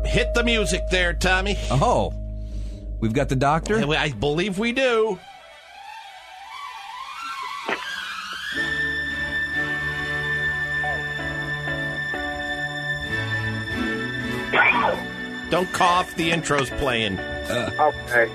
Hit the music there, Tommy. Oh, we've got the doctor? I believe we do. Don't cough, the intro's playing. Okay.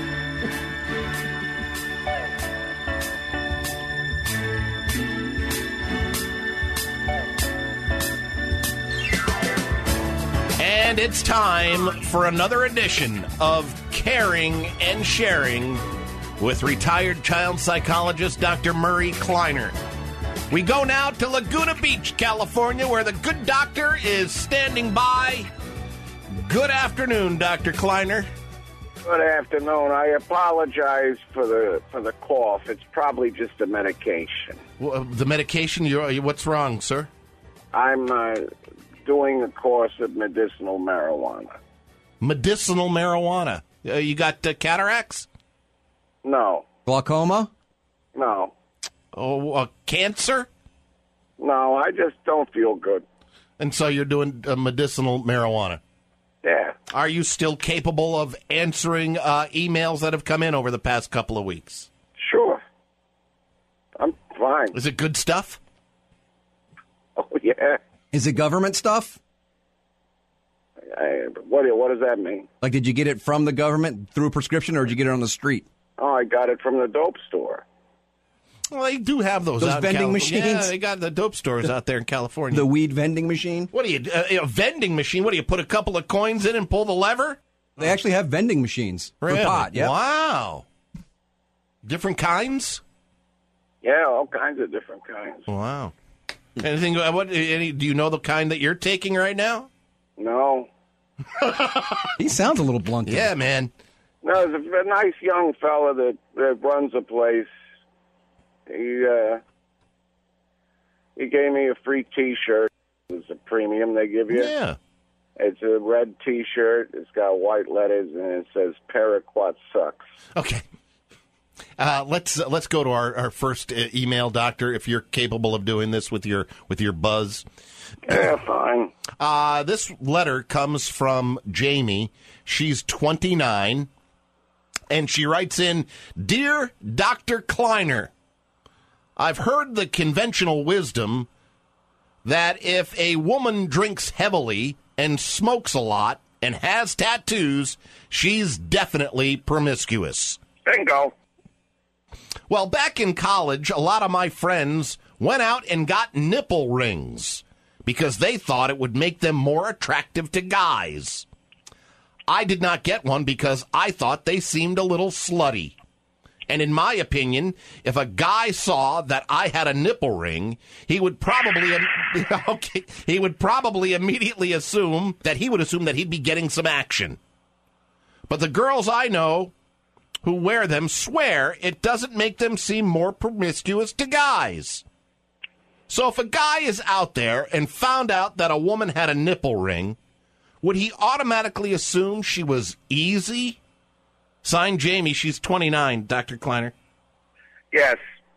And it's time for another edition of Caring and Sharing with retired child psychologist Dr. Murray Kleiner. We go now to Laguna Beach, California, where the good doctor is standing by. Good afternoon, Dr. Kleiner. Good afternoon. I apologize for the cough. It's probably just a medication. Well, the medication? What's wrong, sir? I'm doing a course of medicinal marijuana. Medicinal marijuana. You got cataracts? No. Glaucoma? No. Oh, cancer? No, I just don't feel good. And so you're doing medicinal marijuana? Yeah. Are you still capable of answering emails that have come in over the past couple of weeks? Sure. I'm fine. Is it good stuff? Oh, yeah. Is it government stuff? What does that mean? Like, did you get it from the government through a prescription, or did you get it on the street? Oh, I got it from the dope store. Well, they do have those out vending in machines? Yeah, they got the dope stores out there in California. The weed vending machine? What do you, a vending machine? What do you, put a couple of coins in and pull the lever? They actually have vending machines Really? for pot, yeah. Wow. Different kinds? Yeah, all kinds of different kinds. Wow. Anything, do you know the kind that you're taking right now? No. He sounds a little blunt. Yeah, man. No, there's a nice young fella that runs a place. He gave me a free T-shirt. It's a premium they give you. Yeah. It's a red T-shirt. It's got white letters, and it says Paraquat sucks. Okay. Let's go to our first email, doctor, if you're capable of doing this with your buzz. Yeah, fine. This letter comes from Jamie. She's 29, and she writes in, "Dear Dr. Kleiner, I've heard the conventional wisdom that if a woman drinks heavily and smokes a lot and has tattoos, she's definitely promiscuous. Bingo. Well, back in college, a lot of my friends went out and got nipple rings because they thought it would make them more attractive to guys. I did not get one because I thought they seemed a little slutty. And in my opinion, if a guy saw that I had a nipple ring, he would probably immediately assume that he'd be getting some action. But the girls I know who wear them swear it doesn't make them seem more promiscuous to guys. So if a guy is out there and found out that a woman had a nipple ring, would he automatically assume she was easy? Signed, Jamie. She's 29, Dr. Kleiner. Yes.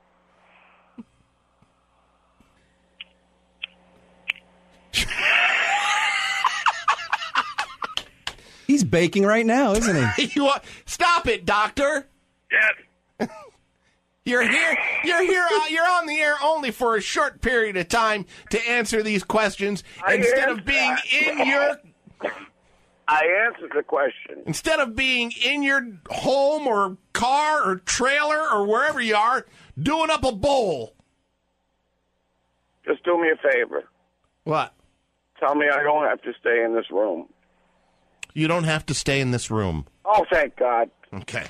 He's baking right now, isn't he? Stop it, doctor. Yes. You're here. You're on the air only for a short period of time to answer these questions instead of being in your... I answered the question. Instead of being in your home or car or trailer or wherever you are, doing up a bowl. Just do me a favor. What? Tell me I don't have to stay in this room. You don't have to stay in this room. Oh, thank God. Okay.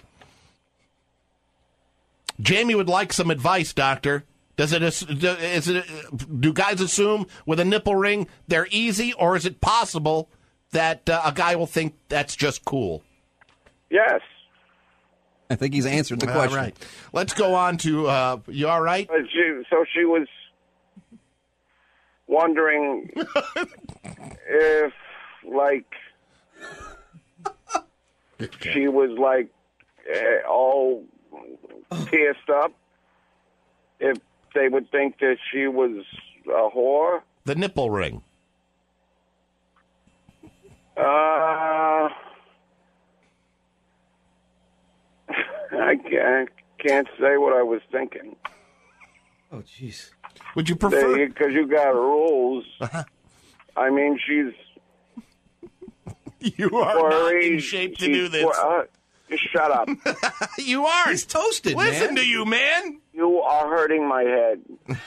Jamie would like some advice, doctor. Do guys assume with a nipple ring they're easy, or is it possible that a guy will think that's just cool? Yes. I think he's answered the question. All right. Let's go on to, you all right? So she was wondering if, like, she was, like, all pierced up, if they would think that she was a whore. The nipple ring. I can't say what I was thinking. Oh, jeez. Would you prefer? Because you got rules. I mean, she's You are not in shape to do this. Just shut up. You are. He's toasted, Listen man. to you, man. You are hurting my head.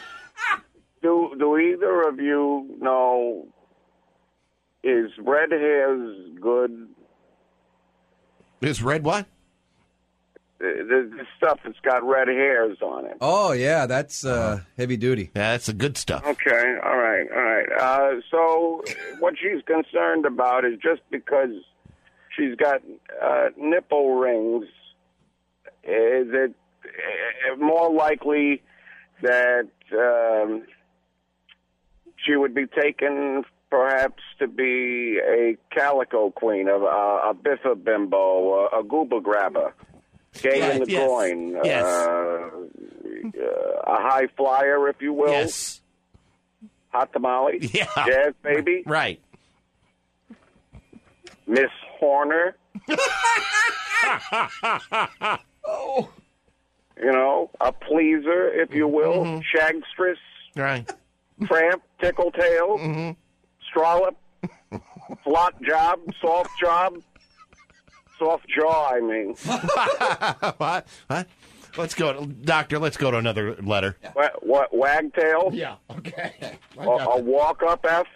Do either of you know, is red hairs good? Is red what? The stuff that's got red hairs on it. Oh, yeah, that's heavy duty. Yeah, that's the good stuff. Okay, all right. So what she's concerned about is just because she's got nipple rings, is it more likely that she would be taken perhaps to be a calico queen, a biffa bimbo, a gooba grabber, gay in the groin, Yes. a high flyer, if you will? Yes. Hot tamale? Yeah. Jazz baby? Right. Miss Horner? Oh. You know, a pleaser, if you will, shagstress, Right. tramp, tickle tail, strollop, flop job, soft jaw, I mean. What? Let's go, Doctor. Let's go to another letter. What wagtail? Yeah. Okay. A walk-up F?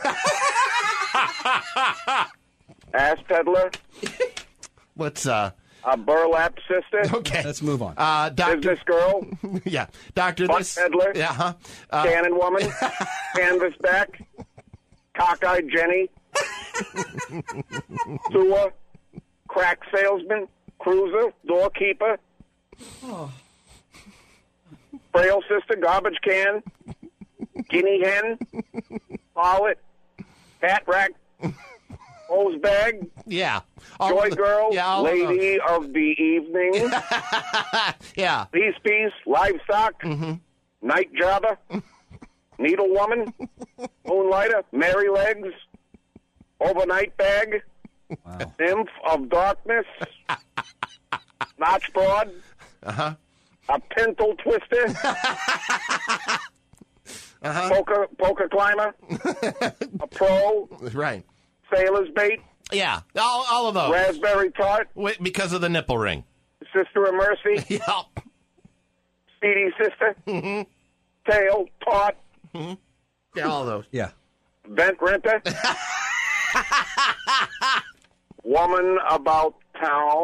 Ass peddler? Let's. A burlap sister? Okay. Let's move on. Doctor. Business girl? Yeah, Doctor. Butt This. peddler? Yeah. Cannon woman? Canvasback? Cockeyed Jenny? Sewer? Crack salesman? Cruiser? Doorkeeper? Frail sister? Garbage can? Guinea hen? Harlot? Hat rack? Hose bag? Yeah. Joy girl? Yeah. all of Lady of the evening? those. Yeah. Peace, livestock, night jobber, needle woman, moonlighter, Mary legs, overnight bag, nymph of darkness, notch broad, a pintle twister, poker climber, a pro, Right. sailor's bait, Yeah. All of those. raspberry tart, Because of the nipple ring. sister of mercy, Yeah. speedy sister, tail, taut, Yeah. All of those. Yeah. vent renter, woman about town.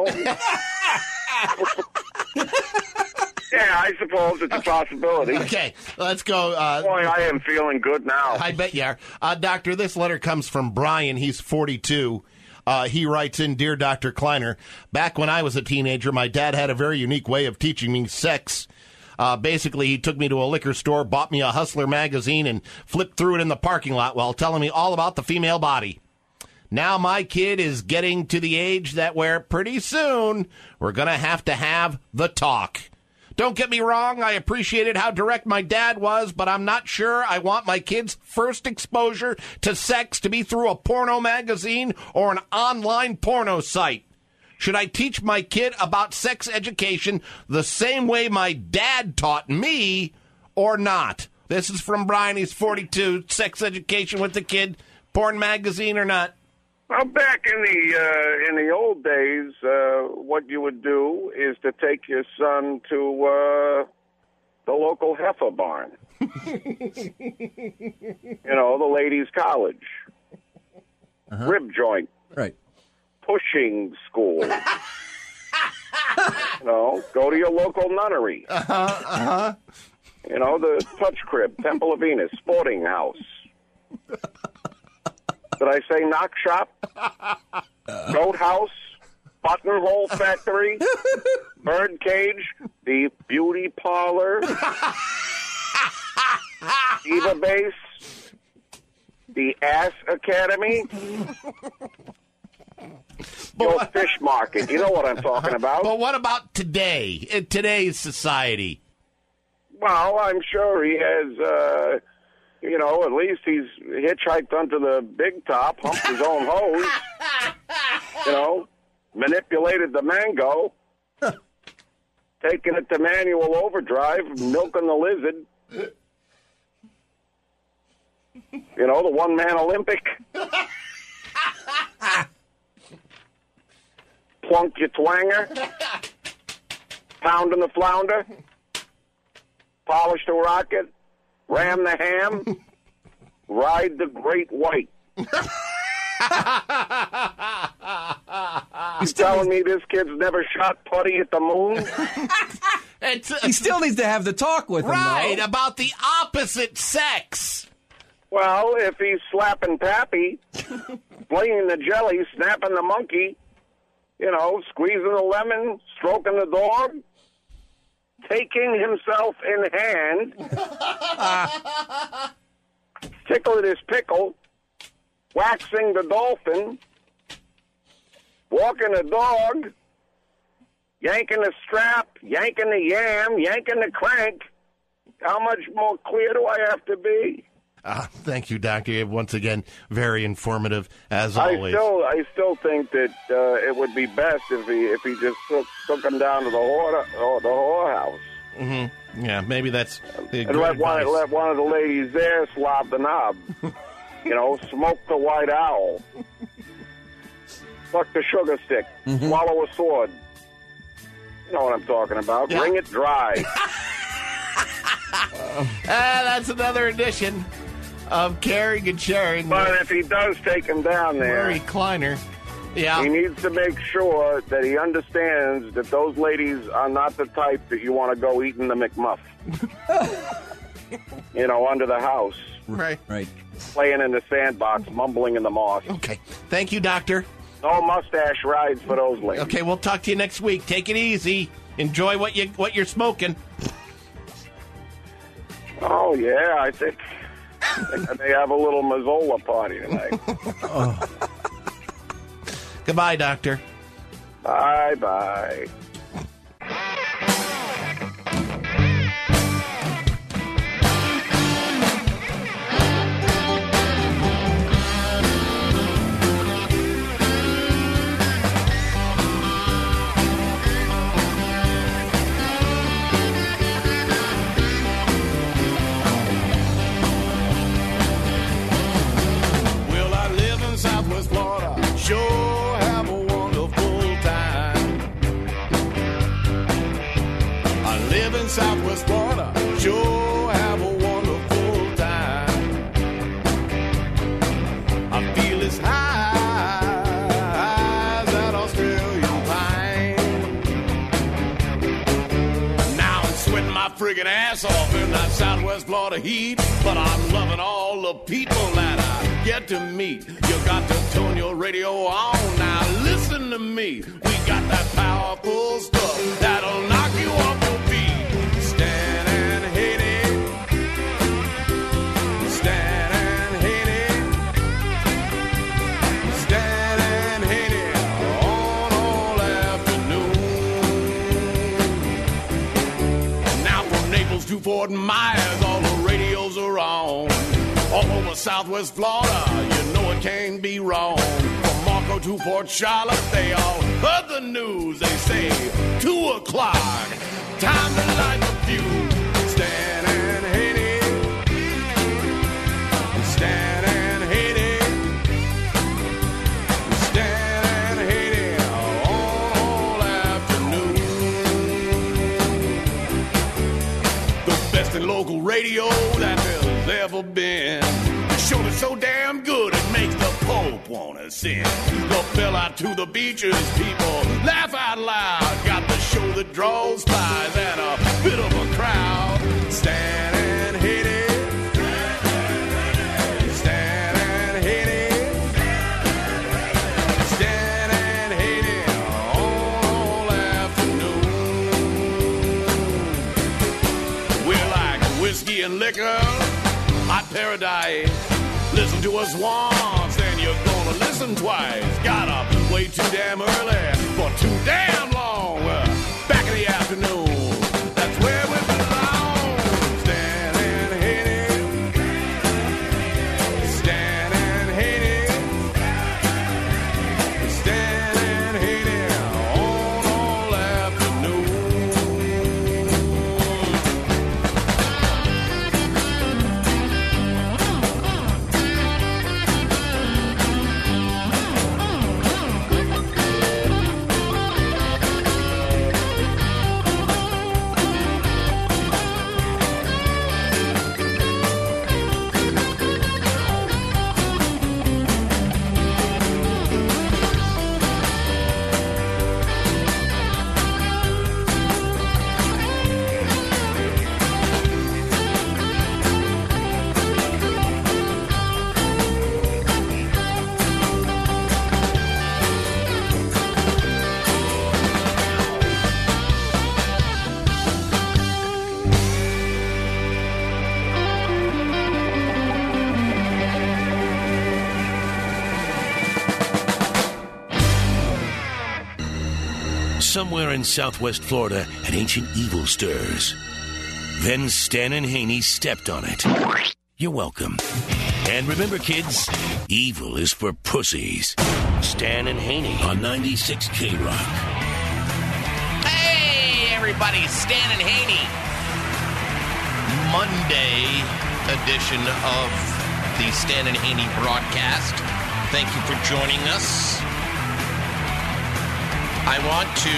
Yeah, I suppose it's a possibility. Okay. Let's go. Boy, I am feeling good now. I bet you are. Doctor, this letter comes from Brian. He's 42. He writes in, Dear Dr. Kleiner, back when I was a teenager, my dad had a very unique way of teaching me sex. Basically, he took me to a liquor store, bought me a Hustler magazine, and flipped through it in the parking lot while telling me all about the female body. Now my kid is getting to the age that where pretty soon we're going to have the talk. Don't get me wrong, I appreciated how direct my dad was, but I'm not sure I want my kid's first exposure to sex to be through a porno magazine or an online porno site. Should I teach my kid about sex education the same way my dad taught me or not? This is from Brian, he's 42, sex education with the kid, porn magazine or not? Well, back in the old days, what you would do is to take your son to the local heifer barn. You know, the ladies' college, rib joint, Right. pushing school. You know, go to your local nunnery. You know, the touch crib, Temple of Venus, sporting house. Did I say knock shop? Goat house? Buttonhole factory? Bird cage? The beauty parlor? Eva base? The ass academy? Your fish market. You know what I'm talking about. But what about today, in today's society? Well, I'm sure he has, You know, at least he's hitchhiked onto the big top, humped his own hose, you know, manipulated the mango, taking it to manual overdrive, milking the lizard. You know, the one-man Olympic. Plunk your twanger. Pounding the flounder. Polish the rocket. Ram the ham. Ride the great white. You telling me this kid's never shot putty at the moon? He still needs to have the talk with him, Right, though. about the opposite sex. Well, if he's slapping Pappy, flinging the jelly, snapping the monkey, you know, squeezing the lemon, stroking the dog, taking himself in hand, tickling his pickle, waxing the dolphin, walking the dog, yanking the strap, yanking the yam, yanking the crank. How much more clear do I have to be? Thank you, Doctor. Once again, very informative, as always. I still think that it would be best if he just took him down to the whorehouse. Mm-hmm. Yeah, maybe that's the And let one of the ladies there slob the knob. You know, smoke the white owl. Suck the sugar stick. Swallow a sword. You know what I'm talking about. Yeah. Wring it dry. That's another edition of Caring and Sharing. But if he does take him down there, Murray Kleiner. Yeah. he needs to make sure that he understands that those ladies are not the type that you want to go eating the McMuff. You know, under the house, Right. Right. playing in the sandbox, mumbling in the moss. Okay. Thank you, Doctor. No mustache rides for those ladies. Okay, we'll talk to you next week. Take it easy. Enjoy what you're smoking. Oh, yeah, I think they have a little Mazzola party tonight. Goodbye, Doctor. Bye-bye. Well, I live in Southwest Florida. Sure have a wonderful time. I live in Southwest Florida. Sure have a wonderful time. I feel as high as that Australian pine. Now I'm sweating my friggin' ass off in that Southwest Florida heat, but I'm loving all the people that I get to meet. You got to turn your radio on now. Listen to me. We got that powerful stuff that'll knock you off your feet. Stand and hit it. Stand and hit it. Stand and hit it on all afternoon. Now from Naples to Fort Myers, all the radios are on. All over Southwest Florida, you know it can't be wrong. From Marco to Port Charlotte, they all heard the news. They say 2 o'clock, time to light the fuse. Stand and hit it. Stand and hit it. Stand and hit it all afternoon. The best in local radio that there's ever been. The show is so damn good it makes the Pope wanna sing. The bell out to the beaches, people laugh out loud. Got the show that draws spies and a bit of a crowd. Stand and hit it. Stand and hit it. Stand and hit it all afternoon. We're like whiskey and liquor, hot paradise. Listen to us once, then you're gonna listen twice. Got up way too damn early for too damn long. Back in the afternoon, that's where we belong. Stand and hit it. Somewhere in southwest Florida, an ancient evil stirs. Then Stan and Haney stepped on it. You're welcome. And remember, kids, evil is for pussies. Stan and Haney on 96 K-Rock. Hey, everybody, Stan and Haney. Monday edition of the Stan and Haney broadcast. Thank you for joining us. I want to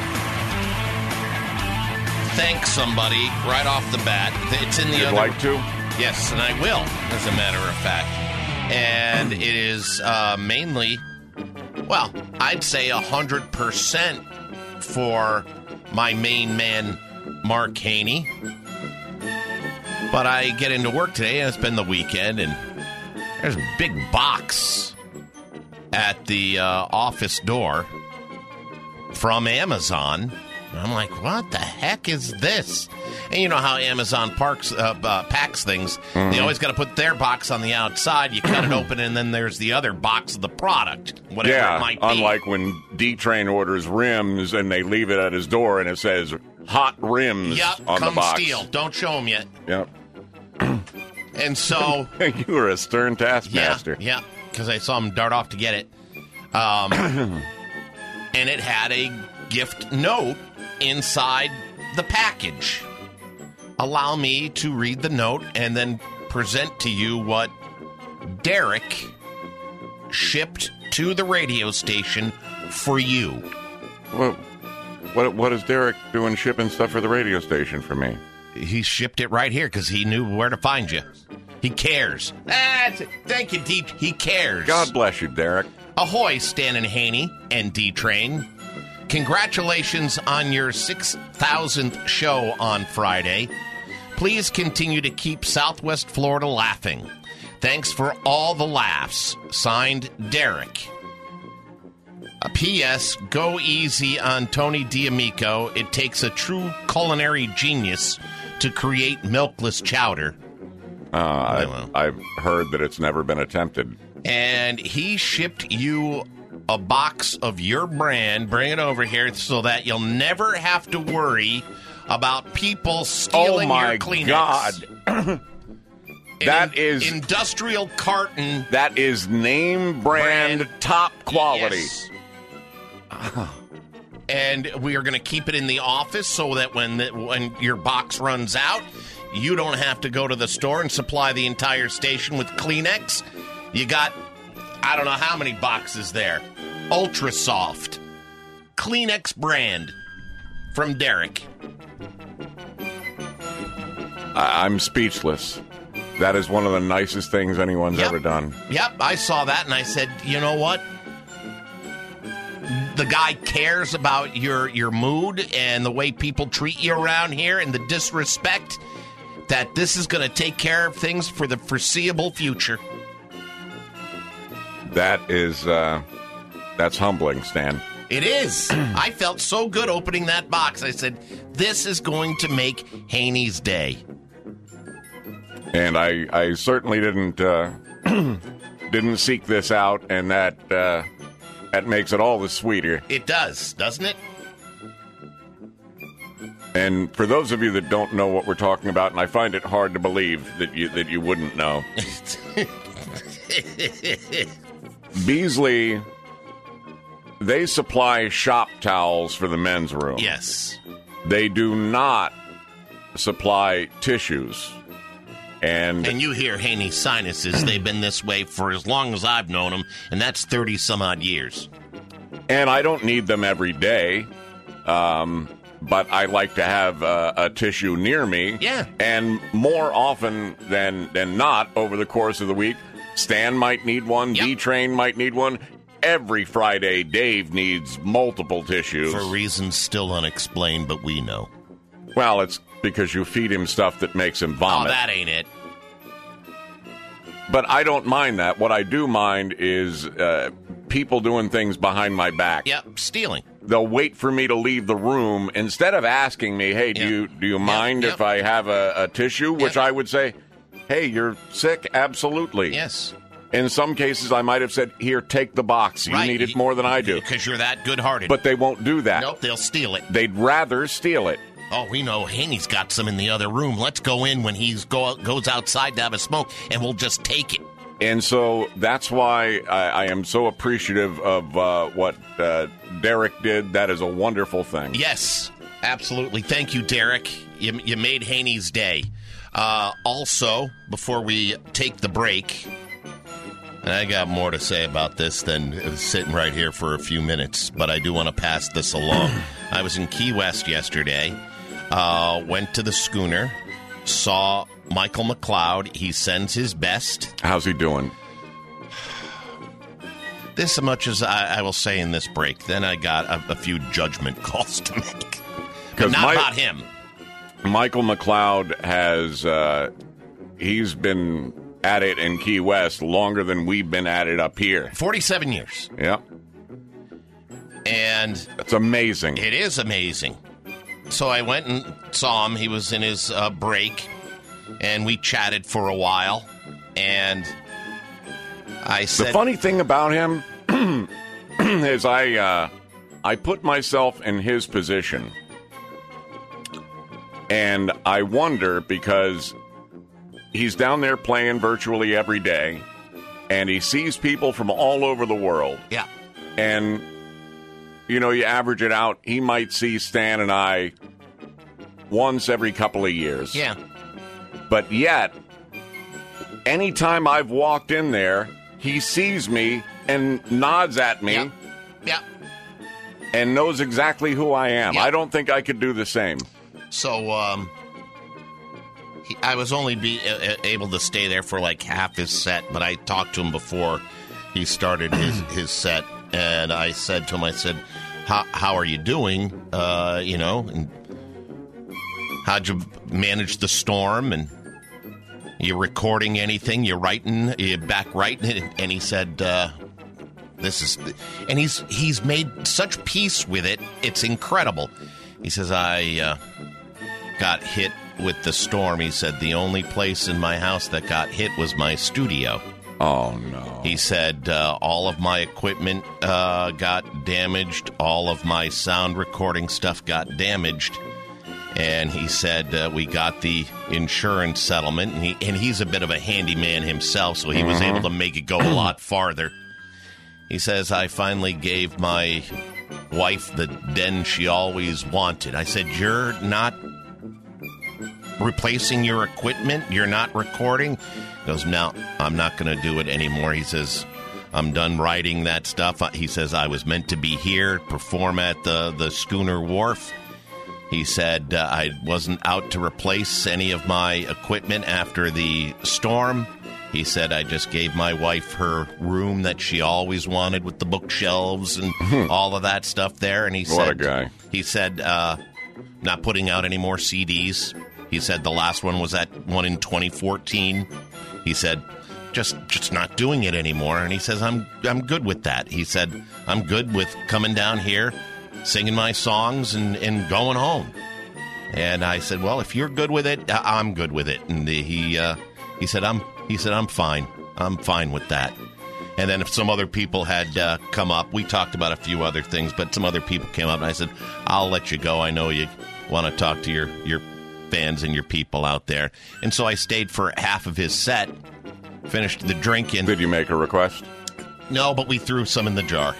thank somebody right off the bat. It's in the You'd other... like to? Yes, and I will, as a matter of fact. And it is mainly, well, I'd say 100% for my main man, Mark Haney. But I get into work today, and it's been the weekend, and there's a big box at the office door from Amazon. I'm like, what the heck is this? And you know how Amazon packs things. Mm-hmm. They always got to put their box on the outside. You cut it open, and then there's the other box of the product, whatever it might be. Unlike when D-Train orders rims, and they leave it at his door, and it says, hot rims on the box. Come steal. Don't show them yet. Yep. And so... You were a stern taskmaster. Yeah, because I saw him dart off to get it. And it had a gift note inside the package. Allow me to read the note and then present to you what Derek shipped to the radio station for you. What is Derek doing shipping stuff for the radio station for me? He shipped it right here because he knew where to find you. He cares. Thank you, Deep. He cares. God bless you, Derek. Ahoy, Stan and Haney and D-Train. Congratulations on your 6,000th show on Friday. Please continue to keep Southwest Florida laughing. Thanks for all the laughs. Signed, Derek. A P.S. Go easy on Tony D'Amico. It takes a true culinary genius to create milkless chowder. I've heard that it's never been attempted. And he shipped you a box of your brand. Bring it over here so that you'll never have to worry about people stealing your Kleenex. God. That is industrial carton. That is name brand top quality. Yes. And we are going to keep it in the office so that when your box runs out, you don't have to go to the store and supply the entire station with Kleenex. You got, I don't know how many boxes there. Ultra Soft. Kleenex brand from Derek. I'm speechless. That is one of the nicest things anyone's ever done. Yep, I saw that and I said, you know what? The guy cares about your mood and the way people treat you around here and the disrespect, that this is going to take care of things for the foreseeable future. That is, that's humbling, Stan. It is. I felt so good opening that box. I said, this is going to make Haney's day. And I certainly didn't seek this out, and that makes it all the sweeter. It does, doesn't it? And for those of you that don't know what we're talking about, and I find it hard to believe that you wouldn't know, Beasley, they supply shop towels for the men's room. Yes. They do not supply tissues. And you hear Haney's sinuses. They've been this way for as long as I've known them, and that's 30-some-odd years. And I don't need them every day, but I like to have a tissue near me. Yeah. And more often than not, over the course of the week, Stan might need one, Yep. D-Train might need one. Every Friday, Dave needs multiple tissues. For reasons still unexplained, but we know. Well, it's because you feed him stuff that makes him vomit. Oh, that ain't it. But I don't mind that. What I do mind is people doing things behind my back. Yep, stealing. They'll wait for me to leave the room instead of asking me, hey, do you mind if I have a tissue? Which I would say, hey, you're sick? Absolutely. Yes. In some cases, I might have said, here, take the box. You need it more than I do. Because you're that good-hearted. But they won't do that. Nope, they'll steal it. They'd rather steal it. Oh, we know Haney's got some in the other room. Let's go in when he goes outside to have a smoke, and we'll just take it. And so that's why I am so appreciative of what Derek did. That is a wonderful thing. Yes, absolutely. Thank you, Derek. You made Haney's day. Also, before we take the break, and I got more to say about this than sitting right here for a few minutes, but I do want to pass this along. I was in Key West yesterday, went to the schooner, saw Michael McLeod. He sends his best. How's he doing? This much as I will say in this break. Then I got a few judgment calls to make. Not about him. Michael McLeod has, he's been at it in Key West longer than we've been at it up here. 47 years. Yeah. And it's amazing. It is amazing. So I went and saw him. He was in his break, and we chatted for a while. And I said, the funny thing about him is I put myself in his position, and I wonder because he's down there playing virtually every day, and he sees people from all over the world. Yeah. And you know, you average it out, he might see Stan and I once every couple of years. Yeah. But yet, anytime I've walked in there, he sees me and nods at me. Yeah. And knows exactly who I am. Yeah. I don't think I could do the same. So, I was only able to stay there for like half his set, but I talked to him before he started his set. And I said to him, how are you doing? And how'd you manage the storm? And you recording anything? You writing? You back writing? And he said, and he's made such peace with it. It's incredible. He says, I got hit with the storm. He said, the only place in my house that got hit was my studio. Oh, no. He said, all of my equipment got damaged. All of my sound recording stuff got damaged. And he said, we got the insurance settlement. And he's a bit of a handyman himself, so he was able to make it go a lot farther. He says, I finally gave my wife the den she always wanted. I said, you're not replacing your equipment? You're not recording? He goes, no, I'm not going to do it anymore. He says, I'm done writing that stuff. He says, I was meant to be here, perform at the schooner wharf. He said, I wasn't out to replace any of my equipment after the storm. He said, I just gave my wife her room that she always wanted with the bookshelves and all of that stuff there. And he said, what a guy. He said, not putting out any more CDs. He said the last one was that one in 2014. He said, just not doing it anymore. And he says, I'm good with that. He said, I'm good with coming down here, singing my songs, and going home. And I said, well, if you're good with it, I'm good with it. And he said, I'm fine. I'm fine with that. And then if some other people had come up, we talked about a few other things, but some other people came up, and I said, I'll let you go. I know you want to talk to your fans and your people out there. And so I stayed for half of his set, finished the drinking. Did you make a request? No, but we threw some in the jar.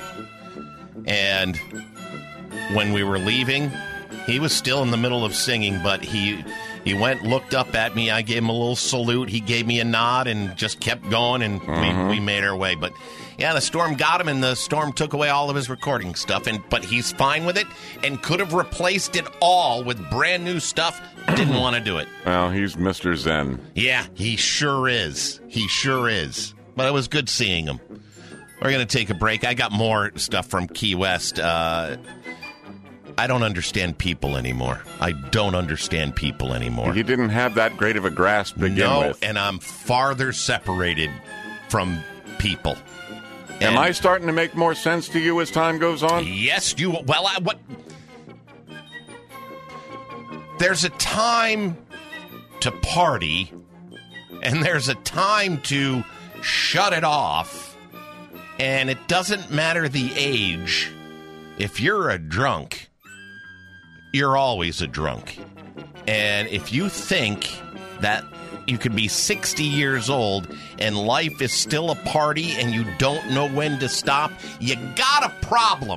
And when we were leaving, he was still in the middle of singing, but he went, looked up at me. I gave him a little salute. He gave me a nod and just kept going, and we made our way. But, yeah, the storm got him, and the storm took away all of his recording stuff. But he's fine with it and could have replaced it all with brand new stuff. Didn't want to do it. Well, he's Mr. Zen. Yeah, he sure is. He sure is. But it was good seeing him. We're going to take a break. I got more stuff from Key West. I don't understand people anymore. I don't understand people anymore. You didn't have that great of a grasp to begin with. No, and I'm farther separated from people. Am I starting to make more sense to you as time goes on? Yes, you... Well, what... There's a time to party, and there's a time to shut it off. And it doesn't matter the age. If you're a drunk, you're always a drunk. And if you think that you could be 60 years old and life is still a party and you don't know when to stop, you got a problem.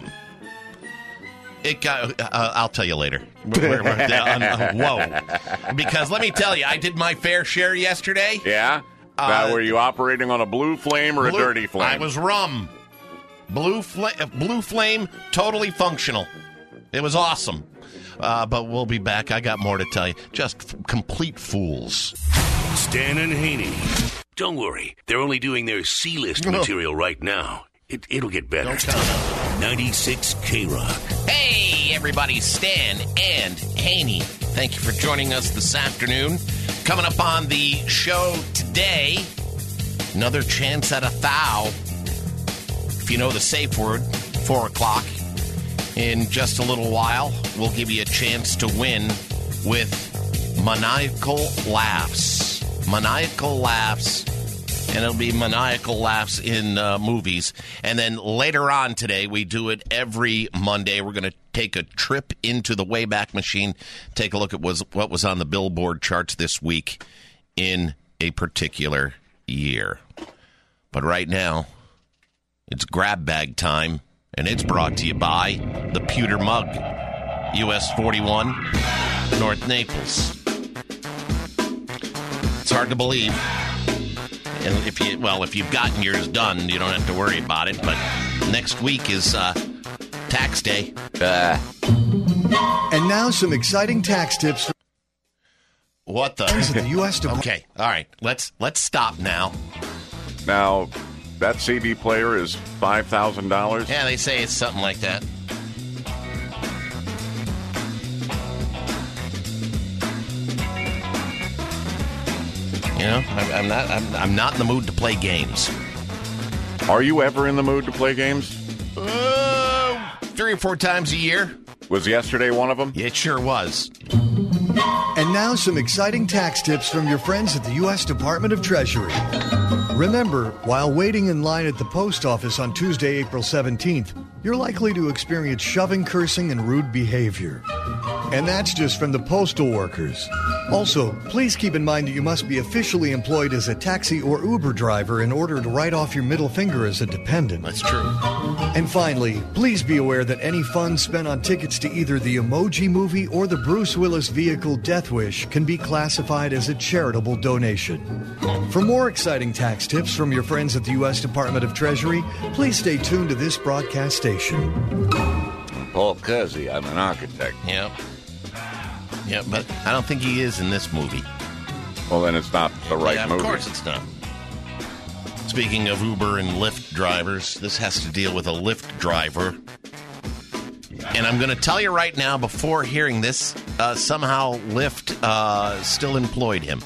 I'll tell you later. Whoa. Because let me tell you, I did my fair share yesterday. Yeah? Now, were you operating on a blue flame or a dirty flame? I was rum. Blue flame, totally functional. It was awesome. But we'll be back. I got more to tell you. Just complete fools. Stan and Haney. Don't worry. They're only doing their C-list material right now. It'll get better. 96 K-Rock. Hey, everybody. Stan and Haney. Thank you for joining us this afternoon. Coming up on the show today, another chance at $1,000. If you know the safe word, 4 o'clock. In just a little while, we'll give you a chance to win with Maniacal Laughs. Maniacal Laughs. And it'll be Maniacal Laughs in movies. And then later on today, we do it every Monday. We're going to take a trip into the Wayback Machine, take a look at what was on the Billboard charts this week in a particular year. But right now, it's grab bag time, and it's brought to you by the Pewter Mug, US 41, North Naples. It's hard to believe. And if you've gotten yours done, you don't have to worry about it. But next week is tax day. And now some exciting tax tips. What the? The U.S. Okay, all right. Let's stop now. Now, that CD player is $5,000. Yeah, they say it's something like that. You know, I'm not in the mood to play games. Are you ever in the mood to play games? 3 or 4 times a year. Was yesterday one of them? It sure was. And now some exciting tax tips from your friends at the U.S. Department of Treasury. Remember, while waiting in line at the post office on Tuesday, April 17th, you're likely to experience shoving, cursing, and rude behavior. And that's just from the postal workers. Also, please keep in mind that you must be officially employed as a taxi or Uber driver in order to write off your middle finger as a dependent. That's true. And finally, please be aware that any funds spent on tickets to either the Emoji Movie or the Bruce Willis vehicle Death Wish can be classified as a charitable donation. For more exciting tax tips from your friends at the U.S. Department of Treasury, please stay tuned to this broadcast station. Paul Kersey, I'm an architect. Yep. Yeah, but I don't think he is in this movie. Well, then it's not the right movie. Of course it's not. Speaking of Uber and Lyft drivers, this has to deal with a Lyft driver. And I'm going to tell you right now, before hearing this, somehow Lyft still employed him.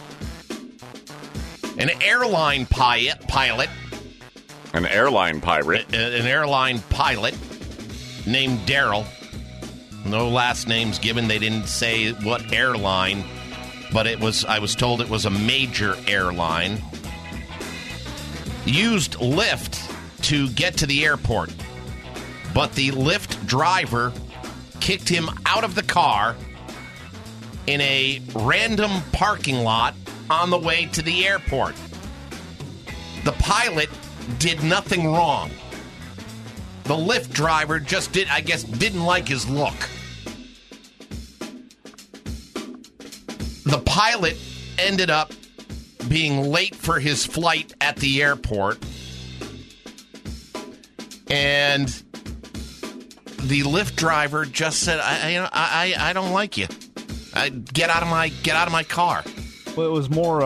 An airline pilot. An airline pirate. An airline pilot named Daryl. No last names given. They didn't say what airline, but I was told it was a major airline. Used Lyft to get to the airport, but the Lyft driver kicked him out of the car in a random parking lot on the way to the airport. The pilot did nothing wrong. The Lyft driver just didn't like his look. The pilot ended up being late for his flight at the airport. And the Lyft driver just said, I don't like you. Get out of my car. Well, it was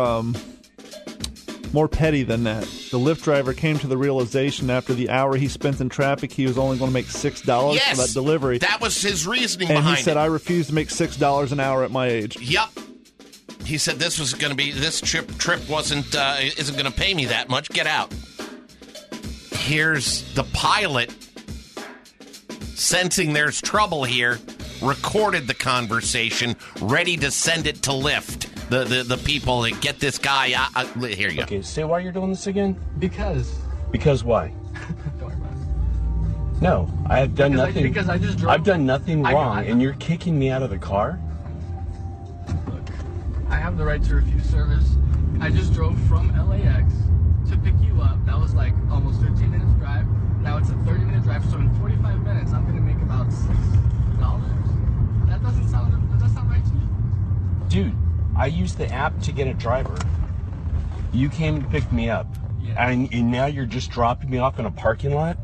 more petty than that. The Lyft driver came to the realization after the hour he spent in traffic, he was only going to make $6 for that delivery. That was his reasoning behind it. And he said, I refuse to make $6 an hour at my age. Yep. He said this trip isn't going to pay me that much. Get out. Here's the pilot, sensing there's trouble here, recorded the conversation, ready to send it to Lyft. the people that get this guy out. Here you go. Okay, say why you're doing this again. Because why? Don't worry about it. No, I have done nothing. Because I just drove. I've done nothing wrong, and you're kicking me out of the car? Look, I have the right to refuse service. I just drove from LAX to pick you up. That was like almost 15 minutes drive. Now it's a 30-minute drive, so in 45 minutes, I'm going to make about $6. That does that sound right to you? Dude, I used the app to get a driver. You came and picked me up. Yeah. And now you're just dropping me off in a parking lot?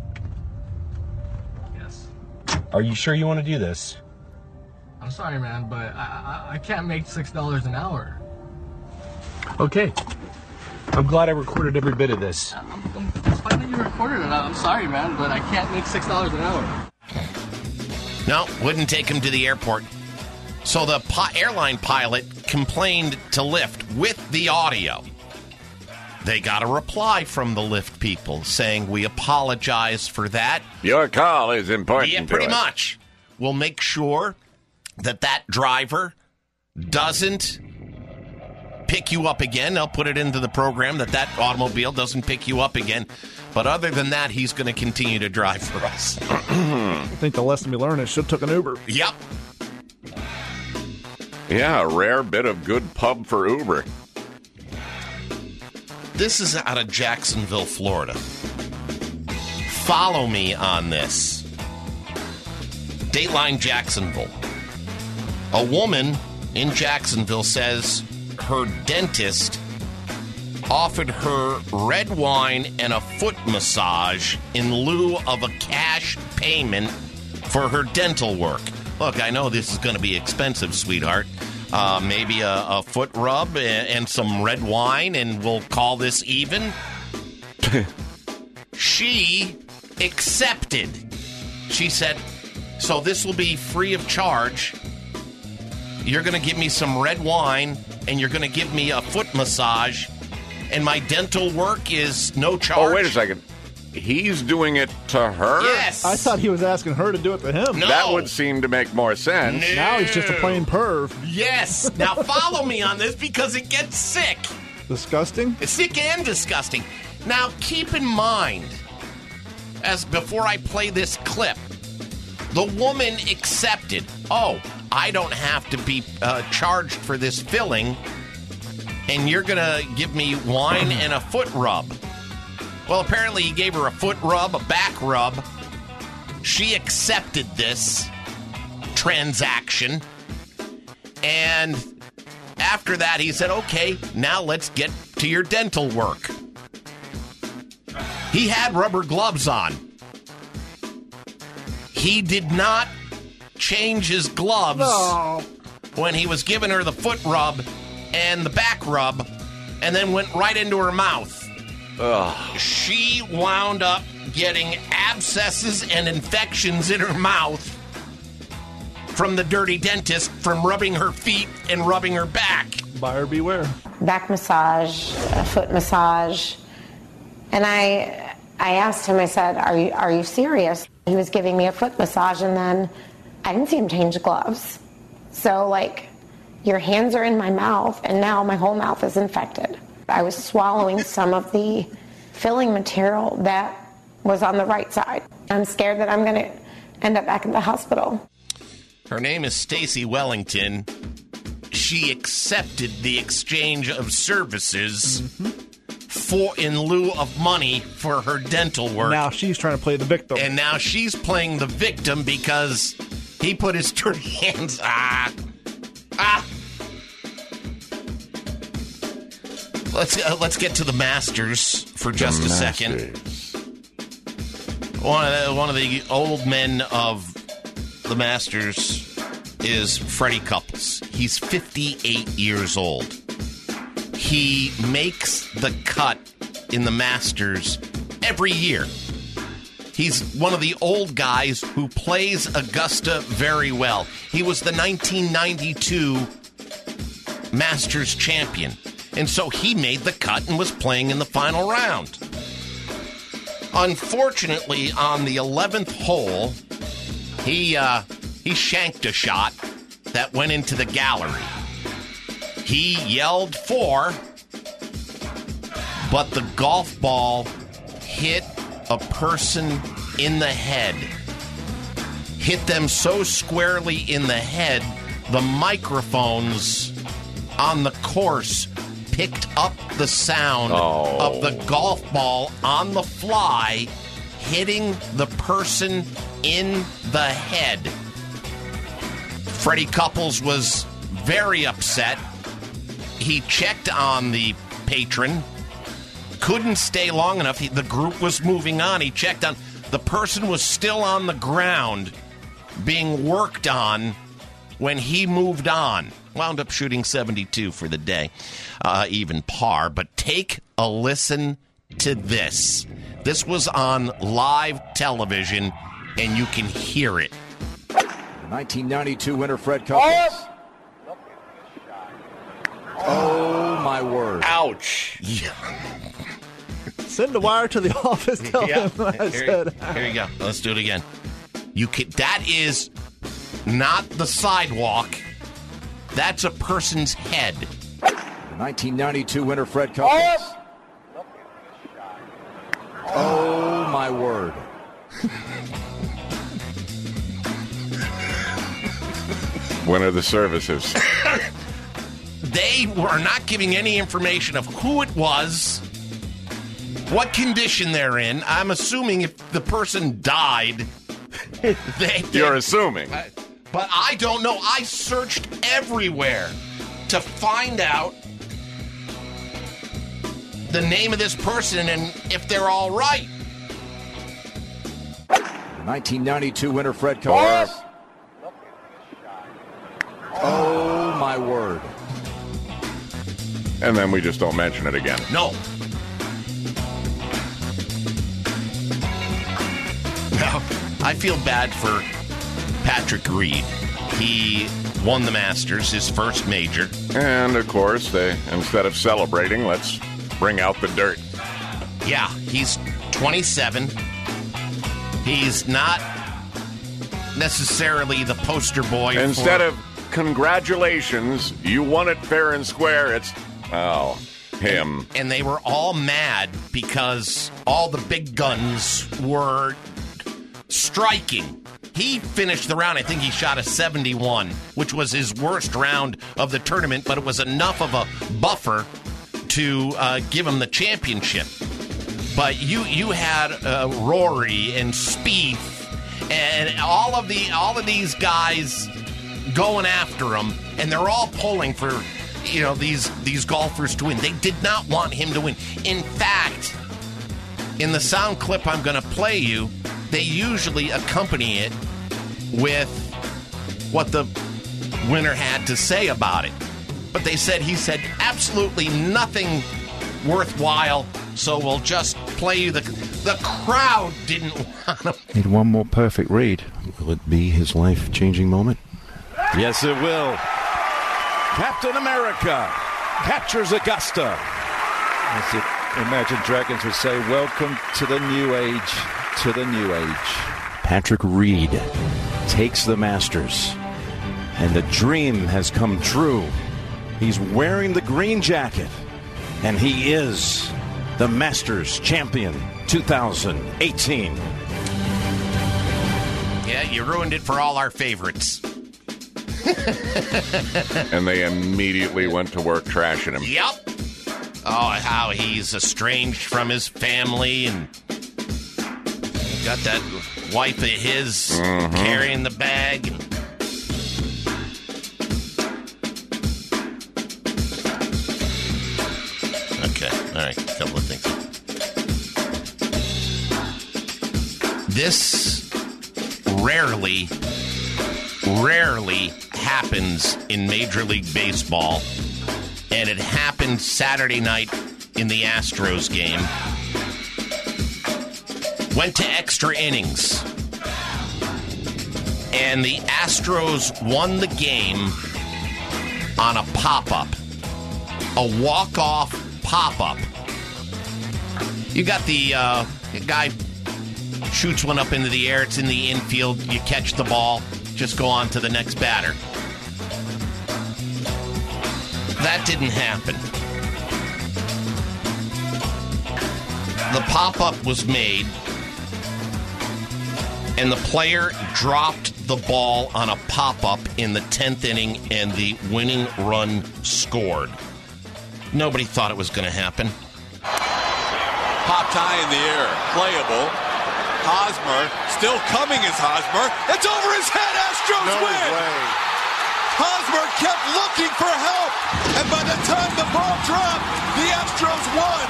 Yes. Are you sure you want to do this? I'm sorry, man, but I can't make $6 an hour. Okay. I'm glad I recorded every bit of this. It's fine that you recorded it. I'm sorry, man, but I can't make $6 an hour. No, wouldn't take him to the airport. So the airline pilot complained to Lyft with the audio. They got a reply from the Lyft people saying, we apologize for that. Your call is important. Yeah, pretty much. We'll make sure that driver doesn't pick you up again. They'll put it into the program that automobile doesn't pick you up again. But other than that, he's going to continue to drive for us. I think the lesson we learned is should have took an Uber. Yep. Yeah, a rare bit of good pub for Uber. This is out of Jacksonville, Florida. Follow me on this. Dateline Jacksonville. A woman in Jacksonville says her dentist offered her red wine and a foot massage in lieu of a cash payment for her dental work. Look, I know this is going to be expensive, sweetheart. Maybe a foot rub and some red wine, and we'll call this even. She accepted. She said, so this will be free of charge. You're going to give me some red wine, and you're going to give me a foot massage, and my dental work is no charge. Oh, wait a second. He's doing it to her? Yes. I thought he was asking her to do it to him. No. That would seem to make more sense. No. Now he's just a plain perv. Yes. Now follow me on this because it gets sick. Disgusting? It's sick and disgusting. Now keep in mind, as before I play this clip, the woman accepted, I don't have to be charged for this filling, and you're going to give me wine and a foot rub. Well, apparently he gave her a foot rub, a back rub. She accepted this transaction. And after that, he said, okay, now let's get to your dental work. He had rubber gloves on. He did not change his gloves when he was giving her the foot rub and the back rub, and then went right into her mouth. Ugh. She wound up getting abscesses and infections in her mouth from the dirty dentist from rubbing her feet and rubbing her back. Buyer beware. Back massage, a foot massage. And I asked him, I said, are you serious? He was giving me a foot massage, and then I didn't see him change gloves. So, your hands are in my mouth, and now my whole mouth is infected. I was swallowing some of the filling material that was on the right side. I'm scared that I'm going to end up back in the hospital. Her name is Stacy Wellington. She accepted the exchange of services in lieu of money for her dental work. Now she's trying to play the victim. And now she's playing the victim because he put his dirty hands... Let's get to the Masters for just a second. One of the old men of the Masters is Freddie Couples. He's 58 years old. He makes the cut in the Masters every year. He's one of the old guys who plays Augusta very well. He was the 1992 Masters champion. And so he made the cut and was playing in the final round. Unfortunately, on the 11th hole, he shanked a shot that went into the gallery. He yelled 4, but the golf ball hit a person in the head. Hit them so squarely in the head, the microphones on the course picked up the sound of the golf ball on the fly hitting the person in the head. Freddie Couples was very upset. He checked on the patron, couldn't stay long enough. The group was moving on. He checked on. The person was still on the ground being worked on when he moved on. Wound up shooting 72 for the day, even par. But take a listen to this. This was on live television, and you can hear it. 1992 winner Fred Couples. Oh, my word. Ouch. Yeah. Send a wire to the office. Tell him what I said. Here you go. Let's do it again. That is not the sidewalk. That's a person's head. 1992 winner Fred Couples. Oh, my word. One of the services. They were not giving any information of who it was, what condition they're in. I'm assuming if the person died. You're assuming. But I don't know. I searched everywhere to find out the name of this person and if they're all right. 1992 winner Fred Couples. Oh, my word. And then we just don't mention it again. No. Now, I feel bad for Patrick Reed. He won the Masters, his first major. And, of course, instead of celebrating, let's bring out the dirt. Yeah, he's 27. He's not necessarily the poster boy. Instead of congratulations, you won it fair and square, it's, him. And they were all mad because all the big guns were striking. He finished the round, I think he shot a 71, which was his worst round of the tournament, but it was enough of a buffer to give him the championship. But you had Rory and Spieth and all of these guys going after him, and they're all pulling for these golfers to win. They did not want him to win. In fact, in the sound clip I'm going to play you, they usually accompany it with what the winner had to say about it. But he said absolutely nothing worthwhile, so we'll just play you the crowd didn't want him. Need one more perfect read. Will it be his life-changing moment? Yes, it will. Captain America captures Augusta. As the Imagine Dragons would say, welcome to the new age, to the new age. Patrick Reed takes the Masters, and the dream has come true. He's wearing the green jacket, and he is the Masters champion 2018. Yeah, you ruined it for all our favorites. And they immediately went to work trashing him. Yep. Oh, how he's estranged from his family and got that wife of his carrying the bag. Okay, all right, a couple of things. This rarely happens in Major League Baseball, and it happened Saturday night in the Astros game. Went to extra innings, and the Astros won the game on a pop-up, a walk-off pop-up. You got the guy shoots one up into the air, it's in the infield, you catch the ball, just go on to the next batter. That didn't happen. The pop-up was made, and the player dropped the ball on a pop-up in the 10th inning, and the winning run scored. Nobody thought it was going to happen. Popped high in the air. Playable. Hosmer. Still coming is Hosmer. It's over his head. Astros win. Way. Hosmer kept looking for help. And by the time the ball dropped, the Astros won.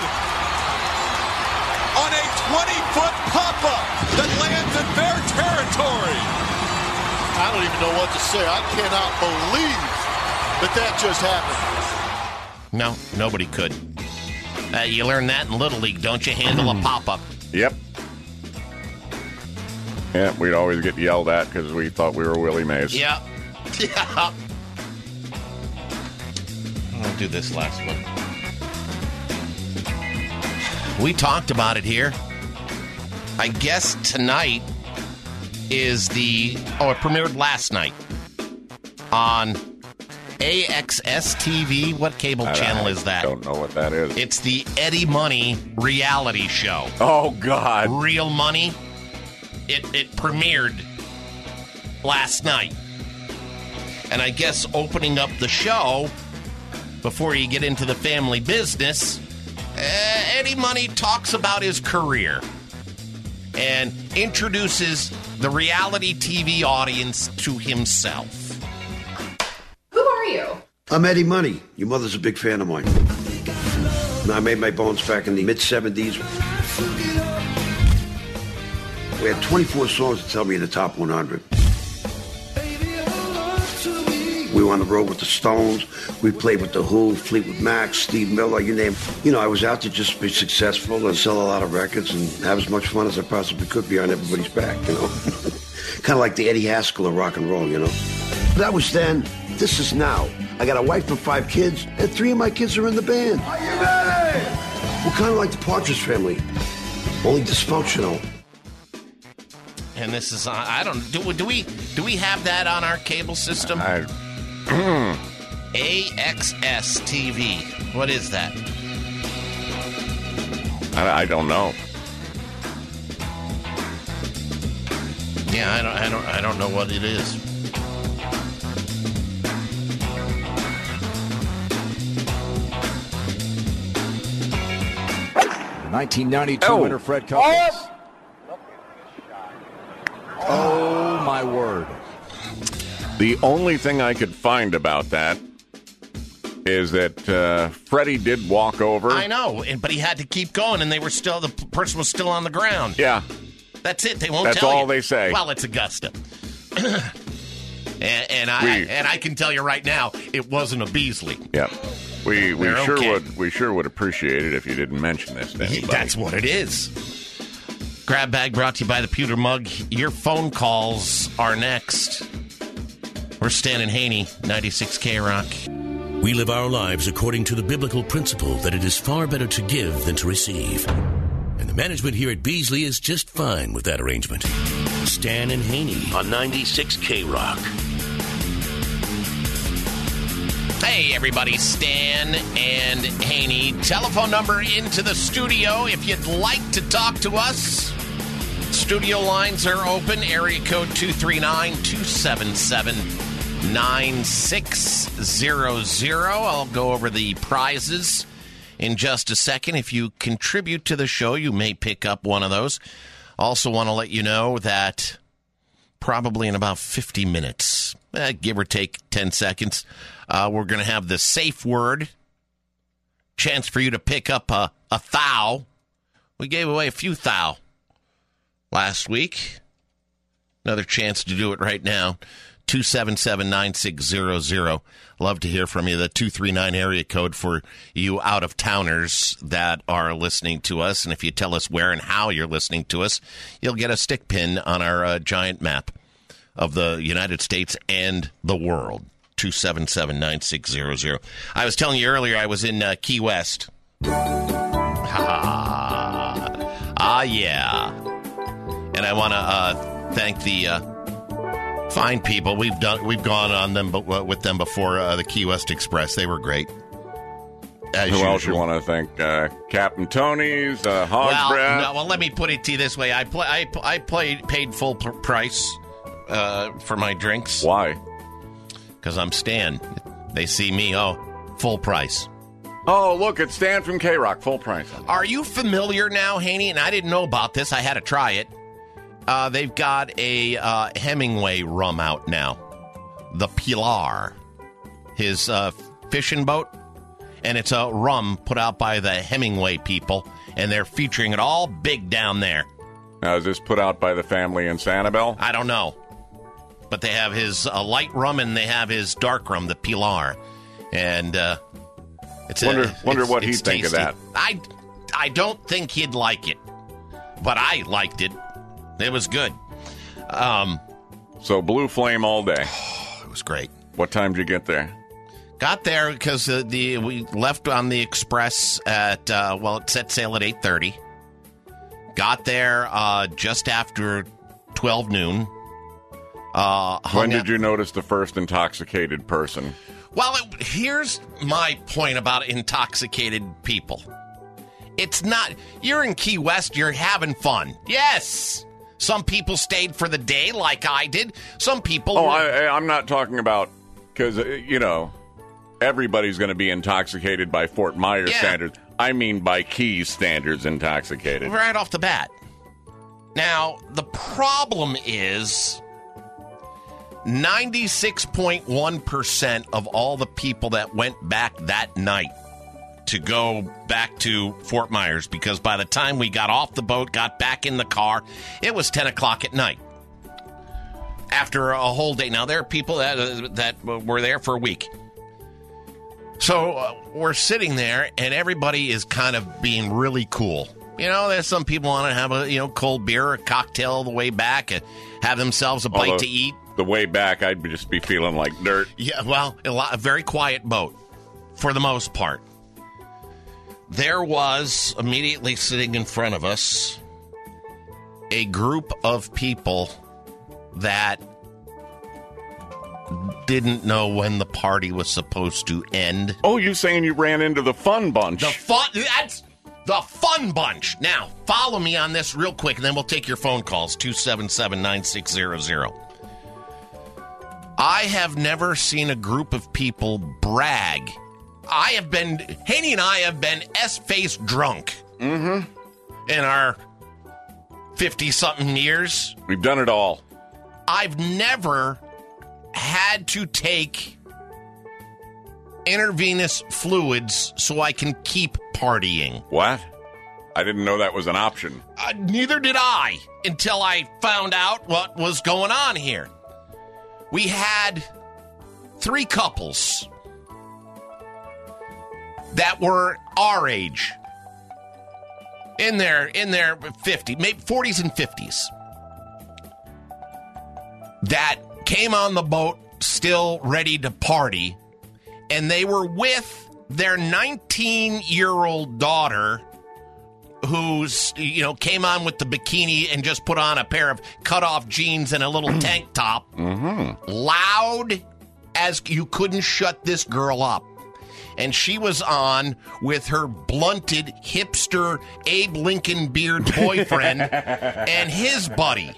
On a 20-foot pop-up that lands in their territory. I don't even know what to say. I cannot believe that just happened. No, nobody could. You learn that in Little League, don't you? Handle a pop-up. Yep. Yeah, we'd always get yelled at because we thought we were Willie Mays. Yeah. Yeah. I'll do this last one. We talked about it here. I guess tonight is it premiered last night on AXS TV. What cable channel is that? I don't know what that is. It's the Eddie Money reality show. Oh, God. Real Money. It premiered last night. And I guess opening up the show, before you get into the family business, Eddie Money talks about his career and introduces the reality TV audience to himself. Who are you? I'm Eddie Money. Your mother's a big fan of mine. I made my bones back in the mid-'70s. We had 24 songs to tell me in the top 100. We were on the road with the Stones. We played with The Who, Fleetwood Mac, Steve Miller, you name it. I was out to just be successful and sell a lot of records and have as much fun as I possibly could behind everybody's back, Kind of like the Eddie Haskell of rock and roll, That was then. This is now. I got a wife and 5 kids, and 3 of my kids are in the band. Are you ready? We're kind of like the Partridge Family, only dysfunctional. And this is I don't do we have that on our cable system? AXS TV. What is that? I don't know. Yeah, I don't know what it is. The 1992 winner, Fred Couples. Oh, my word. The only thing I could find about that is that Freddie did walk over. I know, but he had to keep going, and the person was still on the ground. Yeah. That's it. They won't That's tell you. all they say. Well, it's Augusta. and I can tell you right now, it wasn't a Beasley. Yeah. We sure would appreciate it if you didn't mention this to anybody. That's what it is. Grab Bag brought to you by the Pewter Mug. Your phone calls are next. We're Stan and Haney, 96 K-Rock. We live our lives according to the biblical principle that it is far better to give than to receive. And the management here at Beasley is just fine with that arrangement. Stan and Haney on 96 K-Rock. Hey, everybody, Stan and Haney. Telephone number into the studio if you'd like to talk to us. Studio lines are open. Area code 239-277-9600. I'll go over the prizes in just a second. If you contribute to the show, you may pick up one of those. Also want to let you know that probably in about 50 minutes, give or take 10 seconds, we're going to have the safe word. Chance for you to pick up a thou. We gave away a few thou last week. Another chance to do it right now. 277-9600. Love to hear from you. The 239 area code for you out-of-towners that are listening to us. And if you tell us where and how you're listening to us, you'll get a stick pin on our giant map of the United States and the world. 277-9600. I was telling you earlier I was in Key West. Yeah. And I want to thank the fine people. We've gone on them with them before, the Key West Express. They were great. Who else you want to thank? Captain Tony's, Hog's Breath. Well, let me put it to you this way. I paid full price for my drinks. Why? Because I'm Stan. They see me, full price. Oh, look, it's Stan from K-Rock, full price. Are you familiar now, Haney? And I didn't know about this. I had to try it. They've got a Hemingway rum out now. The Pilar. His fishing boat. And it's a rum put out by the Hemingway people. And they're featuring it all big down there. Now, is this put out by the family in Sanibel? I don't know. But they have his light rum and they have his dark rum, the Pilar. And wonder what he'd think of that. I don't think he'd like it. But I liked it. It was good. So Blue Flame all day. It was great. What time did you get there? Got there because we left on the express at it set sail at 8:30. Got there just after 12 noon. When did you notice the first intoxicated person? Well, here's my point about intoxicated people. It's not, you're in Key West, you're having fun. Yes. Some people stayed for the day like I did. Some people... I'm not talking about, because, everybody's going to be intoxicated by Fort Myers standards. I mean by Keys standards intoxicated. Right off the bat. Now, the problem is 96.1% of all the people that went back that night to go back to Fort Myers, because by the time we got off the boat, got back in the car, it was 10 o'clock at night. After a whole day. Now, there are people that were there for a week. So we're sitting there, and everybody is kind of being really cool. There's some people want to have a cold beer or a cocktail on the way back and have themselves a bite to eat. The way back, I'd just be feeling like dirt. Yeah, well, a very quiet boat, for the most part. There was, immediately sitting in front of us, a group of people that didn't know when the party was supposed to end. Oh, you saying you ran into the fun bunch? That's the fun bunch. Now, follow me on this real quick, and then we'll take your phone calls, 277-9600. I have never seen a group of people brag. Haney and I have been S-faced drunk. Mm-hmm. In our 50-something years. We've done it all. I've never had to take intravenous fluids so I can keep partying. What? I didn't know that was an option. Neither did I, until I found out what was going on here. We had 3 couples that were our age, in their 50s, maybe 40s and 50s, that came on the boat still ready to party, and they were with their 19-year-old daughter, who's came on with the bikini and just put on a pair of cut-off jeans and a little tank top. Mm-hmm. Loud as you couldn't shut this girl up. And she was on with her blunted hipster Abe Lincoln beard boyfriend and his buddy.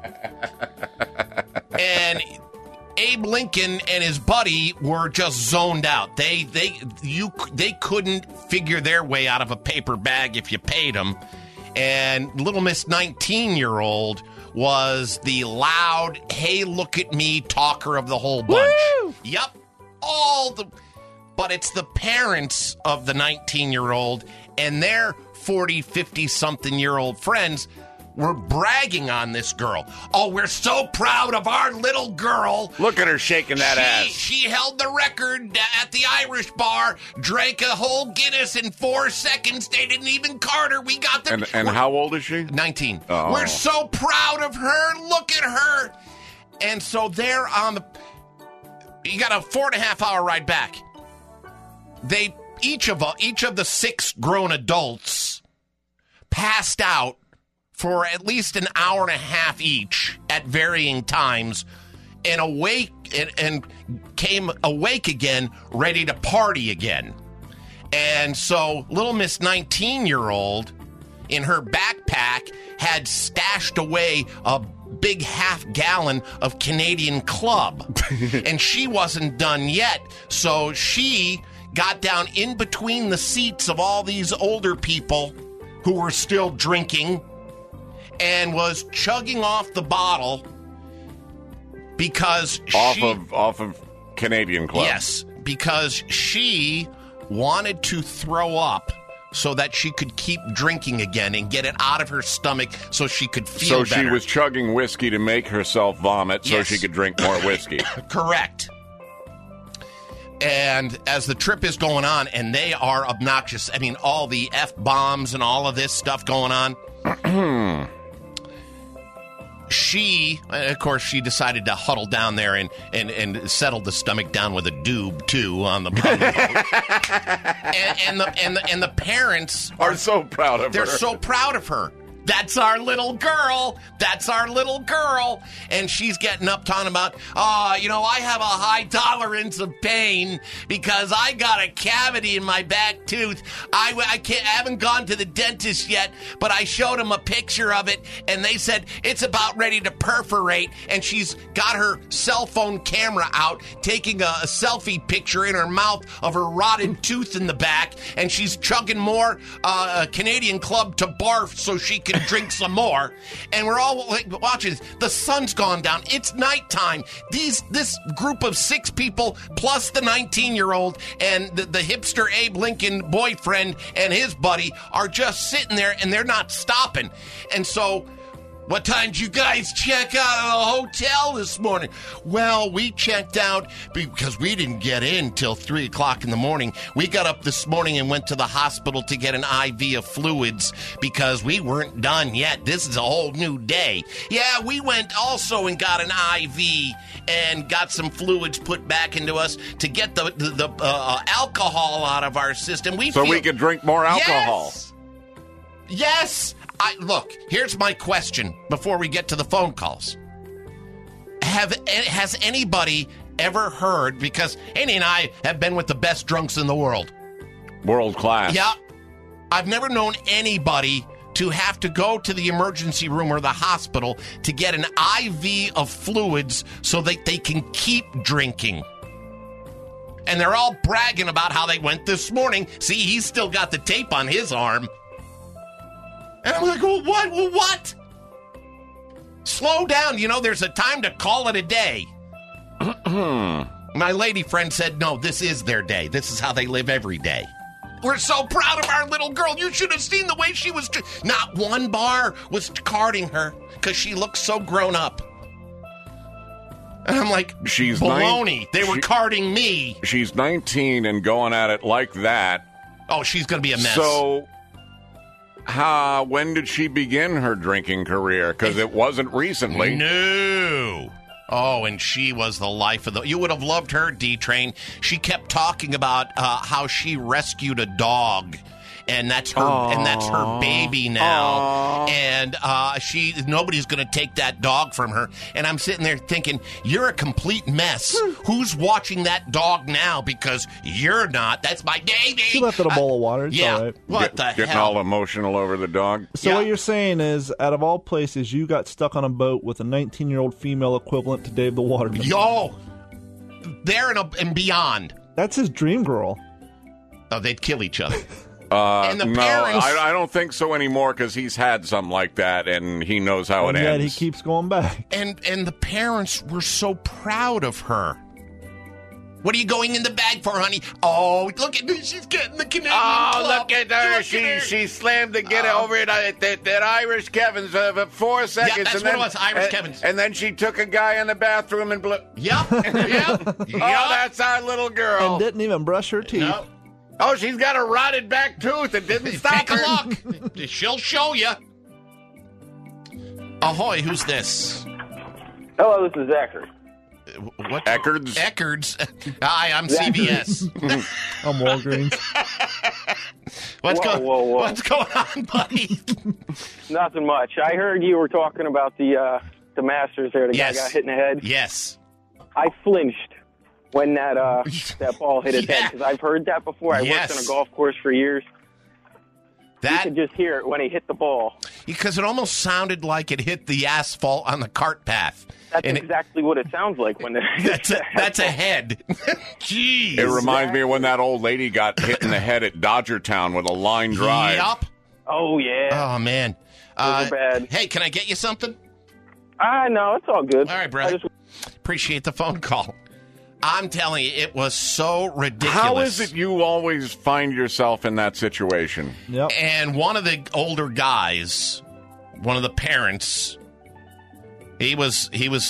And Abe Lincoln and his buddy were just zoned out. They couldn't figure their way out of a paper bag if you paid them. And little Miss 19-year-old was the loud, hey, look at me talker of the whole bunch. Woo! Yep. But it's the parents of the 19-year-old and their 40, 50-something-year-old friends were bragging on this girl. Oh, we're so proud of our little girl. Look at her shaking that ass. She held the record at the Irish bar, drank a whole Guinness in 4 seconds. They didn't even card her. We got them. And how old is she? 19. Oh. We're so proud of her. Look at her. And so they're on the... You got a 4.5-hour ride back. Each of the 6 grown adults passed out for at least an hour and a half each at varying times, and came awake again, ready to party again. And so little Miss 19-year-old in her backpack had stashed away a big half-gallon of Canadian Club. And she wasn't done yet. So she got down in between the seats of all these older people who were still drinking and was chugging off the bottle because off of Canadian Club. Yes, because she wanted to throw up so that she could keep drinking again and get it out of her stomach so she could feel better. So she was chugging whiskey to make herself vomit so she could drink more whiskey. Correct. And as the trip is going on, and they are obnoxious, I mean, all the F-bombs and all of this stuff going on, she decided to huddle down there and settle the stomach down with a doob, too, on the boat. and the parents are so proud of her. They're so proud of her. That's our little girl. That's our little girl. And she's getting up talking about, I have a high tolerance of pain because I got a cavity in my back tooth. I haven't gone to the dentist yet, but I showed them a picture of it, and they said it's about ready to perforate. And she's got her cell phone camera out, taking a selfie picture in her mouth of her rotted tooth in the back, and she's chugging more Canadian Club to barf so she can drink some more. And we're all watching. The sun's gone down. It's nighttime. This group of 6 people plus the 19-year-old and the hipster Abe Lincoln boyfriend and his buddy are just sitting there, and they're not stopping. And so, what time did you guys check out of the hotel this morning? Well, we checked out because we didn't get in till 3 o'clock in the morning. We got up this morning and went to the hospital to get an IV of fluids because we weren't done yet. This is a whole new day. Yeah, we went also and got an IV and got some fluids put back into us to get the alcohol out of our system. We could drink more alcohol. Yes. Look, here's my question before we get to the phone calls. Has anybody ever heard, because Andy and I have been with the best drunks in the world. World class. Yeah. I've never known anybody to have to go to the emergency room or the hospital to get an IV of fluids so that they can keep drinking. And they're all bragging about how they went this morning. See, he's still got the tape on his arm. And I'm like, well, what? Slow down. There's a time to call it a day. My lady friend said, no, this is their day. This is how they live every day. We're so proud of our little girl. You should have seen the way she was. Not one bar was carding her because she looked so grown up. And I'm like, she's baloney. They were carding me. She's 19 and going at it like that. Oh, she's going to be a mess. So, when did she begin her drinking career? Because it wasn't recently. No. Oh, and she was the life of the... You would have loved her, D-Train. She kept talking about how she rescued a dog. And that's her baby now. Aww. And nobody's going to take that dog from her. And I'm sitting there thinking, you're a complete mess. Who's watching that dog now? Because you're not. That's my baby. She left it a bowl of water. It's all right. What the hell? Getting all emotional over the dog. So what you're saying is, out of all places, you got stuck on a boat with a 19-year-old female equivalent to Dave the Waterman. Yo! There and beyond. That's his dream girl. Oh, they'd kill each other. And the parents... I don't think so anymore because he's had something like that and he knows how it ends. And yet he keeps going back. And the parents were so proud of her. What are you going in the bag for, honey? Oh, look at this. She's getting the Canadian Club. Look at her. She slammed to get over it at Irish Kevin's for 4 seconds. Yeah, that's what it was, Irish Kevin's. And then she took a guy in the bathroom and blew... Yep. Oh, that's our little girl. And didn't even brush her teeth. No. Oh, she's got a rotted back tooth. It didn't stop her. Take a look. She'll show you. Ahoy, who's this? Hello, this is Eckerd. What? Eckerd's? Hi, I'm CBS. I'm Walgreens. What's going on, buddy? Nothing much. I heard you were talking about the Masters there. The guy got hit in the head. Yes. I flinched when that that ball hit his head, because I've heard that before. I worked on a golf course for years. You could just hear it when he hit the ball. Because it almost sounded like it hit the asphalt on the cart path. That's exactly what it sounds like when that's a head. Jeez. It reminds me of when that old lady got hit in the head at Dodgertown with a line drive. Yup. Oh, yeah. Oh, man. Those are bad. Hey, can I get you something? No, it's all good. All right, brother. Appreciate the phone call. I'm telling you, it was so ridiculous. How is it you always find yourself in that situation? Yep. And one of the older guys, one of the parents, he was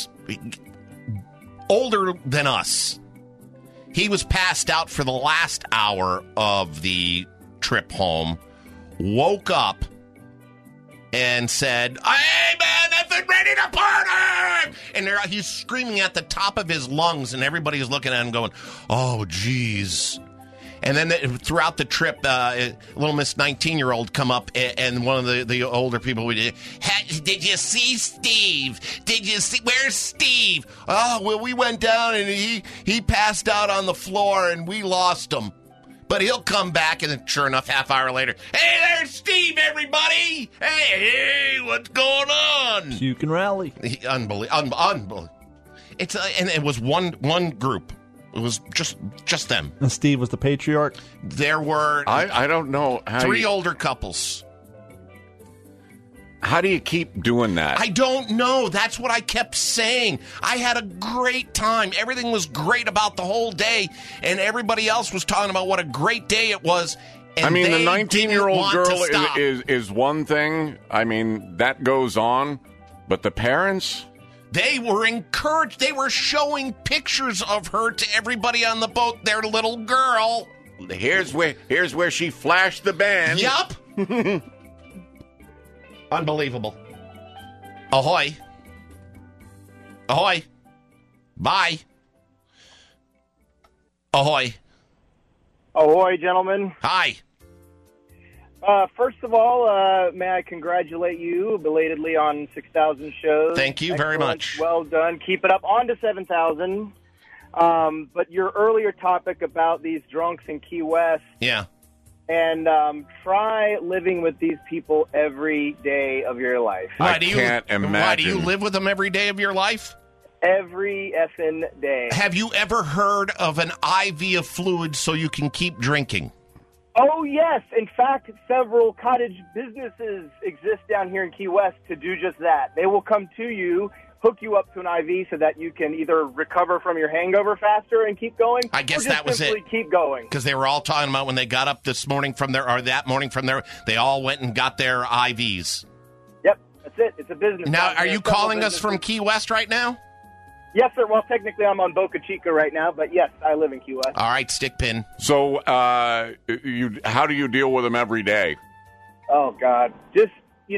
older than us. He was passed out for the last hour of the trip home, woke up, and said, "Hey, man, I'm ready to party!" And he's screaming at the top of his lungs, and everybody's looking at him going, "Oh, geez." And then throughout the trip, little Miss 19-year-old come up, and one of the older people would, "Did you see Steve? Did you see, where's Steve?" "Oh, well, we went down, and he passed out on the floor, and we lost him. But he'll come back," and then sure enough, half hour later, "Hey, there's Steve, everybody! Hey, what's going on?" You can rally. Unbelievable. It's and it was one group. It was just them. And Steve was the patriarch? There were... I don't know. Three older couples. How do you keep doing that? I don't know. That's what I kept saying. I had a great time. Everything was great about the whole day, and everybody else was talking about what a great day it was. And I mean, the they 19-year-old didn't want girl to stop. is one thing. I mean, that goes on. But the parents? They were encouraged. They were showing pictures of her to everybody on the boat, their little girl. Here's where she flashed the band. Yup. Unbelievable. Ahoy. Ahoy. Bye. Ahoy. Ahoy, gentlemen. Hi. First of all, may I congratulate you belatedly on 6,000 shows. Thank you very much. Well done. Keep it up. On to 7,000. But your earlier topic about these drunks in Key West. Yeah. And try living with these people every day of your life. Why do you live with them every day of your life? Every effing day. Have you ever heard of an IV of fluid so you can keep drinking? Oh, yes. In fact, several cottage businesses exist down here in Key West to do just that. They will come to you, hook you up to an IV so that you can either recover from your hangover faster and keep going. I guess or just that was simply it. Keep going. Because they were all talking about when they got up that morning from there, they all went and got their IVs. Yep, that's it. It's a business. Now, are you calling us from Key West right now? Yes, sir. Well, technically, I'm on Boca Chica right now, but yes, I live in Key West. All right, stick pin. So, how do you deal with them every day? Oh, God. Just,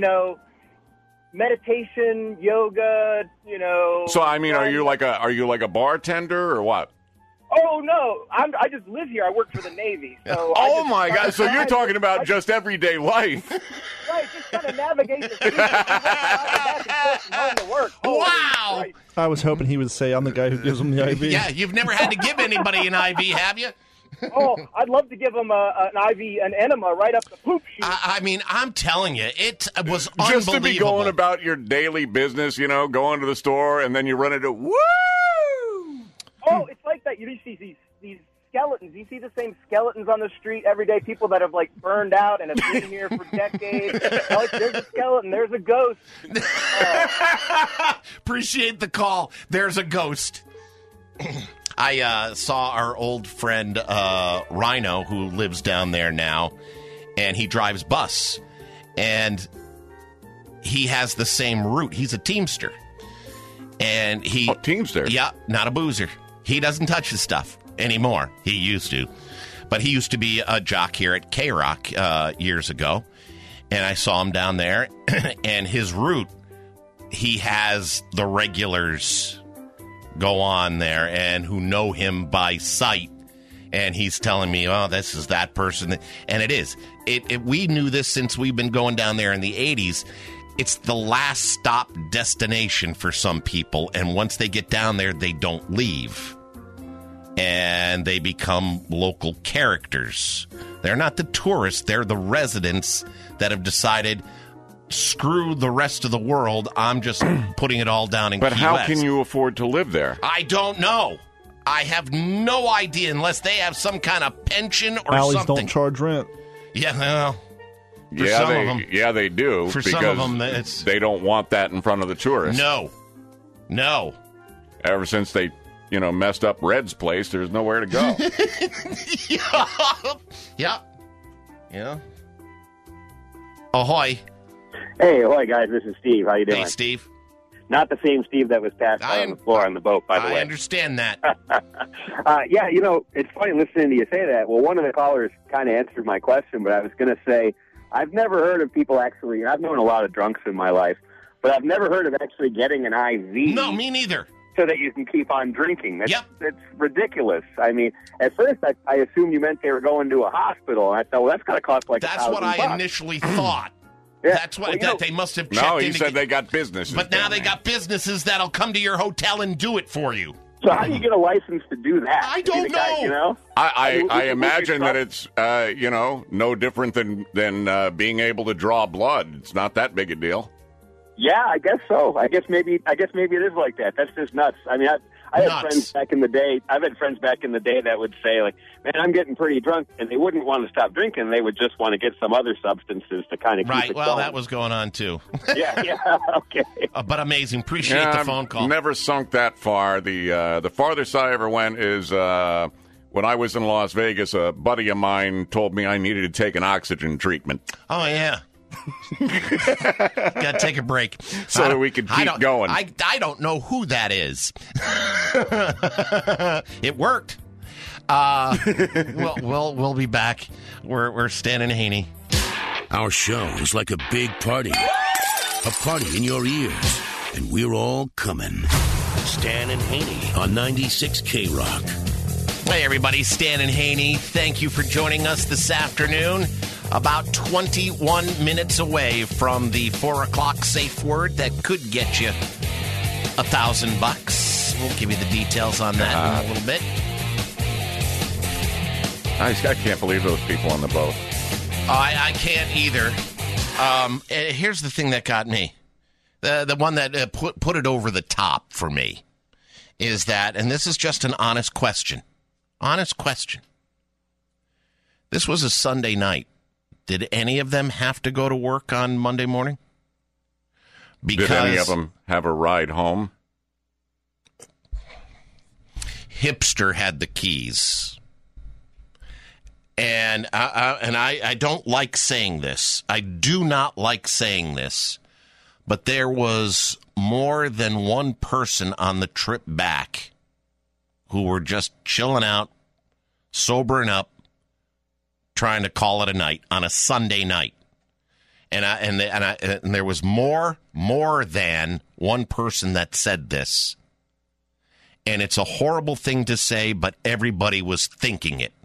meditation, yoga, So, I mean, are you like a bartender or what? Oh, no. I just live here. I work for the Navy. So my God. So you're talking about just everyday life. Right, just kind of navigate the season. Home to work. Wow. Right. I was hoping he would say, I'm the guy who gives him the IV. Yeah, you've never had to give anybody an IV, have you? Oh, I'd love to give them an IV, an enema right up the poop chute. I mean, I'm telling you, it was unbelievable. Just to be going about your daily business, going to the store, and then you run into, woo! Oh, it's like that. You see these skeletons. You see the same skeletons on the street every day, people that have, burned out and have been here for decades. There's a skeleton. There's a ghost. Appreciate the call. There's a ghost. I saw our old friend Rhino, who lives down there now, and he drives bus. And he has the same route. He's a Teamster. And Teamster? Yeah, not a boozer. He doesn't touch his stuff anymore. He used to. But he used to be a jock here at K-Rock years ago. And I saw him down there. And his route, he has the regulars go on there and who know him by sight. And he's telling me, oh, this is that person. And it is. We knew this since we've been going down there in the 80s. It's the last stop destination for some people, and once they get down there, they don't leave. and they become local characters. They're not the tourists. They're the residents that have decided, screw the rest of the world. I'm just putting it all down in Key West. But how can you afford to live there? I don't know. I have no idea unless they have some kind of pension or Alleys something. Don't charge rent. Yeah, well, for Yeah, some they, of them. yeah, they do. For because some of them, it's... they don't want that in front of the tourists. No. Ever since they, messed up Red's place, there's nowhere to go. Yeah. Ahoy. Hey, ahoy, guys. This is Steve. How you doing? Hey, Steve. Not the same Steve that was passed out on the floor on the boat, by the way. I understand that. Yeah, it's funny listening to you say that. Well, one of the callers kind of answered my question, but I was going to say, I've never heard of people actually, I've known a lot of drunks in my life, but I've never heard of actually getting an IV. No, me neither. So that you can keep on drinking. That's ridiculous. I mean, at first I assumed you meant they were going to a hospital, and I thought, well, that's going to cost like That's what I initially thought. Yeah. That's what they must have checked. No, he said they got businesses. But now they got businesses that'll come to your hotel and do it for you. So how do you get a license to do that? I don't know. I imagine that it's, no different than being able to draw blood. It's not that big a deal. Yeah, I guess so. I guess maybe it is like that. That's just nuts. I mean, I had friends back in the day. I've had friends back in the day that would say, like, "Man, I'm getting pretty drunk," and they wouldn't want to stop drinking. They would just want to get some other substances to kind of keep it going. That was going on too. Yeah, okay. But amazing. Appreciate the phone call. I've never sunk that far. The farthest I ever went is when I was in Las Vegas. A buddy of mine told me I needed to take an oxygen treatment. Oh yeah. Got to take a break so that we could keep going. I don't know who that is. It worked. We'll be back. We're Stan and Haney. Our show is like a big party, a party in your ears, and we're all coming. Stan and Haney on 96 K-Rock. Hey everybody, Stan and Haney. Thank you for joining us this afternoon. About 21 minutes away from the 4 o'clock safe word that could get you $1,000. We'll give you the details on that in a little bit. I can't believe those people on the boat. I can't either. Here's the thing that got me. The one that put it over the top for me is that, and this is just an honest question. Honest question. This was a Sunday night. Did any of them have to go to work on Monday morning? Did any of them have a ride home? Hipster had the keys. And I don't like saying this. I do not like saying this. But there was more than one person on the trip back who were just chilling out, sobering up, trying to call it a night on a Sunday night. And there was more than one person that said this. And it's a horrible thing to say, but everybody was thinking it.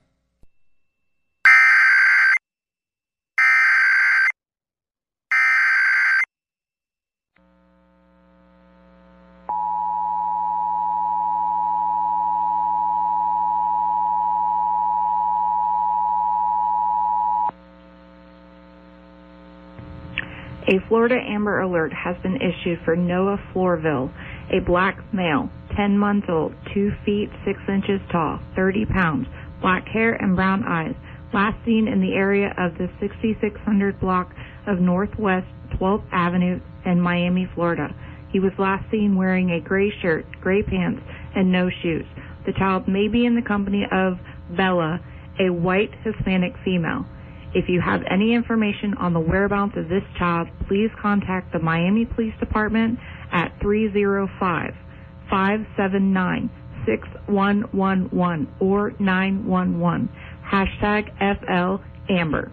A Florida Amber Alert has been issued for Noah Floorville, a black male, 10 months old, 2 feet 6 inches tall, 30 pounds, black hair and brown eyes, last seen in the area of the 6600 block of Northwest 12th Avenue in Miami, Florida. He was last seen wearing a gray shirt, gray pants, and no shoes. The child may be in the company of Bella, a white Hispanic female. If you have any information on the whereabouts of this child, please contact the Miami Police Department at 305-579-6111 or 911. Hashtag FL Amber.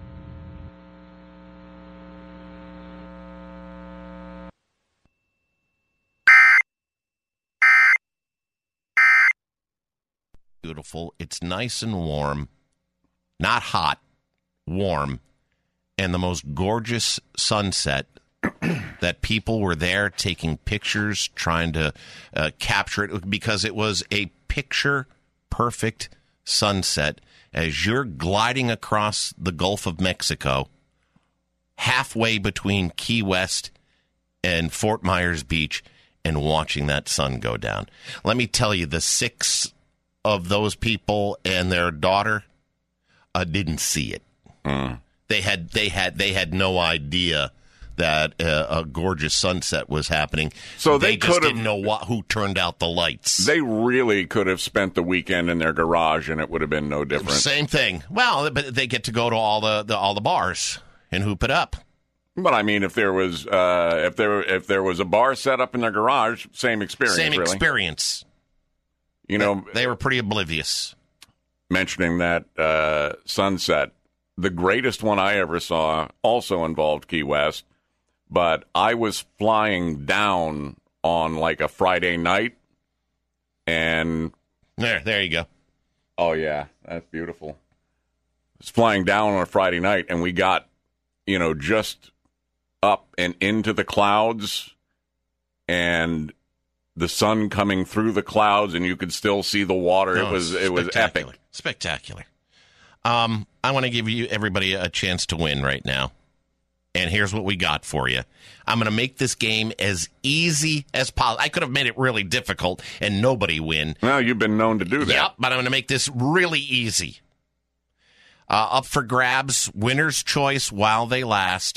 Beautiful. It's nice and warm. Not hot. Warm, and the most gorgeous sunset that people were there taking pictures, trying to capture it because it was a picture perfect sunset as you're gliding across the Gulf of Mexico, halfway between Key West and Fort Myers Beach, and watching that sun go down. Let me tell you, the 6 of those people and their daughter didn't see it. They had no idea that a gorgeous sunset was happening. So they just didn't know who turned out the lights. They really could have spent the weekend in their garage, and it would have been no different. Same thing. Well, but they get to go to all the bars and hoop it up. But I mean, if there was a bar set up in their garage, same experience. Same really. experience. You know, they were pretty oblivious. Mentioning that sunset, the greatest one I ever saw also involved Key West, but I was flying down on like a Friday night, and there you go. Oh yeah, that's beautiful. I was flying down on a Friday night, and we got, just up and into the clouds, and the sun coming through the clouds, and you could still see the water. It was epic. Spectacular. I want to give everybody a chance to win right now. And here's what we got for you. I'm going to make this game as easy as possible. I could have made it really difficult and nobody win. Well, you've been known to do that. Yep, but I'm going to make this really easy. Up for grabs, winner's choice while they last.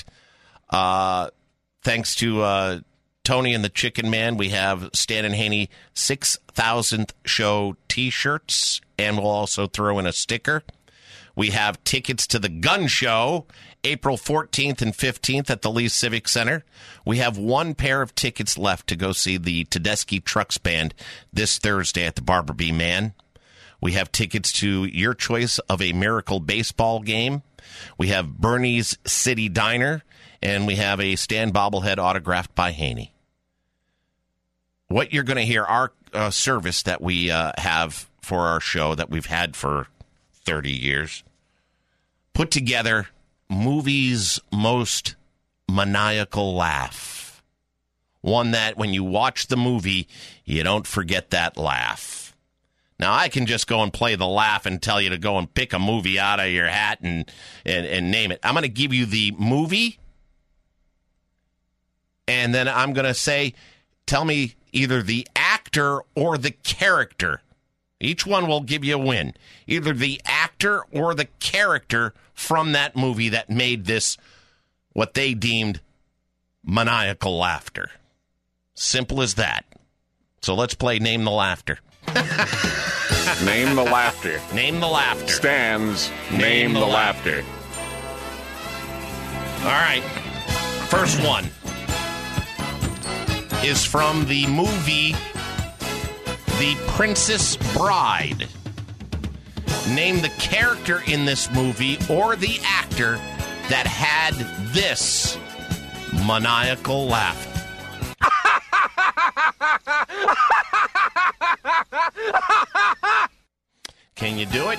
Thanks to Tony and the Chicken Man, we have Stan and Haney 6,000th show T-shirts, and we'll also throw in a sticker. We have tickets to the Gun Show, April 14th and 15th at the Lee Civic Center. We have one pair of tickets left to go see the Tedeschi Trucks Band this Thursday at the Barbara B. Mann. We have tickets to your choice of a Miracle baseball game. We have Bernie's City Diner, and we have a Stan bobblehead autographed by Haney. What you're going to hear, our service that we have for our show that we've had for 30 years, put together movie's most maniacal laugh. One that when you watch the movie, you don't forget that laugh. Now, I can just go and play the laugh and tell you to go and pick a movie out of your hat and name it. I'm going to give you the movie, and then I'm going to say, tell me either the actor or the character. Each one will give you a win. Either the actor or the character from that movie that made this what they deemed maniacal laughter. Simple as that. So let's play Name the Laughter. Name the Laughter. Name the Laughter. Stan's Name the Laughter. All right. First one is from the movie The Princess Bride. Name the character in this movie or the actor that had this maniacal laughter. Can you do it?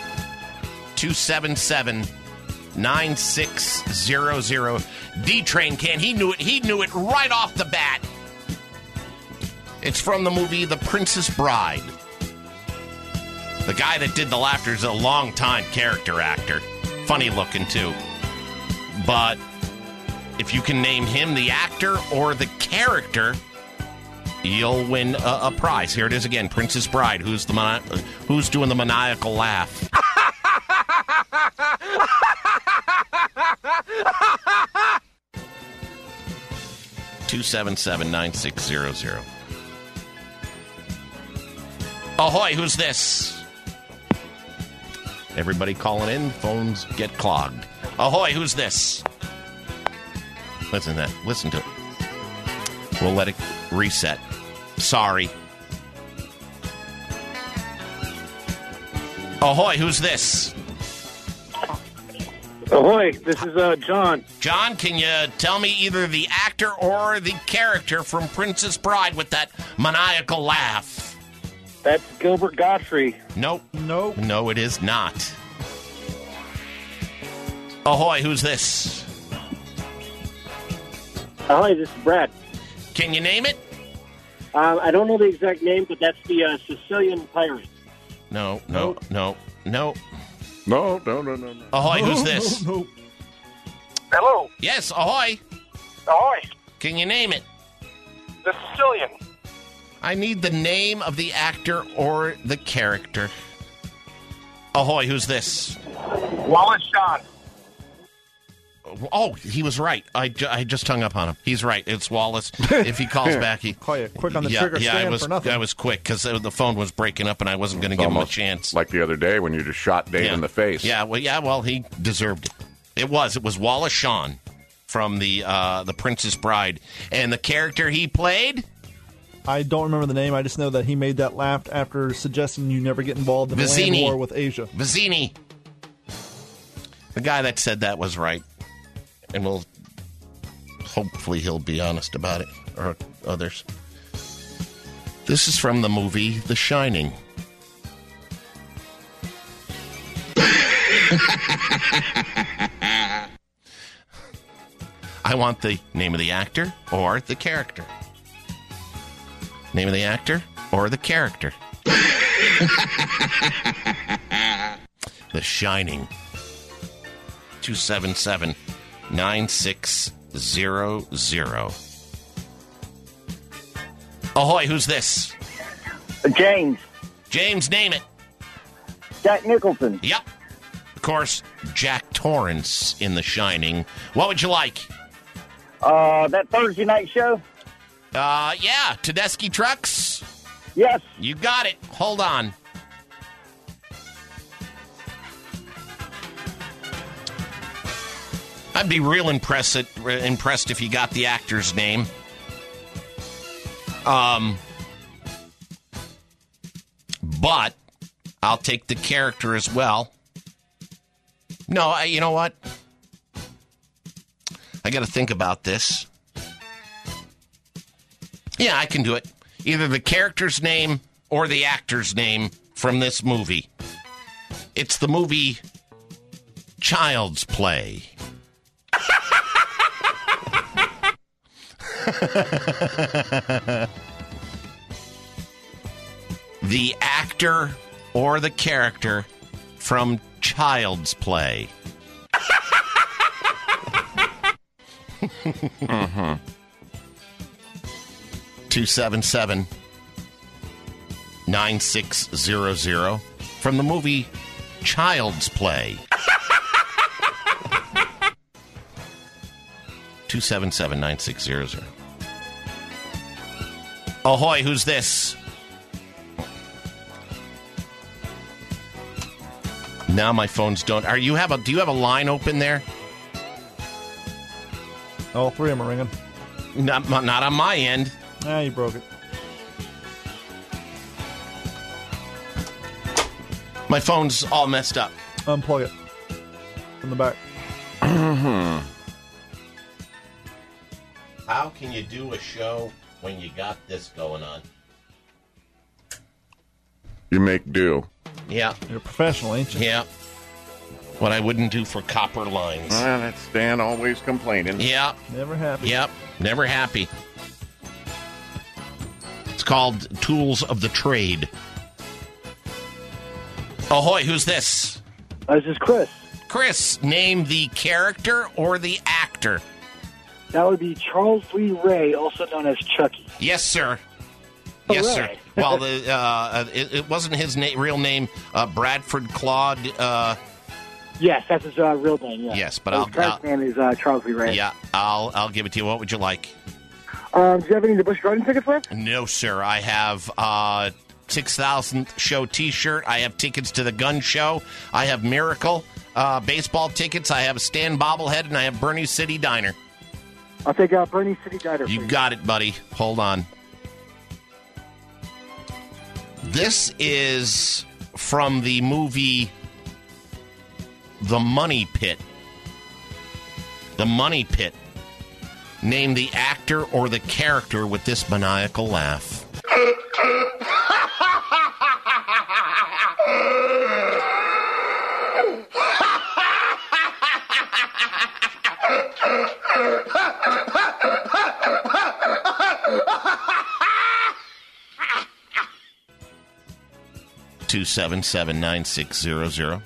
277-9600. D-Train can. He knew it. He knew it right off the bat. It's from the movie The Princess Bride. The guy that did the laughter is a long-time character actor. Funny looking, too. But if you can name him the actor or the character, you'll win a prize. Here it is again. Princess Bride. Who's doing the maniacal laugh? 277-9600. Ahoy, who's this? Everybody calling in, phones get clogged. Ahoy, who's this? Listen to it. We'll let it reset. Sorry. Ahoy, who's this? Ahoy, this is John. John, can you tell me either the actor or the character from Princess Bride with that maniacal laugh? That's Gilbert Gottfried. Nope. No, it is not. Ahoy, who's this? Ahoy, this is Brad. Can you name it? I don't know the exact name, but that's the Sicilian pirate. No. Ahoy, who's this? No. Hello. Yes, ahoy. Ahoy. Can you name it? The Sicilian. I need the name of the actor or the character. Ahoy, who's this? Wallace Shawn. Oh, he was right. I just hung up on him. He's right. It's Wallace. If he calls back, he... Quick on the trigger stand for nothing. I was quick because the phone was breaking up and I wasn't going to give him a chance. Like the other day when you just shot Dave in the face. Well, he deserved it. It was Wallace Shawn from the Princess Bride. And the character he played? I don't remember the name. I just know that he made that laugh after suggesting you never get involved in a land war with Asia. Vizzini. The guy that said that was right. And hopefully he'll be honest about it, or others. This is from the movie The Shining. I want the name of the actor or the character. Name of the actor or the character. The Shining. 277-9600. Ahoy, who's this? James. James, name it. Jack Nicholson. Yep. Of course, Jack Torrance in The Shining. What would you like? That Thursday night show? Yeah. Tedeschi Trucks? Yes. You got it. Hold on. I'd be real impressed if you got the actor's name. But I'll take the character as well. No, you know what? I got to think about this. Yeah, I can do it. Either the character's name or the actor's name from this movie. It's the movie Child's Play. The actor or the character from Child's Play. Mm-hmm. 277-9600 from the movie Child's Play. 277-9600. Ahoy, who's this? Now my phones don't. Do you have a line open there? All three of them are ringing. Not on my end. Ah, you broke it. My phone's all messed up. Unplug it from the back. How can you do a show when you got this going on? You make do. Yeah. You're a professional, ain't you? Yeah. What I wouldn't do for copper lines. That's Dan always complaining. Yeah. Never happy. Yep. Never happy. It's called Tools of the Trade. Ahoy, who's this? This is Chris. Chris, name the character or the actor. That would be Charles Lee Ray, also known as Chucky. Yes, sir. Yes, sir. Well, it wasn't his real name, Bradford Claude. Yes, that's his real name. Yeah. Yes, but his name is Charles Lee Ray. Yeah, I'll give it to you. What would you like? Do you have any of the Busch Gardens tickets left? No, sir. I have 6,000th show T-shirt. I have tickets to the gun show. I have Miracle baseball tickets. I have a Stan bobblehead, and I have Bernie City Diner. I'll take Bernie City Diner. You got it, buddy. Hold on. This is from the movie The Money Pit. The Money Pit. Name the actor or the character with this maniacal laugh. 277-9600.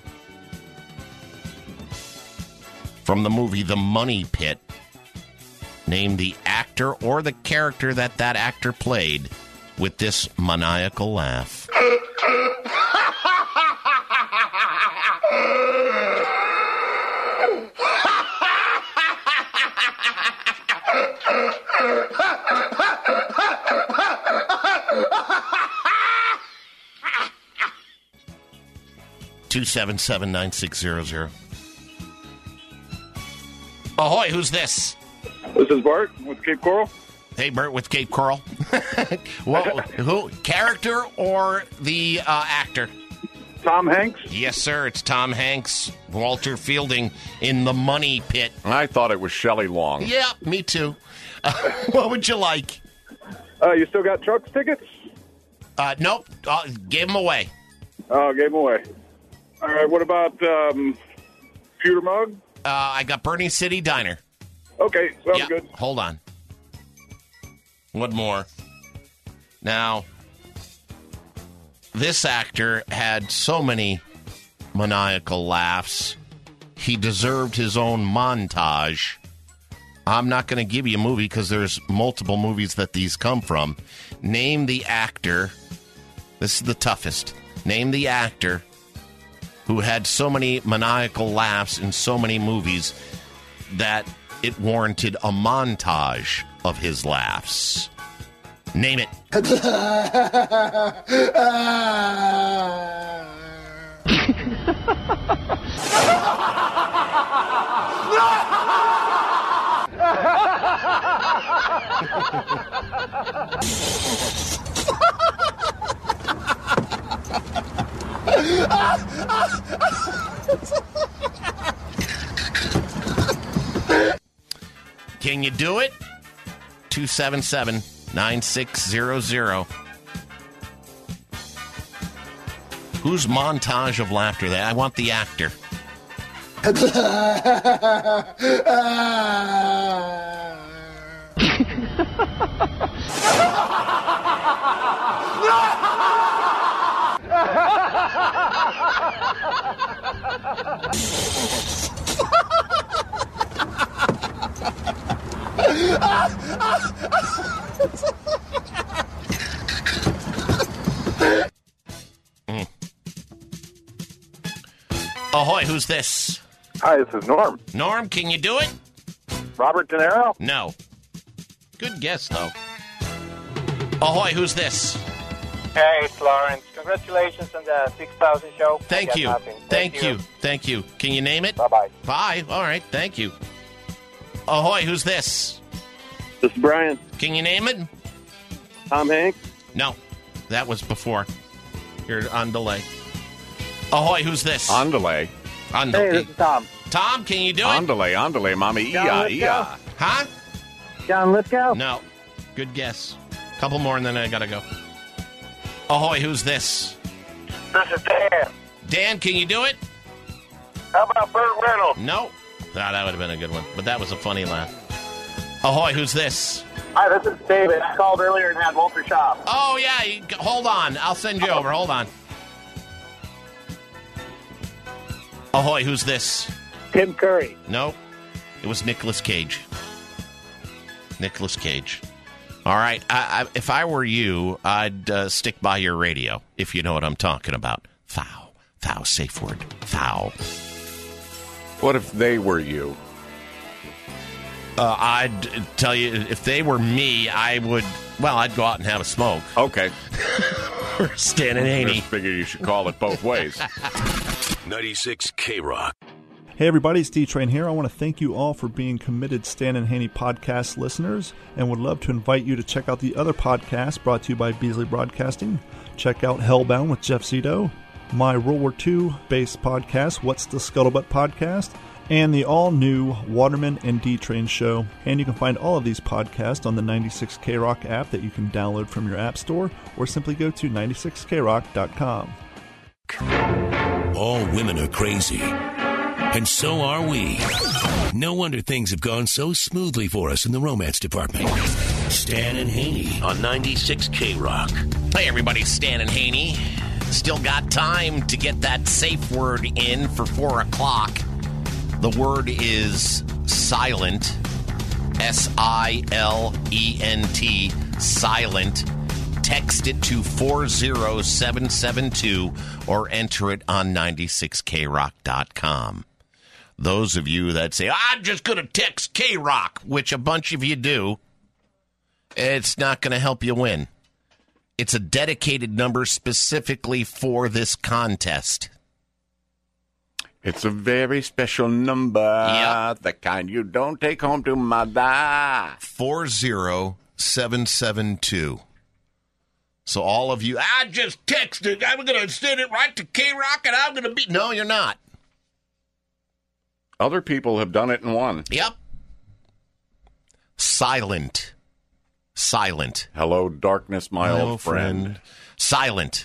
From the movie The Money Pit, name the actor or the character that actor played with this maniacal laugh. (277-9600). Ahoy, who's this? This is Bart with Cape Coral. Hey, Bert with Cape Coral. Well, who? Character or the actor? Tom Hanks. Yes, sir. It's Tom Hanks. Walter Fielding in The Money Pit. I thought it was Shelley Long. Yeah, me too. What would you like? You still got Trucks tickets? Nope. Gave them away. Oh, gave them away. All right. What about Pewter Mug? I got Bernie City Diner. Okay, sounds good. Hold on. One more. Now, this actor had so many maniacal laughs, he deserved his own montage. I'm not going to give you a movie because there's multiple movies that these come from. Name the actor. This is the toughest. Name the actor who had so many maniacal laughs in so many movies that it warranted a montage of his laughs. Name it. Can you do it? 277-9600. Whose montage of laughter that? I want the actor. Ahoy, who's this? Hi, this is Norm. Norm, can you do it? Robert De Niro? No. Good guess, though. Ahoy, who's this? Hey, it's Lawrence. Congratulations on the 6,000 show. Thank you. Thank you. Thank you. Can you name it? Bye-bye. Bye. All right. Thank you. Ahoy, who's this? This is Brian. Can you name it? Tom Hanks? No. That was before. You're on delay. Ahoy, who's this? On delay. On delay. Hey, this is Tom. Tom, can you do On it? delay, mommy. Lithgow? Huh? John Lithgow? No. Good guess. Couple more and then I gotta go. Ahoy, who's this? This is Dan. Dan, can you do it? How about Burt Reynolds? No. That would have been a good one, but that was a funny laugh. Ahoy, who's this? Hi, this is David. I called earlier and had Walter Shaw. Oh, yeah. Hold on. I'll send you over. Hold on. Ahoy, who's this? Tim Curry. No. It was Nicolas Cage. Nicolas Cage. All right. If I were you, I'd stick by your radio, if you know what I'm talking about. Thou. Thou, safe word. Thou. What if they were you? I'd tell you, if they were me, I'd go out and have a smoke. Okay. Or Stan and Haney. Just figured you should call it both ways. 96 K-Rock. Hey everybody, it's D-Train here. I want to thank you all for being committed Stan and Haney podcast listeners and would love to invite you to check out the other podcasts brought to you by Beasley Broadcasting. Check out Hellbound with Jeff Zito, my World War II based podcast, What's the Scuttlebutt podcast, and the all-new Waterman and D-Train show. And you can find all of these podcasts on the 96K-Rock app that you can download from your app store or simply go to 96krock.com. All women are crazy. And so are we. No wonder things have gone so smoothly for us in the romance department. Stan and Haney on 96 K-Rock. Hey, everybody, Stan and Haney. Still got time to get that safe word in for 4 o'clock. The word is silent. S-I-L-E-N-T. Silent. Text it to 40772 or enter it on 96krock.com. Those of you that say, I'm just going to text K-Rock, which a bunch of you do, it's not going to help you win. It's a dedicated number specifically for this contest. It's a very special number. Yep. The kind you don't take home to mother. 40772. So all of you, I just texted. I'm going to send it right to K-Rock and I'm going to be... No, you're not. Other people have done it and won. Yep. Silent. Silent. Hello, darkness, my old friend. Silent.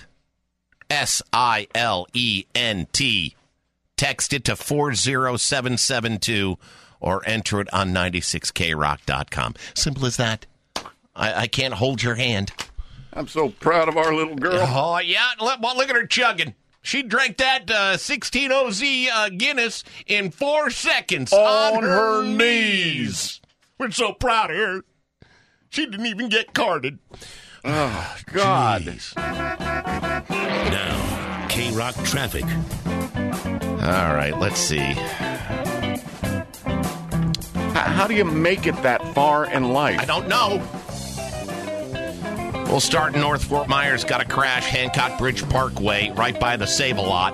S-I-L-E-N-T. Text it to 40772 or enter it on 96krock.com. Simple as that. I can't hold your hand. I'm so proud of our little girl. Oh, yeah. Look at her chugging. She drank that 16OZ Guinness in 4 seconds on her knees. We're so proud of her. She didn't even get carded. Oh, God. Jeez. Now, K-Rock traffic. All right, let's see. How do you make it that far in life? I don't know. We'll start in North Fort Myers. Got a crash, Hancock Bridge Parkway, right by the Save-A-Lot.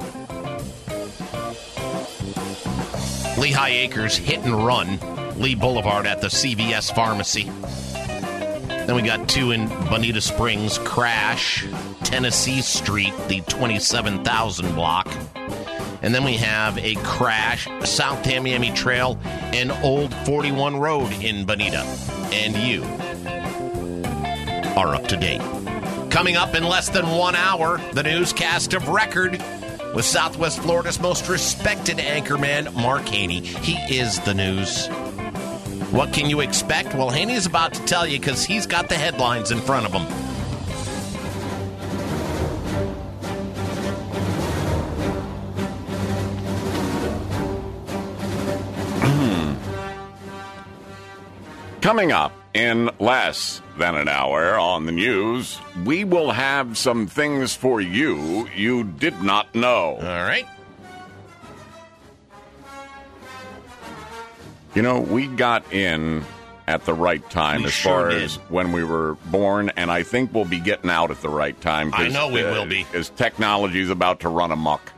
Lehigh Acres, hit and run. Lee Boulevard at the CVS Pharmacy. Then we got 2 in Bonita Springs, crash, Tennessee Street, the 27,000 block. And then we have a crash, South Tamiami Trail and Old 41 Road in Bonita. And you are up to date. Coming up in less than 1 hour, the newscast of record with Southwest Florida's most respected anchorman, Mark Haney. He is the news. What can you expect? Well, Haney's about to tell you because he's got the headlines in front of him. Coming up in less than an hour on the news, we will have some things for you did not know. All right. You know, we got in at the right time as far as when we were born, and I think we'll be getting out at the right time. I know we will be. As technology is about to run amok.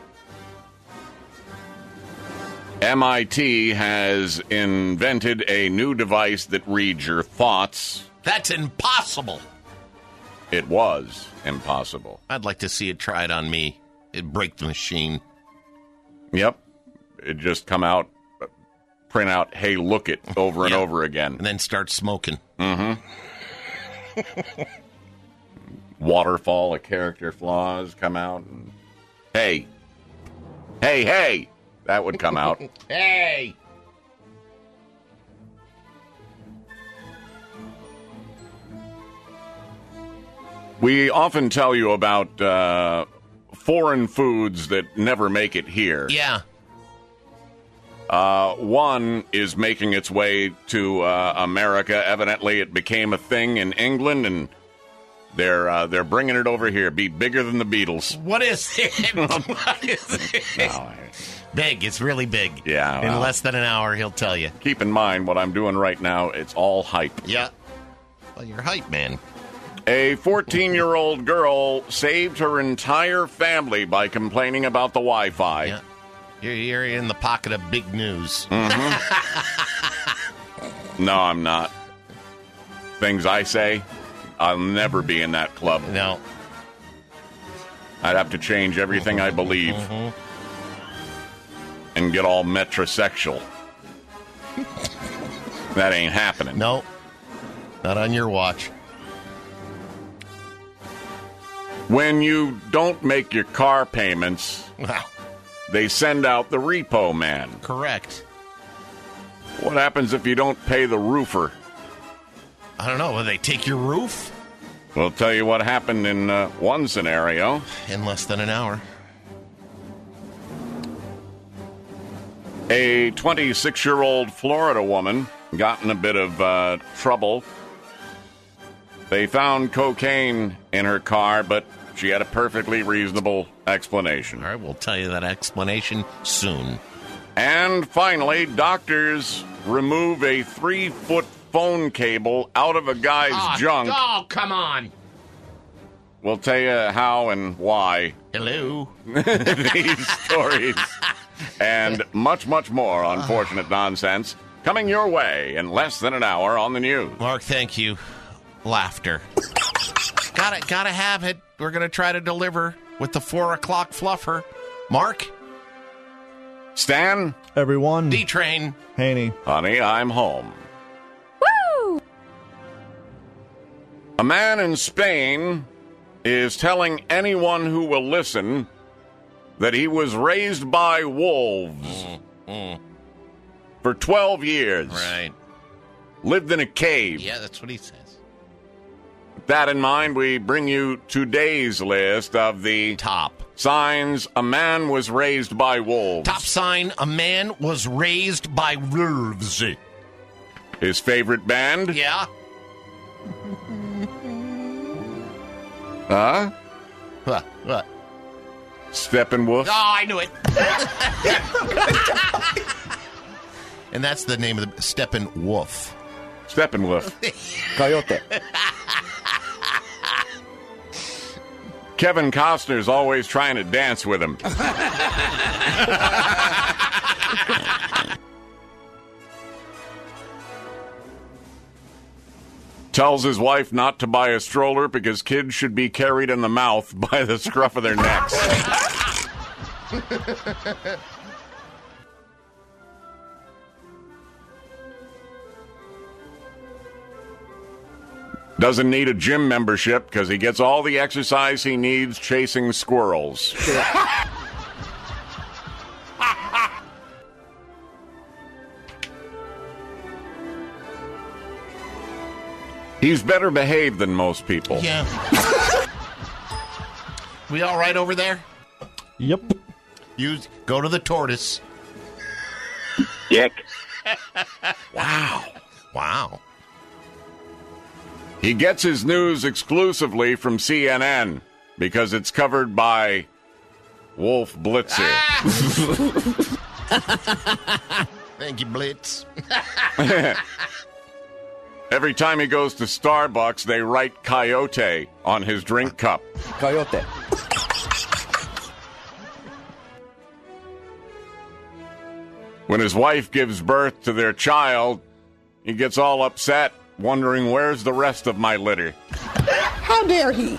MIT has invented a new device that reads your thoughts. That's impossible. It was impossible. I'd like to see it try it on me. It'd break the machine. Yep. It'd just come out, print out, hey, look it, over and over again. And then start smoking. Mm-hmm. Waterfall of character flaws come out. And, hey. That would come out. Hey! We often tell you about foreign foods that never make it here. Yeah. One is making its way to America. Evidently, it became a thing in England, and they're bringing it over here. Be bigger than the Beatles. What is it? What is it? No, big. It's really big. Yeah. In less than an hour, he'll tell you. Keep in mind what I'm doing right now. It's all hype. Yeah. Well, you're hype, man. A 14-year-old girl saved her entire family by complaining about the Wi-Fi. Yeah. You're in the pocket of big news. Mm-hmm. No, I'm not. Things I say, I'll never be in that club. No. I'd have to change everything I believe and get all metrosexual. That ain't happening. No. Not on your watch. When you don't make your car payments, wow, they send out the repo man. Correct. What happens if you don't pay the roofer? I don't know. Will they take your roof? We'll tell you what happened in one scenario. In less than an hour. A 26-year-old Florida woman got in a bit of trouble. They found cocaine in her car, but she had a perfectly reasonable explanation. All right, we'll tell you that explanation soon. And finally, doctors remove a 3-foot phone cable out of a guy's junk. Oh, come on. We'll tell you how and why. Hello. These stories and much, much more unfortunate nonsense coming your way in less than an hour on the news. Mark, thank you. Laughter. Gotta have it. We're going to try to deliver with the 4 o'clock fluffer. Mark? Stan? Everyone. D-Train. Haney. Honey, I'm home. Woo! A man in Spain is telling anyone who will listen that he was raised by wolves for 12 years. Right. Lived in a cave. Yeah, that's what he says. With that in mind, we bring you today's list of the top signs a man was raised by wolves. Top sign, a man was raised by wolves. His favorite band? Yeah. Huh? What? Steppenwolf. Oh, I knew it. And that's the name of the Steppenwolf. Steppenwolf. Coyote. Kevin Costner's always trying to dance with him. Tells his wife not to buy a stroller because kids should be carried in the mouth by the scruff of their necks. Doesn't need a gym membership because he gets all the exercise he needs chasing squirrels. He's better behaved than most people. Yeah. We all right over there? Yep. You go to the tortoise. Dick. Wow. He gets his news exclusively from CNN because it's covered by Wolf Blitzer. Thank you, Blitz. Every time he goes to Starbucks, they write Coyote on his drink cup. Coyote. When his wife gives birth to their child, he gets all upset, wondering where's the rest of my litter. How dare he?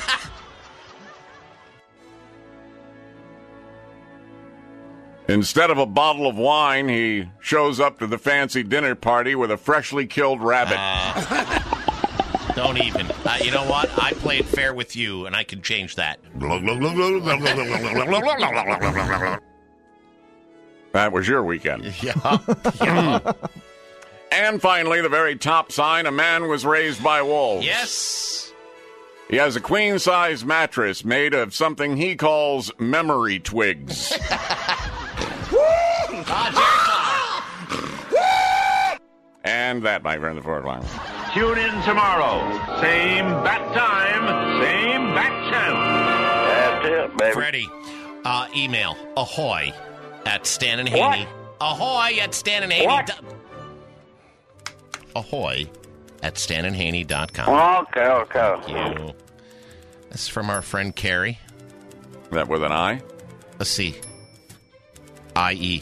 Instead of a bottle of wine, he shows up to the fancy dinner party with a freshly killed rabbit. Don't even. You know what? I played fair with you, and I can change that. That was your weekend. Yeah. And finally, the very top sign, a man was raised by wolves. Yes. He has a queen-size mattress made of something he calls memory twigs. And that, my friend, the fourth line. Tune in tomorrow. Same bat time, same bat channel. That's it, baby. Freddie, email ahoy at Stan and Haney. Ahoy at Stan and Haney. Ahoy at StanandHaney.com. Okay. Thank you. This is from our friend Carrie. That with an I? Let's see. I-E.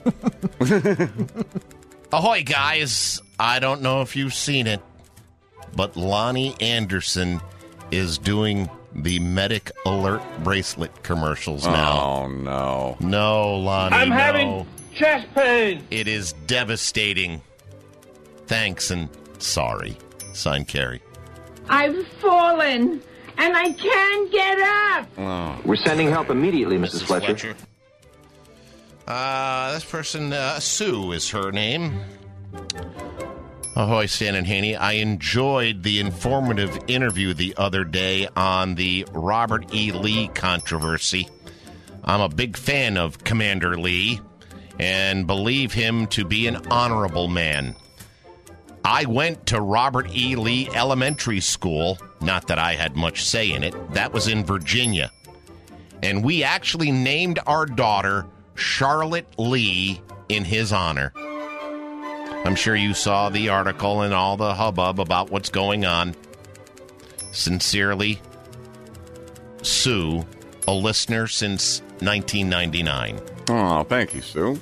Ahoy, guys. I don't know if you've seen it, but Lonnie Anderson is doing the Medic Alert bracelet commercials now. Oh, no. No, Lonnie, I'm having chest pain. It is devastating. Thanks and sorry. Signed, Carrie. I've fallen, and I can't get up. Oh. We're sending help immediately, Mrs. Fletcher. This person, Sue is her name. Ahoy, Stan and Haney. I enjoyed the informative interview the other day on the Robert E. Lee controversy. I'm a big fan of Commander Lee and believe him to be an honorable man. I went to Robert E. Lee Elementary School. Not that I had much say in it. That was in Virginia. And we actually named our daughter Charlotte Lee in his honor. I'm sure you saw the article and all the hubbub about what's going on. Sincerely, Sue, a listener since 1999. Oh, thank you, Sue.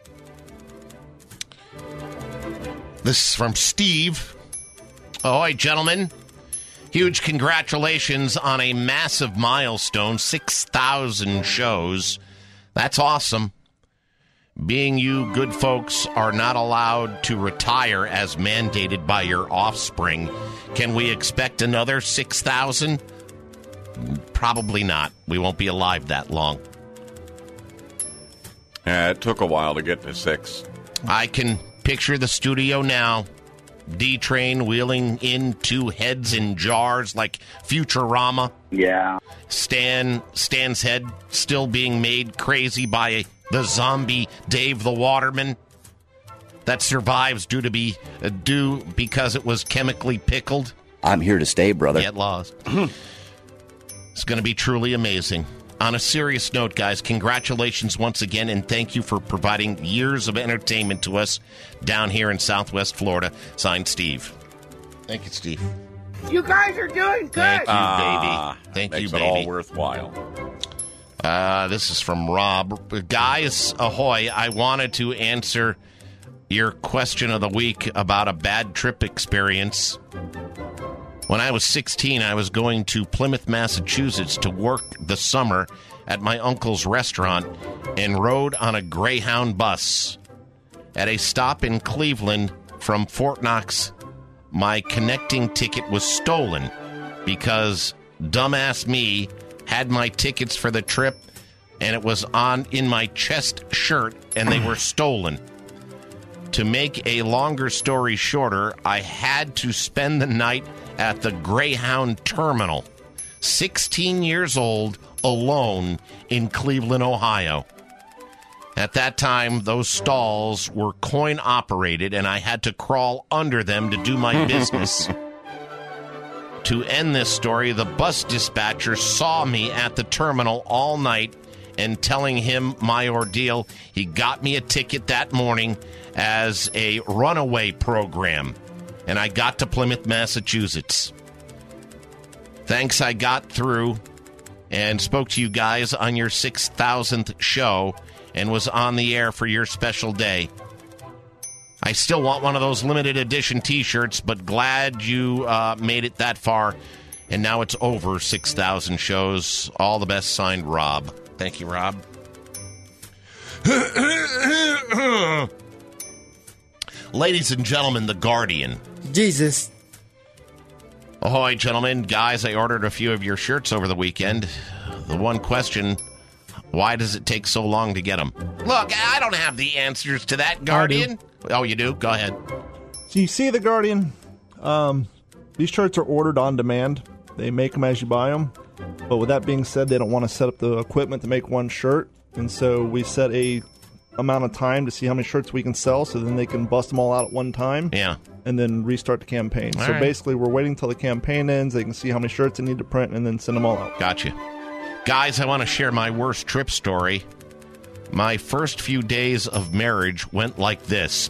This is from Steve. Ahoy, gentlemen. Huge congratulations on a massive milestone, 6,000 shows. That's awesome. Being you good folks are not allowed to retire as mandated by your offspring. Can we expect another 6,000? Probably not. We won't be alive that long. Yeah, it took a while to get to 6. I can picture the studio now. D-Train wheeling in 2 heads in jars like Futurama. Yeah. Stan's head still being made crazy by the zombie Dave the Waterman that survives due because it was chemically pickled. I'm here to stay, brother. Get lost. It's going to be truly amazing. On a serious note, guys, congratulations once again, and thank you for providing years of entertainment to us down here in Southwest Florida. Signed, Steve. Thank you, Steve. You guys are doing good. Thank you, baby. Thank you, makes baby. it all worthwhile. This is from Rob. Guys, ahoy. I wanted to answer your question of the week about a bad trip experience. When I was 16, I was going to Plymouth, Massachusetts to work the summer at my uncle's restaurant and rode on a Greyhound bus. At a stop in Cleveland from Fort Knox, my connecting ticket was stolen because dumbass me had my tickets for the trip and it was in my chest shirt and they were stolen. To make a longer story shorter, I had to spend the night at the Greyhound terminal, 16 years old, alone in Cleveland, Ohio. At that time, those stalls were coin-operated, and I had to crawl under them to do my business. To end this story, the bus dispatcher saw me at the terminal all night, and telling him my ordeal, he got me a ticket that morning as a runaway program. And I got to Plymouth, Massachusetts. Thanks, I got through and spoke to you guys on your 6,000th show and was on the air for your special day. I still want one of those limited edition T-shirts, but glad you made it that far. And now it's over 6,000 shows. All the best, signed, Rob. Thank you, Rob. Ladies and gentlemen, The Guardian. Jesus. Ahoy, gentlemen. Guys, I ordered a few of your shirts over the weekend. The one question, why does it take so long to get them? Look, I don't have the answers to that, Guardian. Oh, you do? Go ahead. So you see, The Guardian, these shirts are ordered on demand. They make them as you buy them. But with that being said, they don't want to set up the equipment to make one shirt. And so we set a amount of time to see how many shirts we can sell, so then they can bust them all out at one time. Yeah. And then restart the campaign. All so right. Basically, we're waiting till the campaign ends. They can see how many shirts they need to print and then send them all out. Gotcha. Guys, I want to share my worst trip story. My first few days of marriage went like this.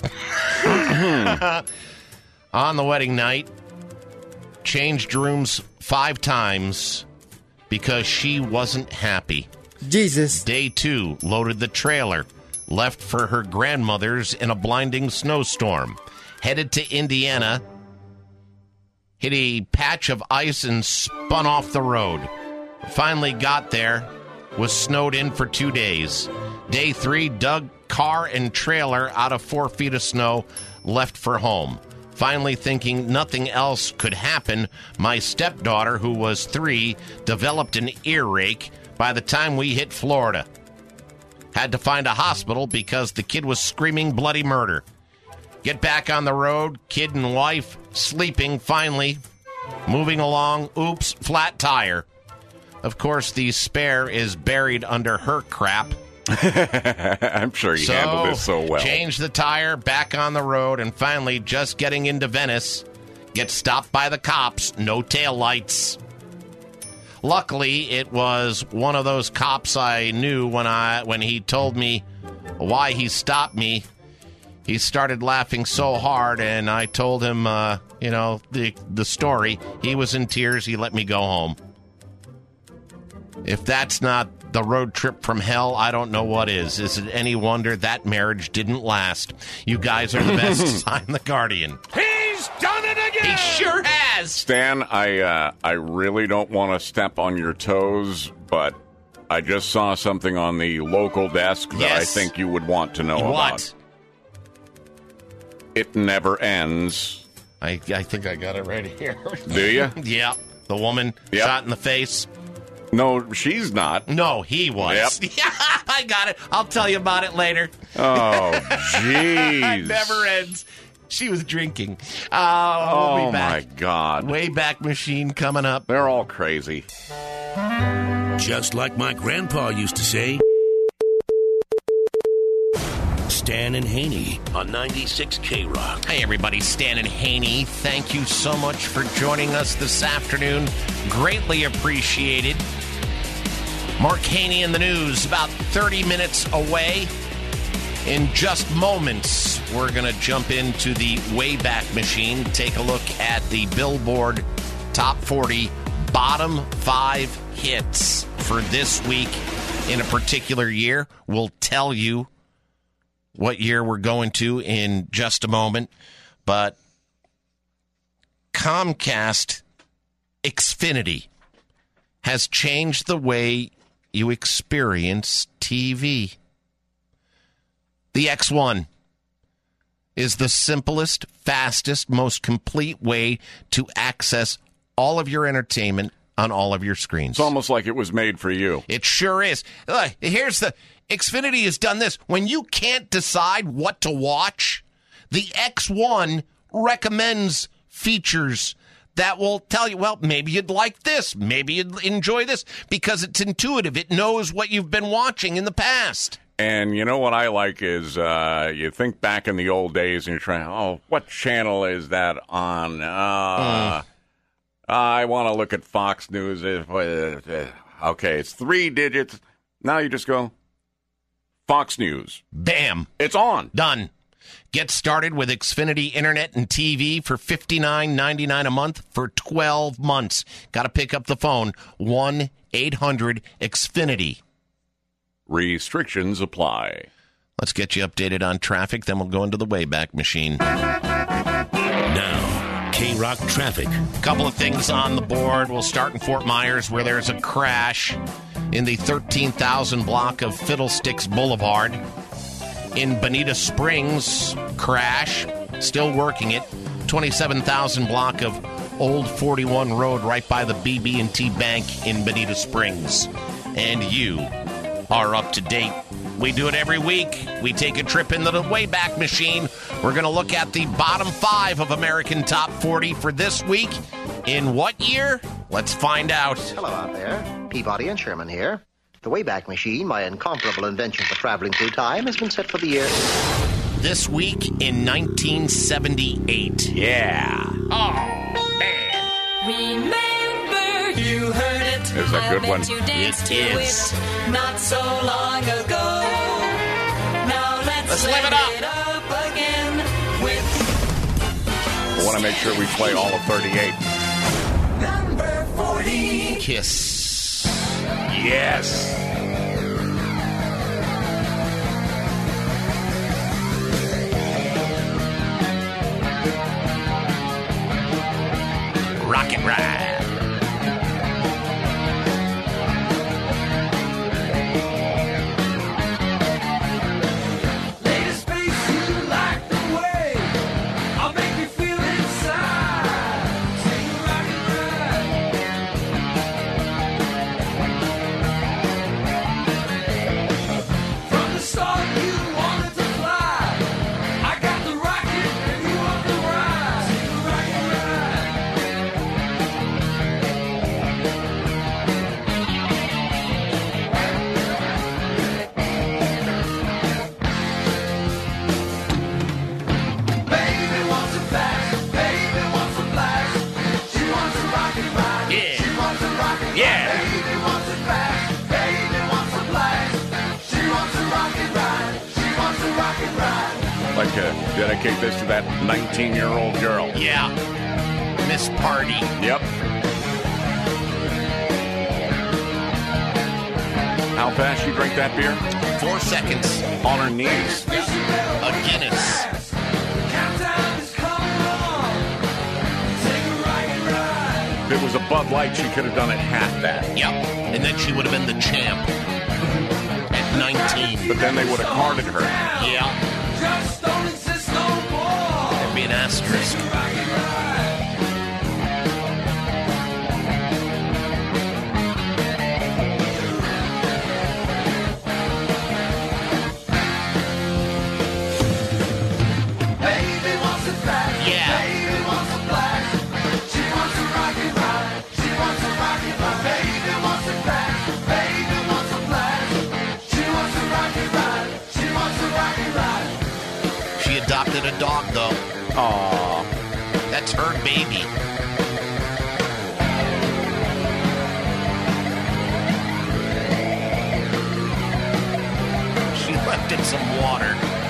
On the wedding night, changed rooms 5 times because she wasn't happy. Jesus. Day 2, loaded the trailer. Left for her grandmother's in a blinding snowstorm. Headed to Indiana. Hit a patch of ice and spun off the road. Finally got there. Was snowed in for 2 days. Day 3, dug car and trailer out of 4 feet of snow. Left for home. Finally thinking nothing else could happen, my stepdaughter, who was 3, developed an earache by the time we hit Florida. Had to find a hospital because the kid was screaming bloody murder. Get back on the road. Kid and wife sleeping, finally. Moving along. Oops, flat tire. Of course, the spare is buried under her crap. I'm sure you handled this so well. Change the tire, back on the road, and finally, just getting into Venice, get stopped by the cops. No taillights. Luckily, it was one of those cops I knew when he told me why he stopped me. He started laughing so hard, and I told him, the story. He was in tears. He let me go home. If that's not the road trip from hell, I don't know what is. Is it any wonder that marriage didn't last? You guys are the best. Sign the Guardian. He's done it again! He sure has! Stan, I really don't want to step on your toes, but I just saw something on the local desk that I think you would want to know about. It never ends. I think I got it right here. Do you? Yeah. The woman shot in the face. No, she's not. No, he was. Yep. Yeah, I got it. I'll tell you about it later. Oh, jeez. It never ends. She was drinking. Oh, we'll be back. My God. Wayback Machine coming up. They're all crazy. Just like my grandpa used to say, Stan and Haney on 96 K-Rock. Hey, everybody. Stan and Haney. Thank you so much for joining us this afternoon. Greatly appreciated. Mark Haney in the news, about 30 minutes away. In just moments, we're going to jump into the Wayback Machine, take a look at the Billboard Top 40 Bottom 5 Hits for this week in a particular year. We'll tell you what year we're going to in just a moment. But Comcast Xfinity has changed the way you experience TV. The X1 is the simplest, fastest, most complete way to access all of your entertainment on all of your screens. It's almost like it was made for you. It sure is. Here's the Xfinity has done this. When you can't decide what to watch, the X1 recommends features that will tell you, well, maybe you'd like this, maybe you'd enjoy this, because it's intuitive. It knows what you've been watching in the past. And you know what I like is you think back in the old days and you're trying, what channel is that on? I want to look at Fox News. Okay, it's 3 digits. Now you just go, Fox News. Bam. It's on. Done. Get started with Xfinity Internet and TV for $59.99 a month for 12 months. Got to pick up the phone, 1-800-XFINITY. Restrictions apply. Let's get you updated on traffic, then we'll go into the Wayback Machine. Now, K-Rock traffic. A couple of things on the board. We'll start in Fort Myers, where there's a crash in the 13,000 block of Fiddlesticks Boulevard. In Bonita Springs, crash, still working it. 27,000 block of Old 41 Road, right by the BB&T Bank in Bonita Springs. And you are up to date. We do it every week. We take a trip into the Wayback Machine. We're going to look at the bottom 5 of American Top 40 for this week. In what year? Let's find out. Hello out there. Peabody and Sherman here. The Wayback Machine, my incomparable invention for traveling through time, has been set for the year. This week in 1978. Yeah. Oh, man. Remember, you heard it. It's a good one. It is. Not so long ago. Now let's live it up. Again with. I want to make sure we play all of 38. Number 40. Kiss. Yes. Rocket Ride. Dedicate this to that 19-year-old girl. Yeah. Miss Party. Yep. How fast you drink that beer? 4 seconds. On her knees. A Guinness. If it was a Bud Light, she could have done it half that. Yep. And then she would have been the champ at 19. But then they would have carded her. Yeah. There'd be an asterisk. Adopted a dog, though. Aww. That's her baby. She left it some water.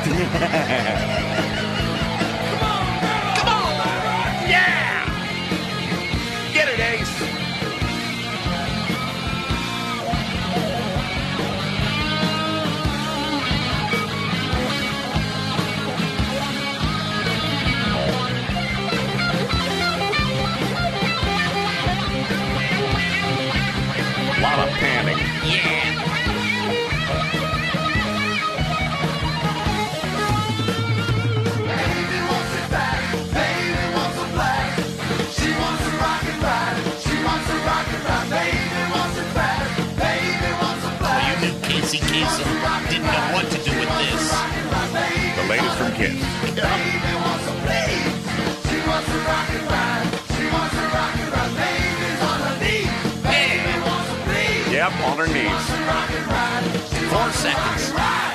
Come on! Yeah! Get it, Ace! Panic. Yeah. Baby wants it back. Baby wants a black. She wants to rock and ride. She wants to rock and ride. Baby wants it back. Baby wants a black. Well, you knew Casey Kasem didn't know what to do with this. The latest from Kiss. Baby wants a blaze. She wants to rock and ride. She wants to rock and ride. Baby's on her knees. Baby wants a blaze. Yep, on her knees. 4 seconds.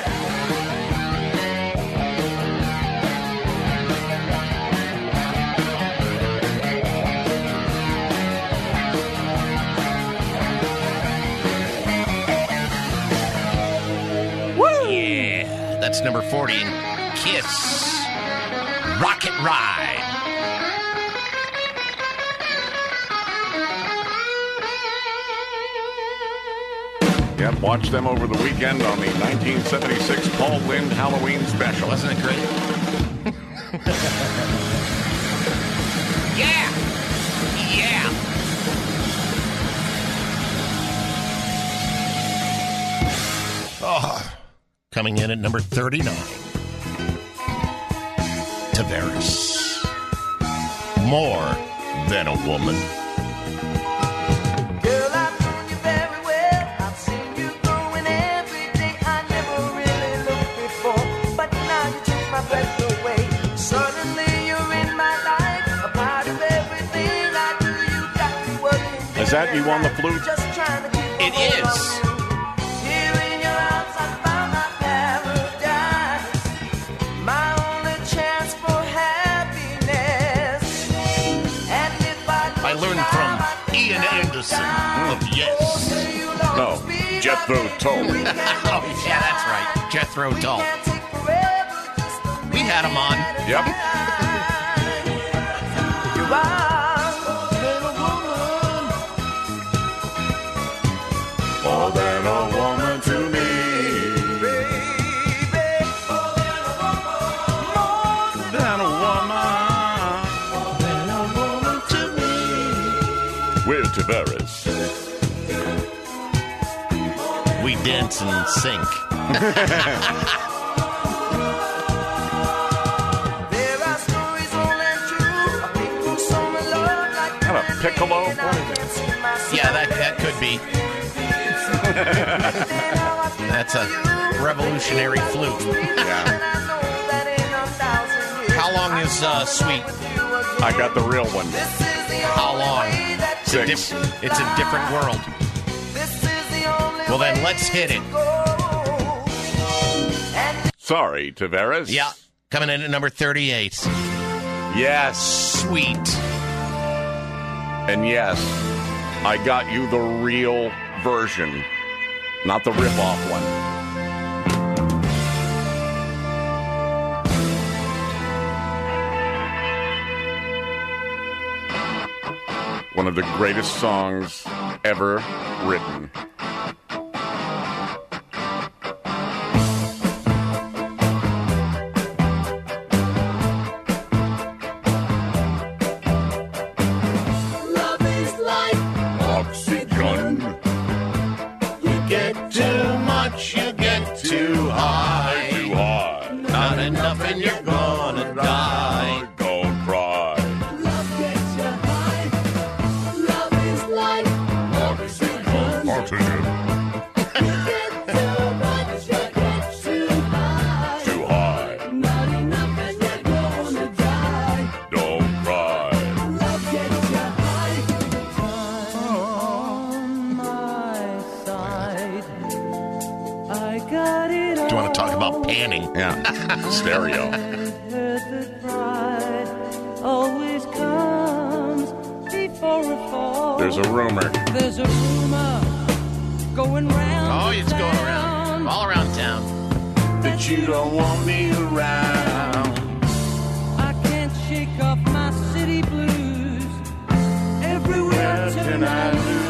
Woo! Yeah, that's number 40. Kiss. Rocket Ride. Yep, watch them over the weekend on the 1976 Paul Lynde Halloween special. Wasn't it great? Yeah! Yeah! Oh, coming in at number 39. Tavares. More than a woman. Is that you on the flute? It is. I learned from Ian Anderson of Yes. No, Jethro Tull. Oh, yeah, that's right. Jethro Tull. We had him on. Yep. More than a woman to me. Baby, more than a woman. More than a woman to me. With Tavares. We dance and sink. Kind of piccolo? Yeah, that could be. That's a revolutionary flute. Yeah. How long is Sweet? I got the real one. How long? 6. It's a different world. Well, then let's hit it. Sorry, Tavares. Yeah, coming in at number 38. Yes. Sweet. And yes, I got you the real version, not the rip-off one. one of the greatest songs ever written. Love is like oxygen. You get too much, you get too high. Too high. Not enough and you're gonna die. Don't cry. love gets you high. Love is like oxygen. Oxygen. You get too much, you get too high. Too high. Not enough and you're gonna die. Don't cry. Love gets you high. Do you want to talk about panning? Yeah. Stereo. Always comes before a fall. There's a rumor. There's a rumor going round. Oh, it's going around. All around town. That you don't want me around. I can't shake off my city blues. Everywhere I turn I lose.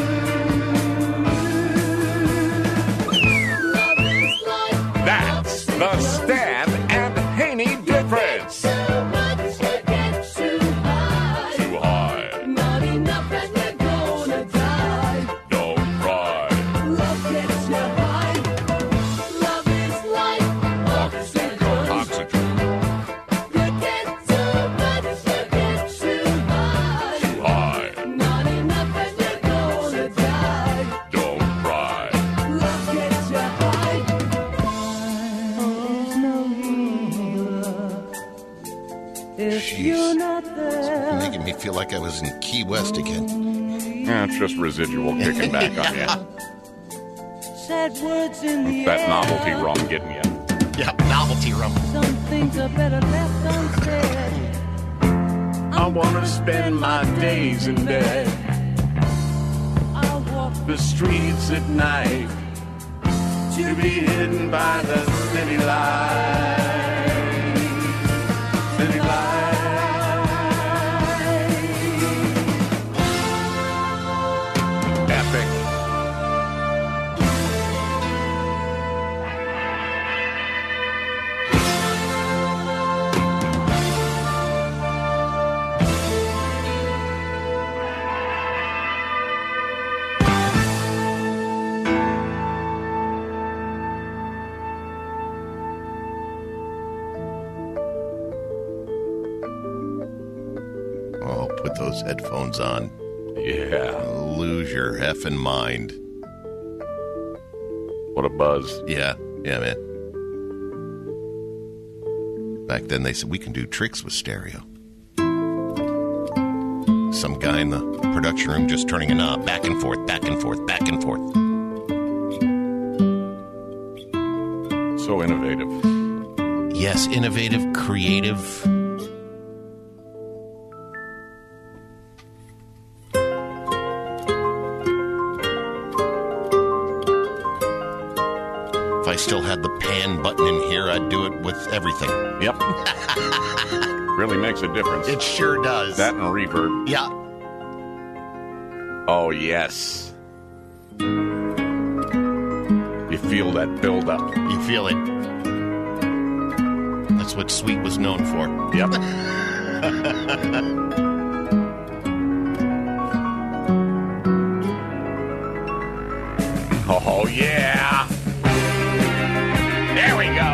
Love is like That's the Stan and Haney difference. too much, you get too high. Too high. Not enough and you're gonna die. Don't cry. Love gets you high. Love is like oxygen. Oxygen. You get too much, you get too high. Too high. Not enough and you're gonna die. Don't cry. Love gets you high. There's no healer if you're not there. Making me feel like I was in Key West again. Yeah, it's just residual kicking back on you. Said words in the That air. novelty rum getting you. Yeah, novelty rum. Some things are better left unsaid. I want to spend my days in bed. I'll walk The streets at night to be hidden by the city lights. City lights. Epic. Oh, put those headphones on. Yeah. Lose your effing mind. What a buzz. Yeah, man. Back then they said we can do tricks with stereo. Some guy in the production room just turning a knob back and forth, back and forth, back and forth. So innovative. Yes, innovative, creative. If I still had the pan button in here, I'd do it with everything. Yep. Really makes a difference. It sure does. That and reverb. Yeah. Oh, yes. You feel that build up. You feel it. That's what Sweet was known for. Yep. Oh, yeah. There we go.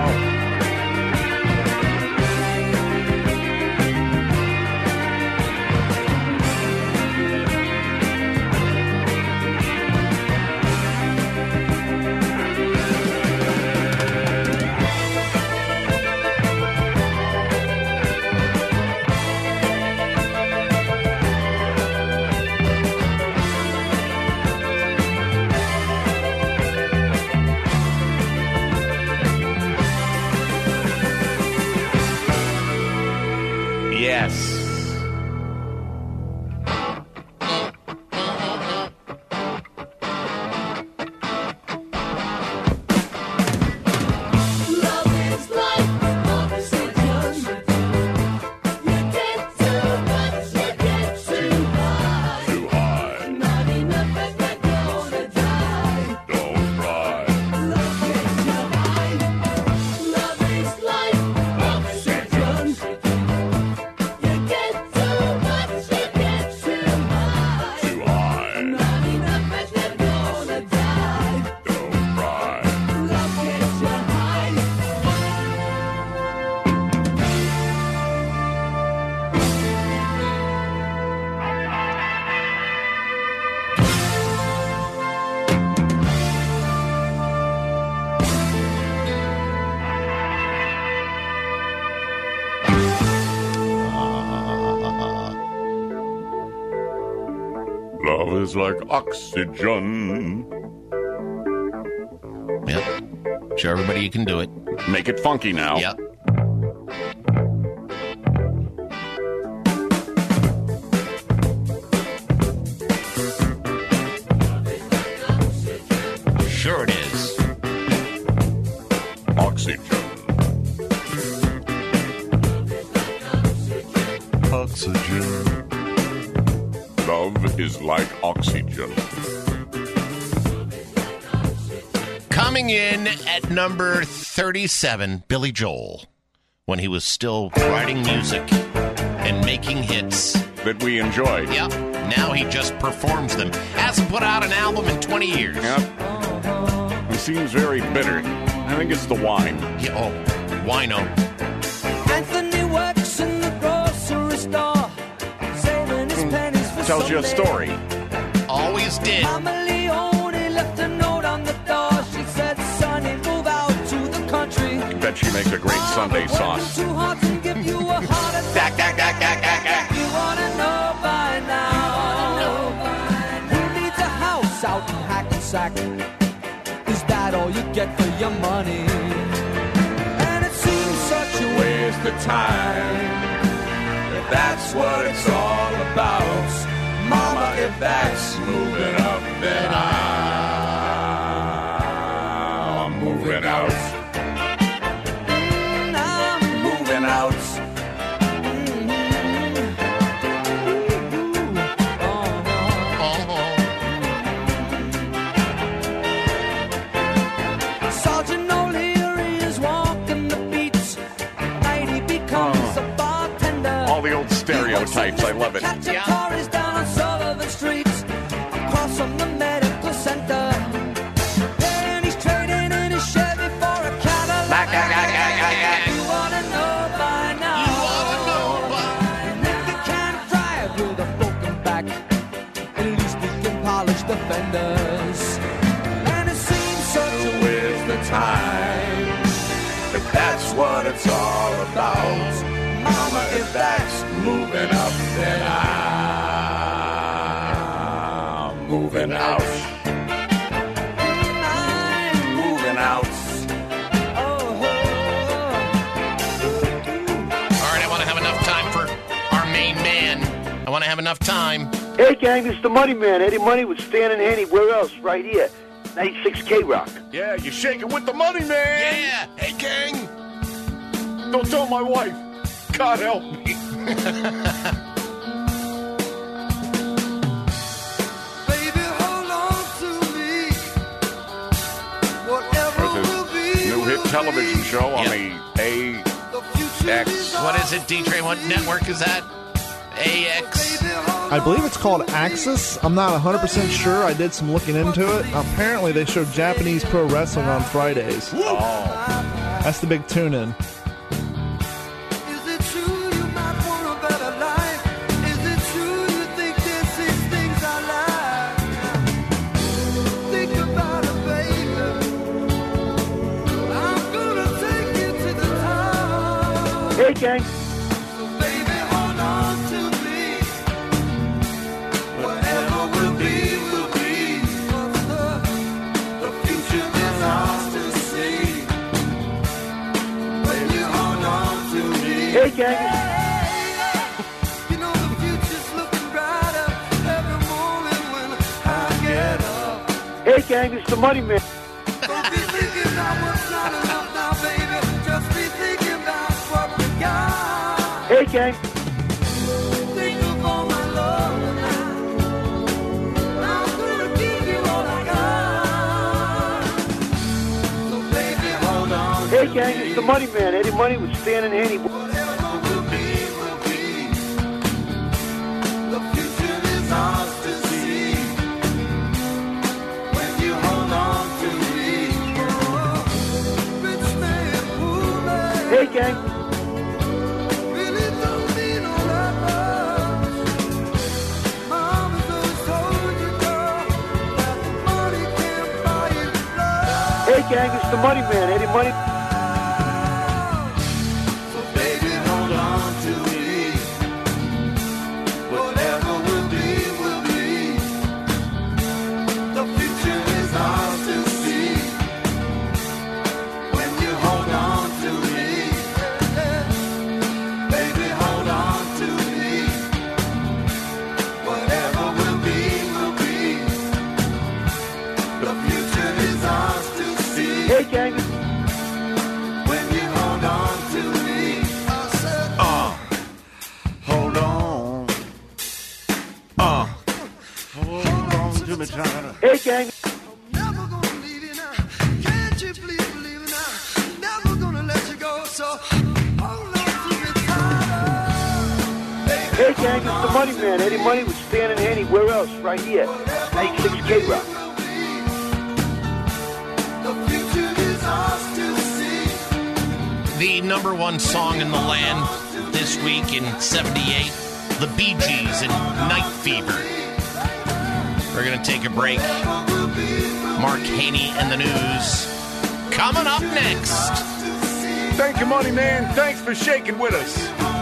Yes. Love is like oxygen. You get too much, you get too high. is like oxygen. Yep. Show everybody you can do it. Make it funky now. Yep. Sure it is. Oxygen. Oxygen. Love is like oxygen. Coming in at number 37, Billy Joel, when he was still writing music and making hits. That we enjoyed. Yep. Now he just performs them. Hasn't put out an album in 20 years. Yep. He seems very bitter. I think it's the wine. Yeah, oh, wino. Anthony works in the grocery store, saving his pennies for Tells you a story. Always did. Mama Leone left a note on the door. She said, "Sonny, move out to the country." I bet she makes a great Sunday sauce. Too hot to give you a heart attack. You wanna know by now? Who needs a house out in Hackensack? Is that all you get for your money? And it seems such a waste of time. If that's what it's all about, Mama, if that's moving up, then I'm moving out. I'm moving out. Sergeant O'Leary is walking the beats. Night he becomes a bartender. All the old stereotypes. I love it. Catching Tories down on Sullivan Street, across from the medical center. Then he's trading in his Chevy for a Cadillac. You wanna know by now? If he can't drive with a broken back, at least he can polish the fenders. And it seems such a waste of time. If that's what it's all about, Mama, if that's moving up, then I'm moving out. I'm moving out. All right, I want to have enough time for our main man. I want to have enough time. Hey, gang, it's the Money Man. Eddie Money with Stan and Haney. Where else? Right here. 96 K-Rock. Yeah, you shake it with the money, man. Yeah. Hey, gang. Don't tell my wife. God help me. Baby, hold on to me. Whatever will be. New hit television show on the AX. What is it, D-Train? What network is that? AX. I believe it's called Axis. I'm not 100% sure. I did some looking into it. Apparently, they show Japanese pro wrestling on Fridays. Oh. That's the big tune-in. Hey, gang. Baby, hold on to me. Whatever will be, will be. The future is ours to see. When you hold on to me. Hey, gang. You know the future's looking brighter every morning when I get up. Hey, gang, it's the Money Man. Don't be thinking about what's not enough now, baby. Just be thinking about what we got. Hey, gang. Think of all my love now. I'm gonna give you all I got. So baby, hold on. Hey, gang, it's the Money Man. Eddie Money with Stan and Haney. Whatever will be, will be. The future is ours to see. When you hold on to me. Rich man, poor man. Hey, gang. Really don't mean all that much. Mama's always told you, girl, that money can't buy you love. Hey, gang, it's the Money Man. Eddie Money. So baby, hold on to me. Whatever will be, will be. Hey, gang. When you hold on to me, I said, Hold on. Hold on to me, child. Hey, gang. never gonna leave you now. Can't you please believe it now? Never gonna let you go, so hold on to me tighter. Hey, gang, it's the Money Man. Eddie Money with Stan and Haney. Where else? Right here. 96 K-Rock. The future is ours to see. The number one song in the land this week in 78, the Bee Gees in Night Fever. We're going to take a break. Mark Haney and the news coming up next. Thank you, Money Man. Thanks for shaking with us.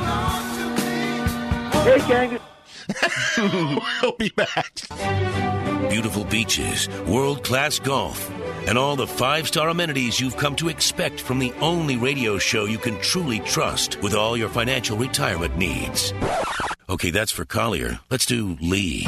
Hey, gang. We'll be back. Beautiful beaches, world-class golf, and all the 5-star amenities you've come to expect from the only radio show you can truly trust with all your financial retirement needs. Okay, that's for Collier. Let's do Lee.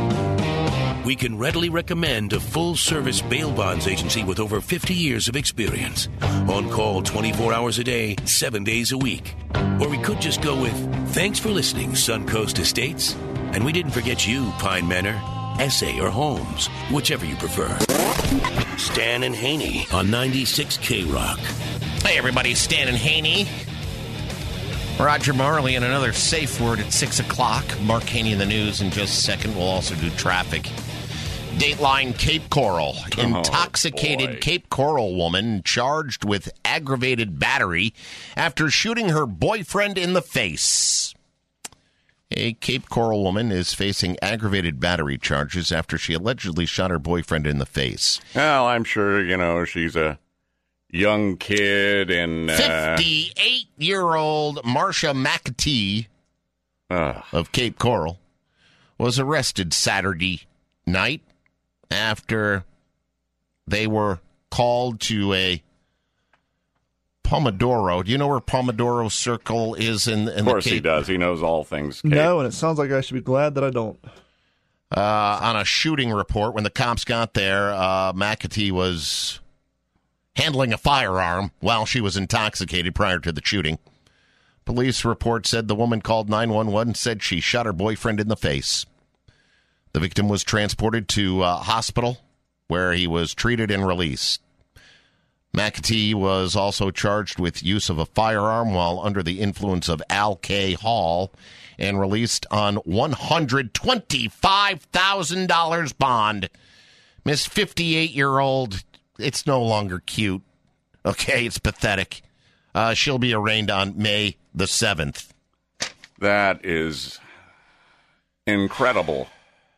We can readily recommend a full-service bail bonds agency with over 50 years of experience. On call 24 hours a day, 7 days a week. Or we could just go with, thanks for listening, Suncoast Estates. And we didn't forget you, Pine Manor, Essay, or Holmes, whichever you prefer. Stan and Haney on 96 K-Rock. Hey, everybody, Stan and Haney. Roger Marley and another safe word at 6 o'clock. Mark Haney in the news in just a second. We'll also do traffic. Dateline Cape Coral. Intoxicated Cape Coral woman charged with aggravated battery after shooting her boyfriend in the face. A Cape Coral woman is facing aggravated battery charges after she allegedly shot her boyfriend in the face. Well, I'm sure, she's a young kid and 58-year-old Marcia McAtee of Cape Coral was arrested Saturday night after they were called to a Pomodoro. Do you know where Pomodoro Circle is in the Cape? Of course he does. He knows all things Cape. No, and it sounds like I should be glad that I don't. On a shooting report, when the cops got there, McAtee was handling a firearm while she was intoxicated prior to the shooting. Police report said the woman called 911 and said she shot her boyfriend in the face. The victim was transported to a hospital where he was treated and released. McAtee was also charged with use of a firearm while under the influence of alcohol and released on $125,000 bond. Miss 58-year-old, it's no longer cute. Okay, it's pathetic. She'll be arraigned on May the 7th. That is incredible.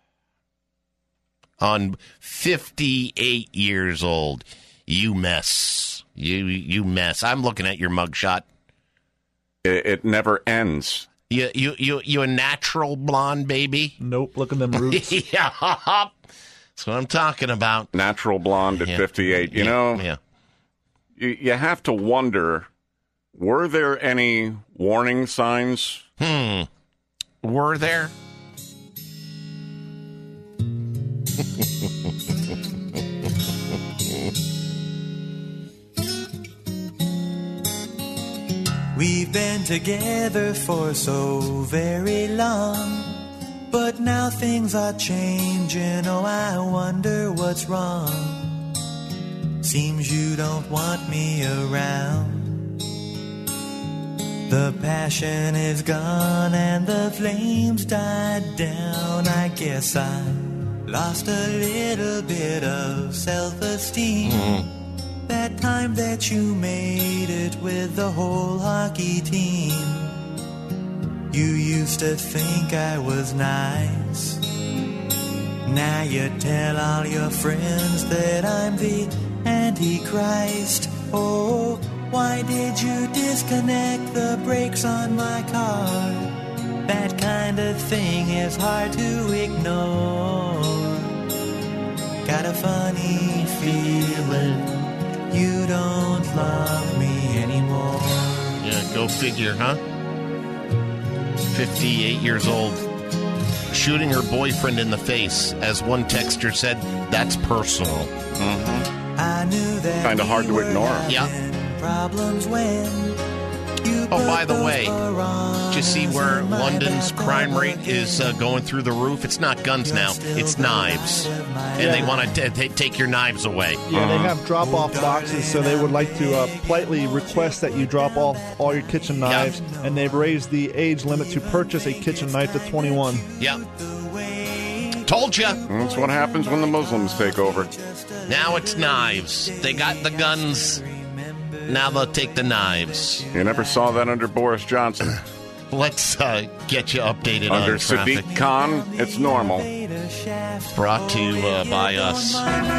On 58 years old. You mess. You mess. I'm looking at your mugshot. It never ends. You a natural blonde baby? Nope, look at them roots. Yeah. That's what I'm talking about. Natural blonde at 58. You have to wonder, were there any warning signs? Were there? We've been together for so very long, but now things are changing. Oh, I wonder what's wrong. Seems you don't want me around. The passion is gone and the flames died down. I guess I lost a little bit of self-esteem. That time that you made it with the whole hockey team. You used to think I was nice. Now you tell all your friends that I'm the Antichrist. Oh, why did you disconnect the brakes on my car? That kind of thing is hard to ignore. Got a funny feeling you don't love me anymore. Yeah, go figure, huh? 58 years old, shooting her boyfriend in the face. As one texter said, that's personal. Kind of hard to ignore. Yeah. Oh, by the way, did you see where London's crime rate is going through the roof? It's not guns now, it's knives. And they want to take your knives away. Yeah, they have drop-off boxes, so they would like to politely request that you drop off all your kitchen knives. Yeah. And they've raised the age limit to purchase a kitchen knife to 21. Yeah. Told you. That's what happens when the Muslims take over. Now it's knives. They got the guns. Now they'll take the knives. You never saw that under Boris Johnson. Let's get you updated under on traffic. Sadiq Khan, it's normal. Brought to you by us.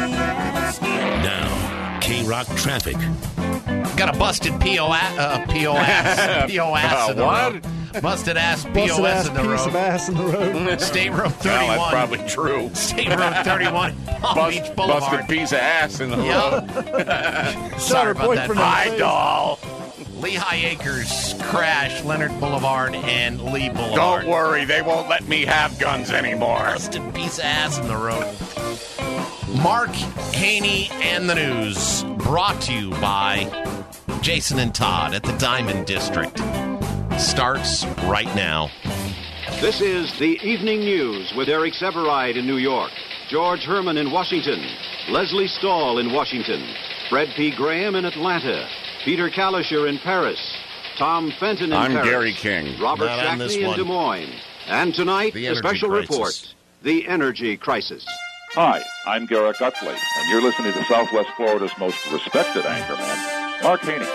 Now, K-Rock traffic. Got a busted POS in the road. Busted ass POS in the road. Of ass in the road. State Road 31. Well, that's probably true. State Road 31. Palm Beach Boulevard. Busted piece of ass in the road. Sorry about that. Hi, doll. Lehigh Acres crash, Leonard Boulevard and Lee Boulevard. Don't worry, they won't let me have guns anymore. Busted piece of ass in the road. Mark Haney and the News, brought to you by Jason and Todd at the Diamond District. Starts right now. This is the Evening News with Eric Severide in New York, George Herman in Washington, Leslie Stahl in Washington, Fred P. Graham in Atlanta, Peter Kalischer in Paris, Tom Fenton in Paris. I'm Gary King. Robert Shackney in Des Moines. And tonight, the special report, the energy crisis. Hi, I'm Garrett Gutley, and you're listening to Southwest Florida's most respected anchorman, Mark Haney.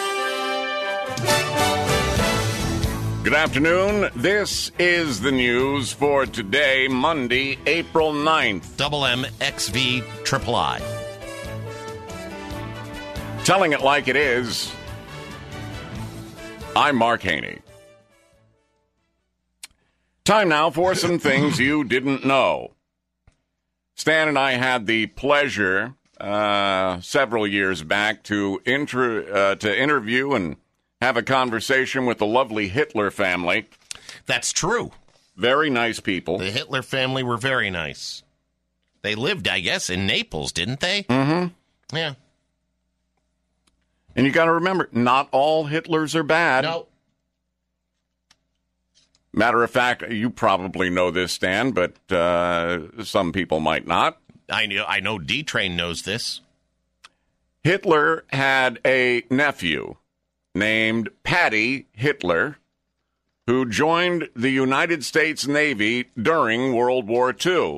Good afternoon. This is the news for today, Monday, April 9th. Double M, XV, Triple I. Telling it like it is, I'm Mark Haney. Time now for some things you didn't know. Stan and I had the pleasure several years back to interview and have a conversation with the lovely Hitler family. That's true. Very nice people. The Hitler family were very nice. They lived, I guess, in Naples, didn't they? Mm-hmm. Yeah. And you got to remember, not all Hitlers are bad. No. Matter of fact, you probably know this, Stan, but some people might not. I know D-Train knows this. Hitler had a nephew named Paddy Hitler, who joined the United States Navy during World War II.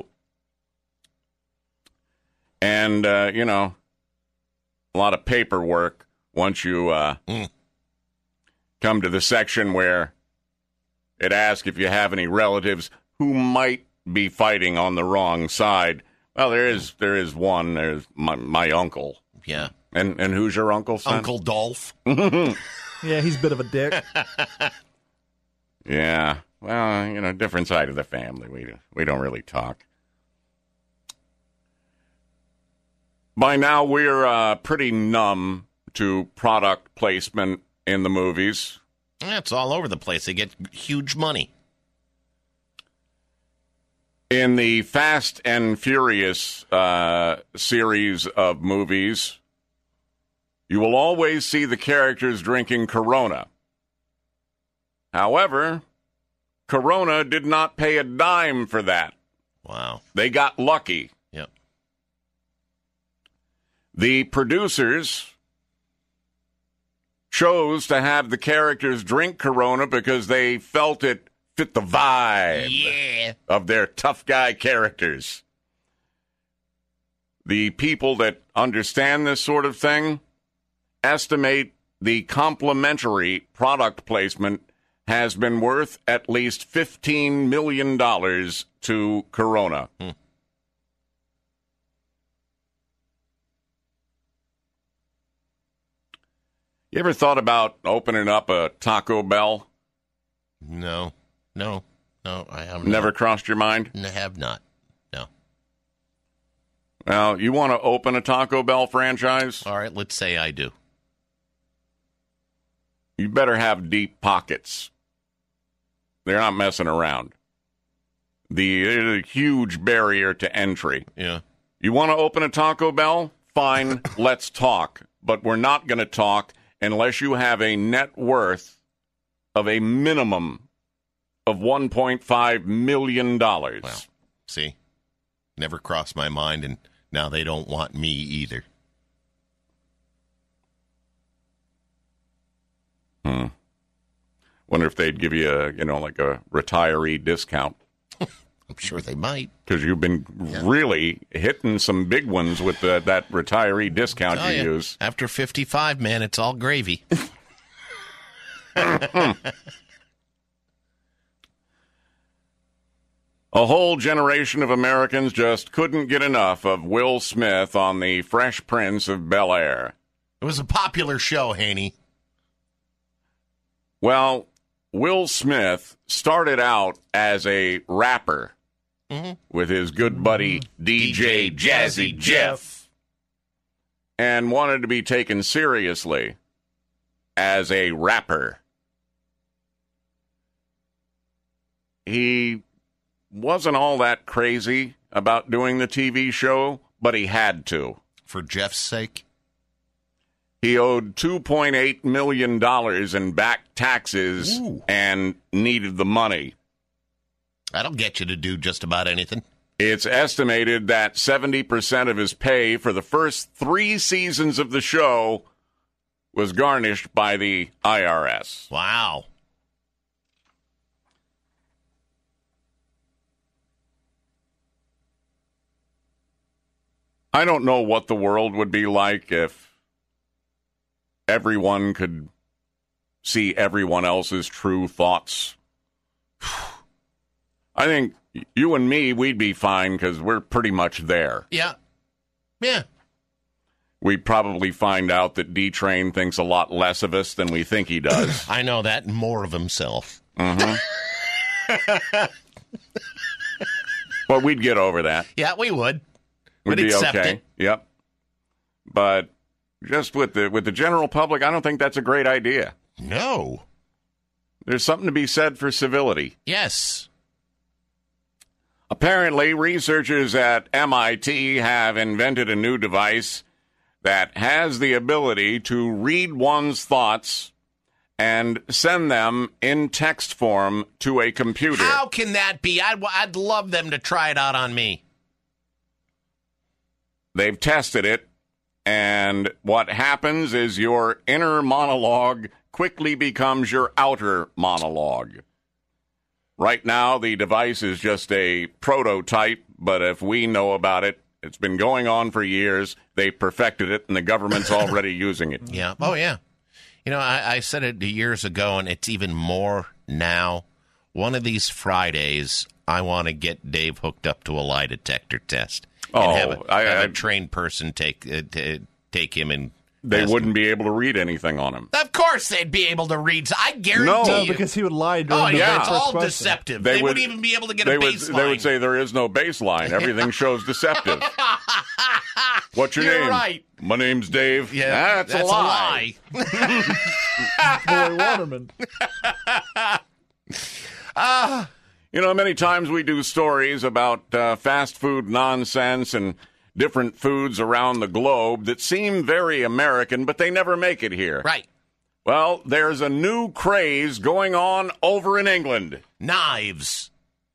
And, a lot of paperwork once you come to the section where it asks if you have any relatives who might be fighting on the wrong side. Well, there is one. There's my uncle. Yeah. And who's your uncle, son? Uncle Dolph. Yeah, he's a bit of a dick. Yeah. Well, different side of the family. We don't really talk. By now, we're pretty numb to product placement in the movies. Yeah, it's all over the place. They get huge money. In the Fast and Furious series of movies, you will always see the characters drinking Corona. However, Corona did not pay a dime for that. Wow. They got lucky. Yep. The producers chose to have the characters drink Corona because they felt it fit the vibe of their tough guy characters. The people that understand this sort of thing estimate the complimentary product placement has been worth at least $15 million to Corona. You ever thought about opening up a Taco Bell? No, I haven't. Never crossed your mind? I have not. No. Well, you want to open a Taco Bell franchise? All right, let's say I do. You better have deep pockets. They're not messing around. There's a huge barrier to entry. Yeah. You want to open a Taco Bell? fine, let's talk. But we're not going to talk unless you have a net worth of a minimum of $1.5 million. Well, see, never crossed my mind, and now they don't want me either. Wonder if they'd give you a retiree discount. I'm sure they might. Because you've been really hitting some big ones with that retiree discount you use. After 55, man, it's all gravy. A whole generation of Americans just couldn't get enough of Will Smith on the Fresh Prince of Bel-Air. It was a popular show, Haney. Well, Will Smith started out as a rapper with his good buddy DJ Jazzy Jeff and wanted to be taken seriously as a rapper. He wasn't all that crazy about doing the TV show, but he had to. For Jeff's sake? He owed $2.8 million in back taxes and needed the money. That'll get you to do just about anything. It's estimated that 70% of his pay for the first 3 seasons of the show was garnished by the IRS. Wow. I don't know what the world would be like if everyone could see everyone else's true thoughts. I think you and me, we'd be fine because we're pretty much there. Yeah. Yeah. We'd probably find out that D-Train thinks a lot less of us than we think he does. I know that, and more of himself. But we'd get over that. Yeah, we would. We'd be okay. Yep. But just with the general public, I don't think that's a great idea. No. There's something to be said for civility. Yes. Apparently, researchers at MIT have invented a new device that has the ability to read one's thoughts and send them in text form to a computer. How can that be? I'd love them to try it out on me. They've tested it, and what happens is your inner monologue quickly becomes your outer monologue. Right now, the device is just a prototype, but if we know about it, it's been going on for years. They perfected it, and the government's already using it. Yeah. Oh, yeah. You know, I said it years ago, and it's even more now. One of these Fridays, I want to get Dave hooked up to a lie detector test. And have a trained person take him and... They wouldn't be able to read anything on him. Of course they'd be able to read. I guarantee you. No, because he would lie during the it's all question. deceptive. They wouldn't even be able to get a baseline. They would say there is no baseline. Everything shows deceptive. What's your name? You're right. My name's Dave. Yeah, that's a lie. Boy Waterman. You know, many times we do stories about fast food nonsense and different foods around the globe that seem very American, but they never make it here. Right. Well, there's a new craze going on over in England. Knives.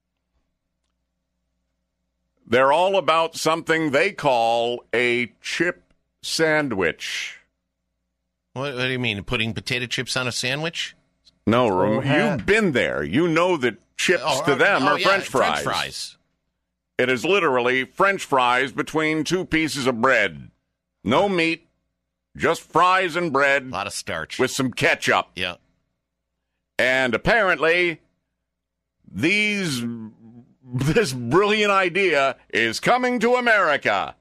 They're all about something they call a chip sandwich. What do you mean, putting potato chips on a sandwich? No, you've been there. You know that chips to them are French fries. French fries. It is literally French fries between 2 pieces of bread. No meat, just fries and bread. A lot of starch. With some ketchup. Yeah. And apparently, this brilliant idea is coming to America.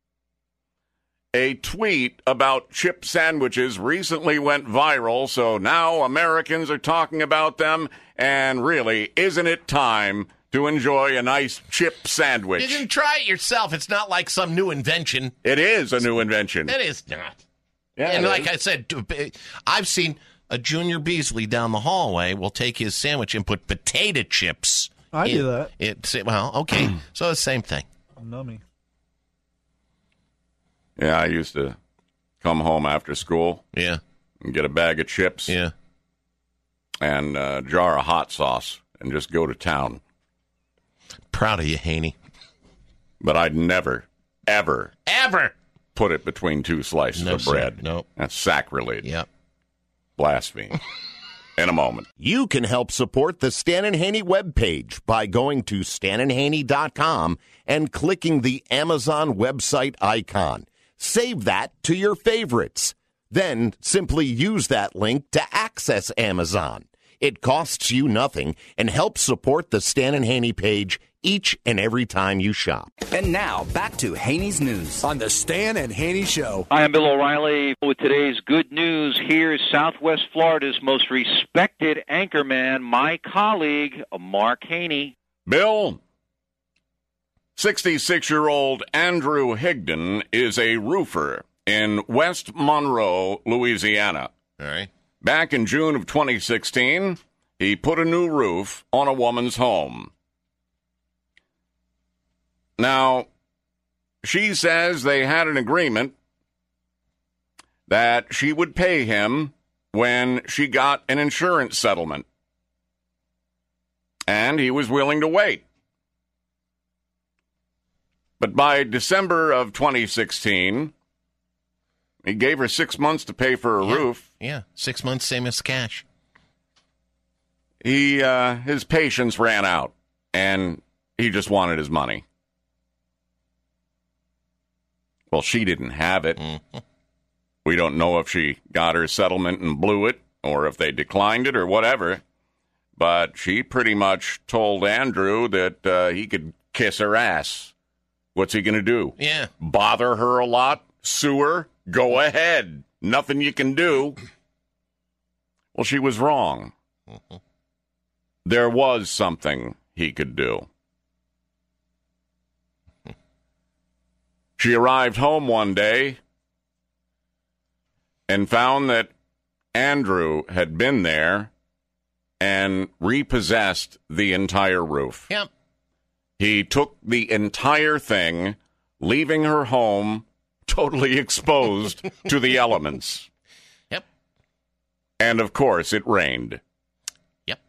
A tweet about chip sandwiches recently went viral, so now Americans are talking about them, and really, isn't it time to enjoy a nice chip sandwich? You can try it yourself. It's not like some new invention. It is a new invention. It is not. Yeah, and like I said, I've seen a Junior Beasley down the hallway will take his sandwich and put potato chips. I do that. Well, okay. So the same thing. Nummy. Yeah, I used to come home after school. Yeah. And get a bag of chips. Yeah. And a jar of hot sauce and just go to town. Proud of you, Haney. But I'd never, ever put it between two slices of bread. No. That's sacrilege. Yep. Blasphemy. In a moment. You can help support the Stan and Haney webpage by going to stanandhaney.com and clicking the Amazon website icon. Save that to your favorites. Then simply use that link to access Amazon. It costs you nothing and helps support the Stan and Haney page each and every time you shop. And now, back to Haney's News on the Stan and Haney Show. Hi, I'm Bill O'Reilly with today's good news. Here's Southwest Florida's most respected anchorman, my colleague, Mark Haney. Bill, 66-year-old Andrew Higdon is a roofer in West Monroe, Louisiana. All right. Back in June of 2016, he put a new roof on a woman's home. Now, she says they had an agreement that she would pay him when she got an insurance settlement. And he was willing to wait. But by December of 2016, he gave her 6 months to pay for a roof. Yeah, 6 months, same as cash. His patience ran out, and he just wanted his money. Well, she didn't have it. Mm-hmm. We don't know if she got her settlement and blew it, or if they declined it, or whatever. But she pretty much told Andrew that he could kiss her ass. What's he going to do? Yeah. Bother her a lot? Sue her? Go ahead. Nothing you can do. Well, she was wrong. Mm-hmm. There was something he could do. She arrived home one day and found that Andrew had been there and repossessed the entire roof. Yep. He took the entire thing, leaving her home totally exposed to the elements. Yep. And, of course, it rained. Yep.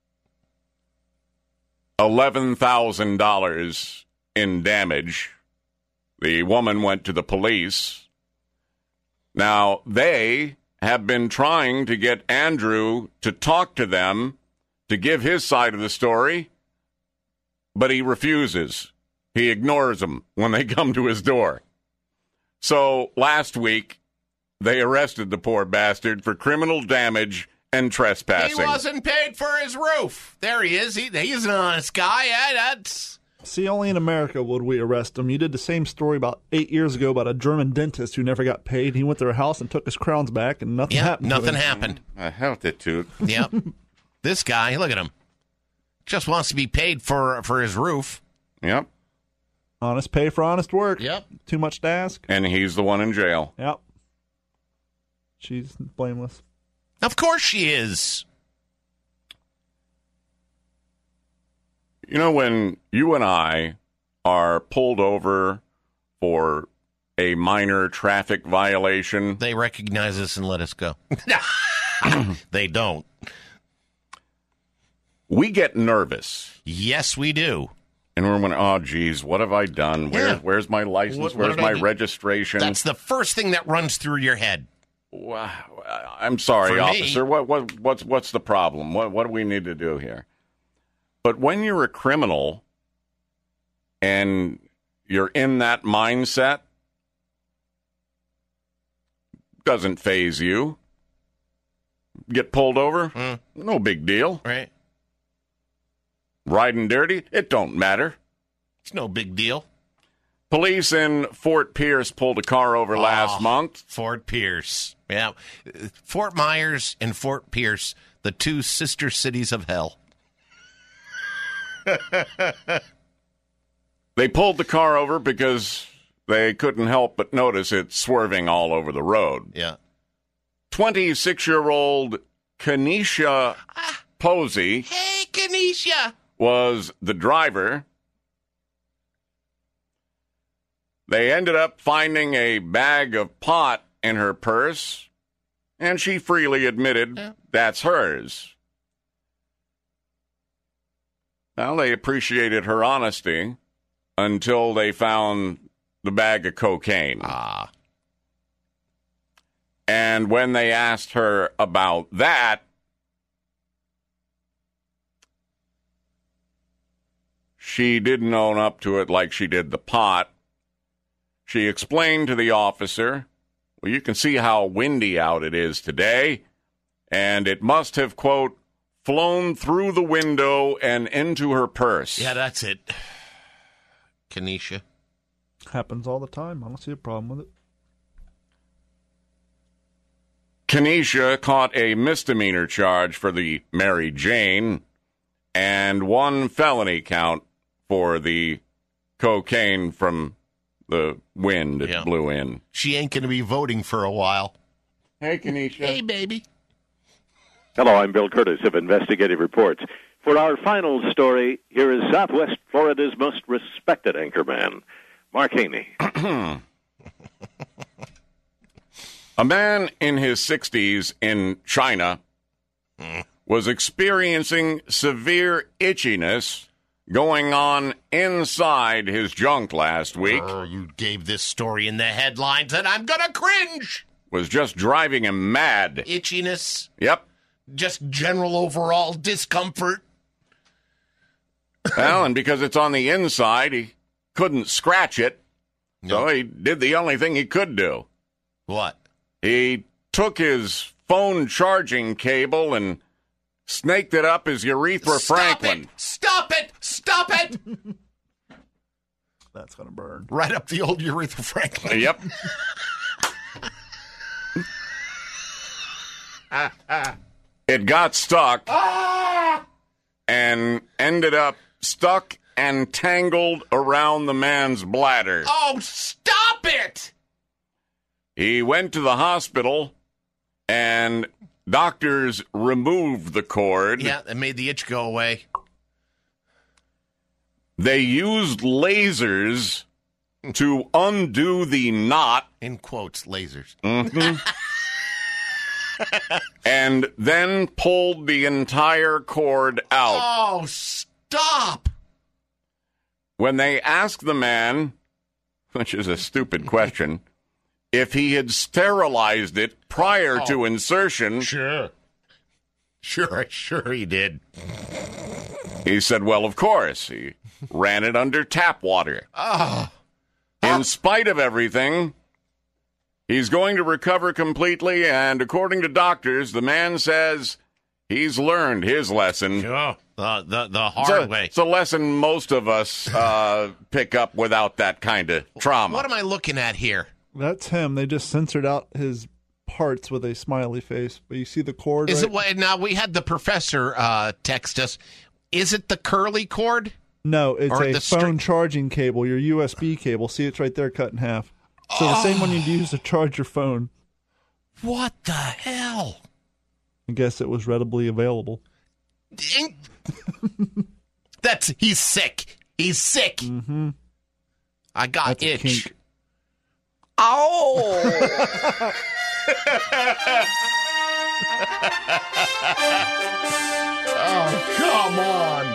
$11,000 in damage. The woman went to the police. Now, they have been trying to get Andrew to talk to them to give his side of the story, but he refuses. He ignores them when they come to his door. So last week, they arrested the poor bastard for criminal damage and trespassing. He wasn't paid for his roof. There he is. He's an honest guy. See, only in America would we arrest him. You did the same story about 8 years ago about a German dentist who never got paid. He went to their house and took his crowns back, and nothing happened. Nothing happened. A altitude. Yep. This guy, look at him. Just wants to be paid for his roof. Yep. Honest pay for honest work. Yep. Too much to ask. And he's the one in jail. Yep. She's blameless. Of course she is. You know, when you and I are pulled over for a minor traffic violation, they recognize us and let us go. They don't. We get nervous. Yes, we do. And we're going, oh, geez, what have I done? Where's my license? Where's my registration? That's the first thing that runs through your head. Wow. I'm sorry, officer. What's the problem? What do we need to do here? But when you're a criminal and you're in that mindset, doesn't faze you. Get pulled over? No big deal. Right. Riding dirty? It don't matter. It's no big deal. Police in Fort Pierce pulled a car over last month. Fort Pierce. Yeah. Fort Myers and Fort Pierce, the two sister cities of hell. They pulled the car over because they couldn't help but notice it swerving all over the road. Yeah. 26-year-old Kenesha Posey. Hey, Kenesha. Was the driver. They ended up finding a bag of pot in her purse, and she freely admitted that's hers. Well, they appreciated her honesty until they found the bag of cocaine. And when they asked her about that, she didn't own up to it like she did the pot. She explained to the officer, well, you can see how windy out it is today, and it must have, quote, flown through the window and into her purse. Yeah, that's it. Kenesha. Happens all the time. I don't see a problem with it. Kenesha caught a misdemeanor charge for the Mary Jane and one felony count for the cocaine from the wind it blew in. She ain't going to be voting for a while. Hey, Kenesha. Hey, baby. Hello, I'm Bill Curtis of Investigative Reports. For our final story, here is Southwest Florida's most respected anchorman, Mark Haney. A man in his 60s in China was experiencing severe itchiness going on inside his junk last week. Oh, you gave this story in the headlines, and I'm going to cringe. Was just driving him mad. Itchiness. Yep. Just general overall discomfort. Well, and because it's on the inside, he couldn't scratch it. So he did the only thing he could do. What? He took his phone charging cable and snaked it up his Urethra Franklin. Stop it! Stop it! That's going to burn. Right up the old Urethra Franklin. Yep. It got stuck and ended up stuck and tangled around the man's bladder. Oh, stop it! He went to the hospital, and doctors removed the cord. Yeah, it made the itch go away. They used lasers to undo the knot. In quotes, lasers. Mm-hmm. And then pulled the entire cord out. Oh, stop! When they asked the man, which is a stupid question, if he had sterilized it prior to insertion. Sure he did. He said, well, of course. He ran it under tap water. In spite of everything, he's going to recover completely, and according to doctors, the man says he's learned his lesson. Sure. The hard way. It's a lesson most of us pick up without that kind of trauma. What am I looking at here? That's him. They just censored out his parts with a smiley face. But you see the cord, Is right? it what? Now, we had the professor text us. Is it the curly cord? No, it's Or a the phone charging cable, your USB cable. See, it's right there cut in half. So the same one you'd use to charge your phone. What the hell? I guess it was readily available. He's sick. He's sick. Mm-hmm. I got That's a itch. kink. Oh! Oh, come on.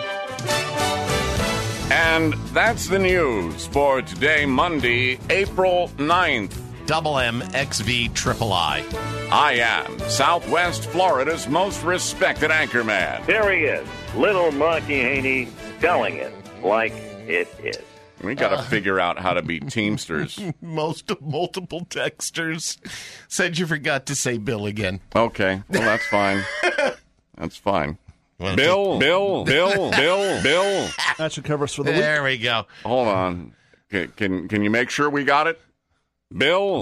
And that's the news for today, Monday, April 9th. Double M, XV, Triple I. I am Southwest Florida's most respected anchorman. There he is, little Marky Haney, telling it like it is. We got to figure out how to be Teamsters. Multiple texters said you forgot to say Bill again. Okay, well, that's fine. That's fine. Well, Bill. That should cover us for the week. There we go. Hold on. Can you make sure we got it? Bill.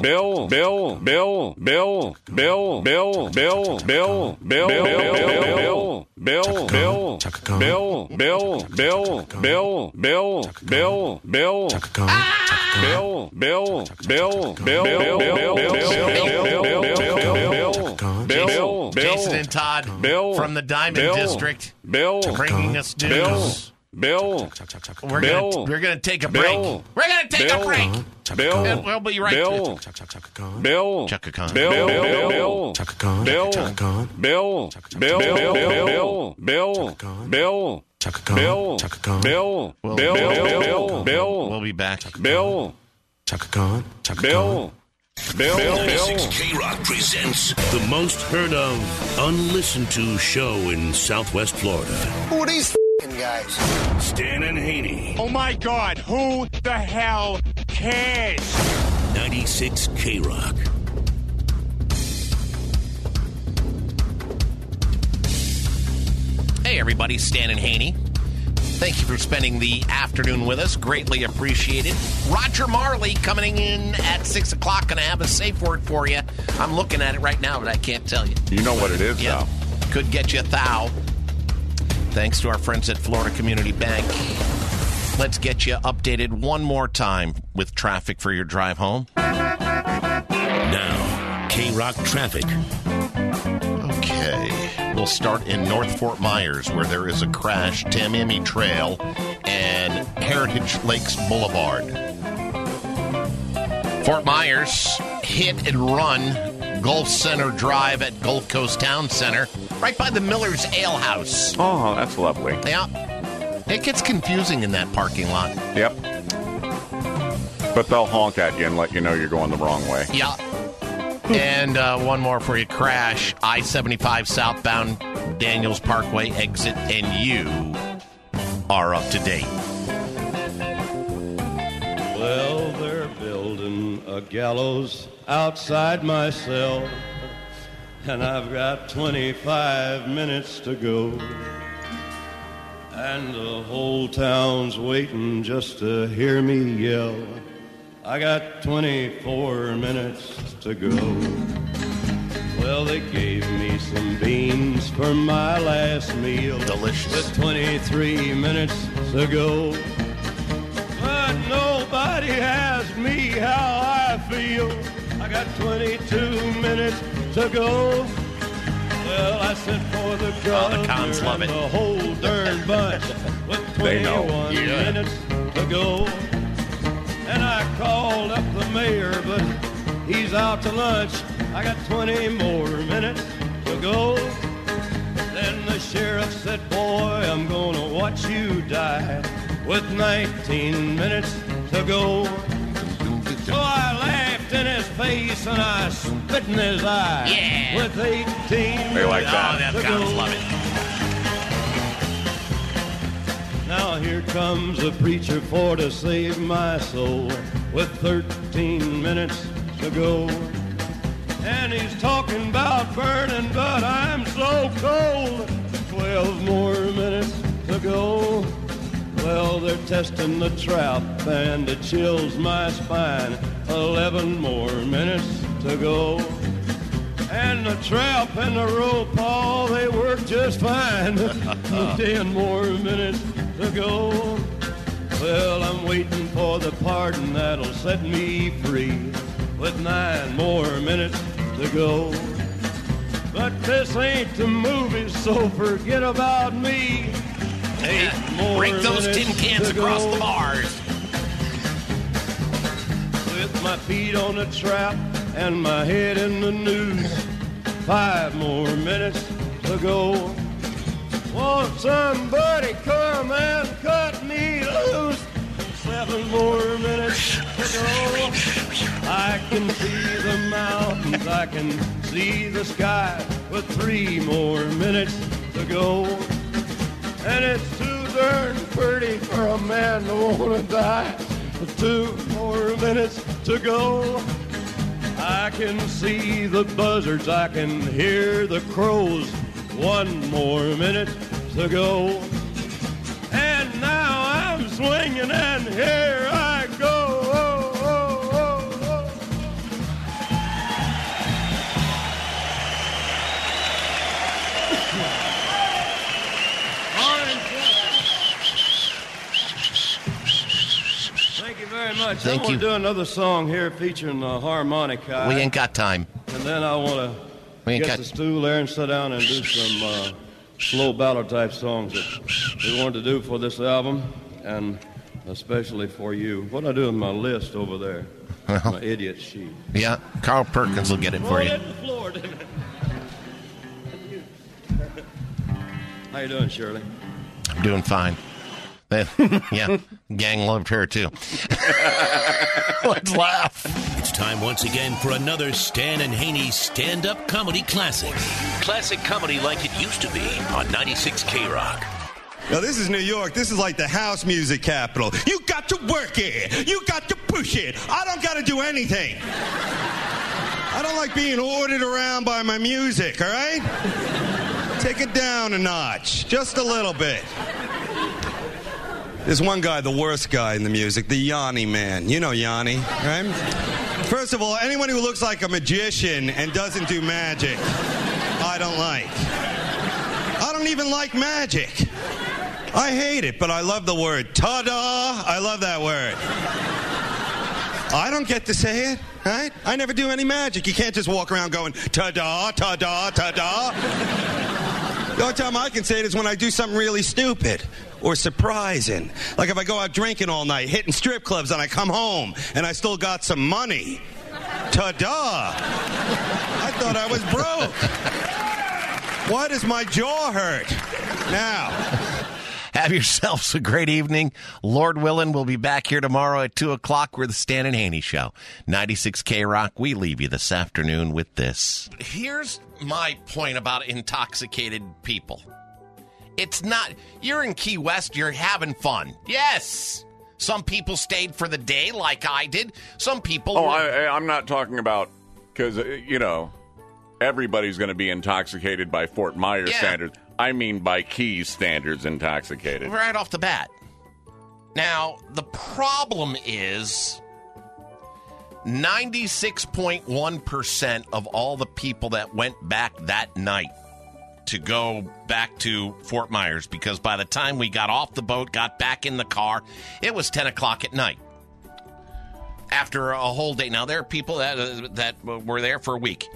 Jason and Todd from the Diamond District bringing us news. Bill. We're gonna take a break. We're gonna take a break. Bill. And we'll be right Bill. Bill. Chaka Khan. Bill. Bill. Chaka Khan. Bill. Bill. Bill. Bill. Bill. Bill. Chaka Khan. Bill. Chaka Khan. Bill. Bill. Bill. We'll be back. Bill. Chaka Khan. Bill. Bill. 96 K-Rock presents the most heard of, unlistened to show in Southwest Florida. Who are these guys? Stan and Haney. Oh my God, who the hell cares? 96 K-Rock. Hey everybody, Stan and Haney. Thank you for spending the afternoon with us. Greatly appreciated. Roger Marley coming in at 6 o'clock. Going to have a safe word for you. I'm looking at it right now, but I can't tell you. You know what it is now. Could get you a thou. Thanks to our friends at Florida Community Bank. Let's get you updated one more time with traffic for your drive home. Now, K-Rock traffic. Okay. We'll start in North Fort Myers, where there is a crash, Tamimi Trail and Heritage Lakes Boulevard. Fort Myers, hit and run Gulf Center Drive at Gulf Coast Town Center, right by the Miller's Ale House. Oh, that's lovely. Yeah. It gets confusing in that parking lot. Yep. But they'll honk at you and let you know you're going the wrong way. Yeah. And one more for you. Crash, I-75 southbound Daniels Parkway exit, and you are up to date. Well, they're building a gallows outside my cell, and I've got 25 minutes to go. And the whole town's waiting just to hear me yell. I got 24 minutes to go. Well, they gave me some beans for my last meal. Delicious. With 23 minutes to go. But nobody asked me how I feel. I got 22 minutes to go. Well, I sent for the governor and the whole darn bunch with 21 minutes to go. And I called up the mayor, but he's out to lunch. I got 20 more minutes to go. Then the sheriff said, boy, I'm gonna watch you die with 19 minutes to go. So I laughed in his face and I spit in his eye. Yeah. With 18 They like that. Oh, that guys love it. Now here comes a preacher for to save my soul with 13 minutes to go. And he's talking about burning, but I'm so cold. 12 more minutes to go. Well, they're testing the trap and it chills my spine. 11 more minutes to go. And the trap and the rope, all they work just fine. 10 more minutes to go. Well, I'm waiting for the pardon that'll set me free with 9 more minutes to go. But this ain't the movie, so forget about me. 8 more Break those minutes tin cans to across go. the bars. With my feet on the trap and my head in the news. 5 more minutes to go. Won't somebody come and cut me loose? 7 more minutes to go. I can see the mountains, I can see the sky with 3 more minutes to go. And it's too darn pretty for a man to want to die. 2 more minutes to go. I can see the buzzards, I can hear the crows. 1 more minute to go. And now I'm swinging and here I go. Oh, oh, oh, oh. Thank you very much. Thank I want you. to do another song here featuring the harmonica. We ain't got time. And then I want We to ain't get got- the stool there and sit down and do some slow ballad type songs that we wanted to do for this album, and especially for you. What I do in my list over there, my idiot sheet. Yeah, Carl Perkins will get it for you. How you doing, Shirley? I'm doing fine. Yeah, gang loved her too. Let's laugh. It's time once again for another Stan and Haney stand-up comedy classic. Classic comedy like it used to be on 96 K-Rock. Now, this is New York. This is like the house music capital. You got to work it. You got to push it. I don't got to do anything. I don't like being ordered around by my music, all right? Take it down a notch. Just a little bit. There's one guy, the worst guy in the music, the Yanni man. You know Yanni, right? First of all, anyone who looks like a magician and doesn't do magic, I don't like. I don't even like magic. I hate it, but I love the word. Ta-da! I love that word. I don't get to say it, right? I never do any magic. You can't just walk around going, ta-da, ta-da, ta-da. The only time I can say it is when I do something really stupid or surprising. Like if I go out drinking all night, hitting strip clubs, and I come home and I still got some money. Ta-da! I thought I was broke. Why does my jaw hurt? Now. Have yourselves a great evening. Lord willing, we'll be back here tomorrow at 2 o'clock. We're the Stan and Haney Show. 96 K-Rock, we leave you this afternoon with this. Here's my point about intoxicated people. It's not, you're in Key West, you're having fun. Yes. Some people stayed for the day like I did. Some people... I'm not talking about, because, everybody's going to be intoxicated by Fort Myers standards. I mean by Keys standards intoxicated. Right off the bat. Now, the problem is 96.1% of all the people that went back that night to go back to Fort Myers, because by the time we got off the boat, got back in the car, it was 10 o'clock at night. After a whole day. Now, there are people that were there for a week.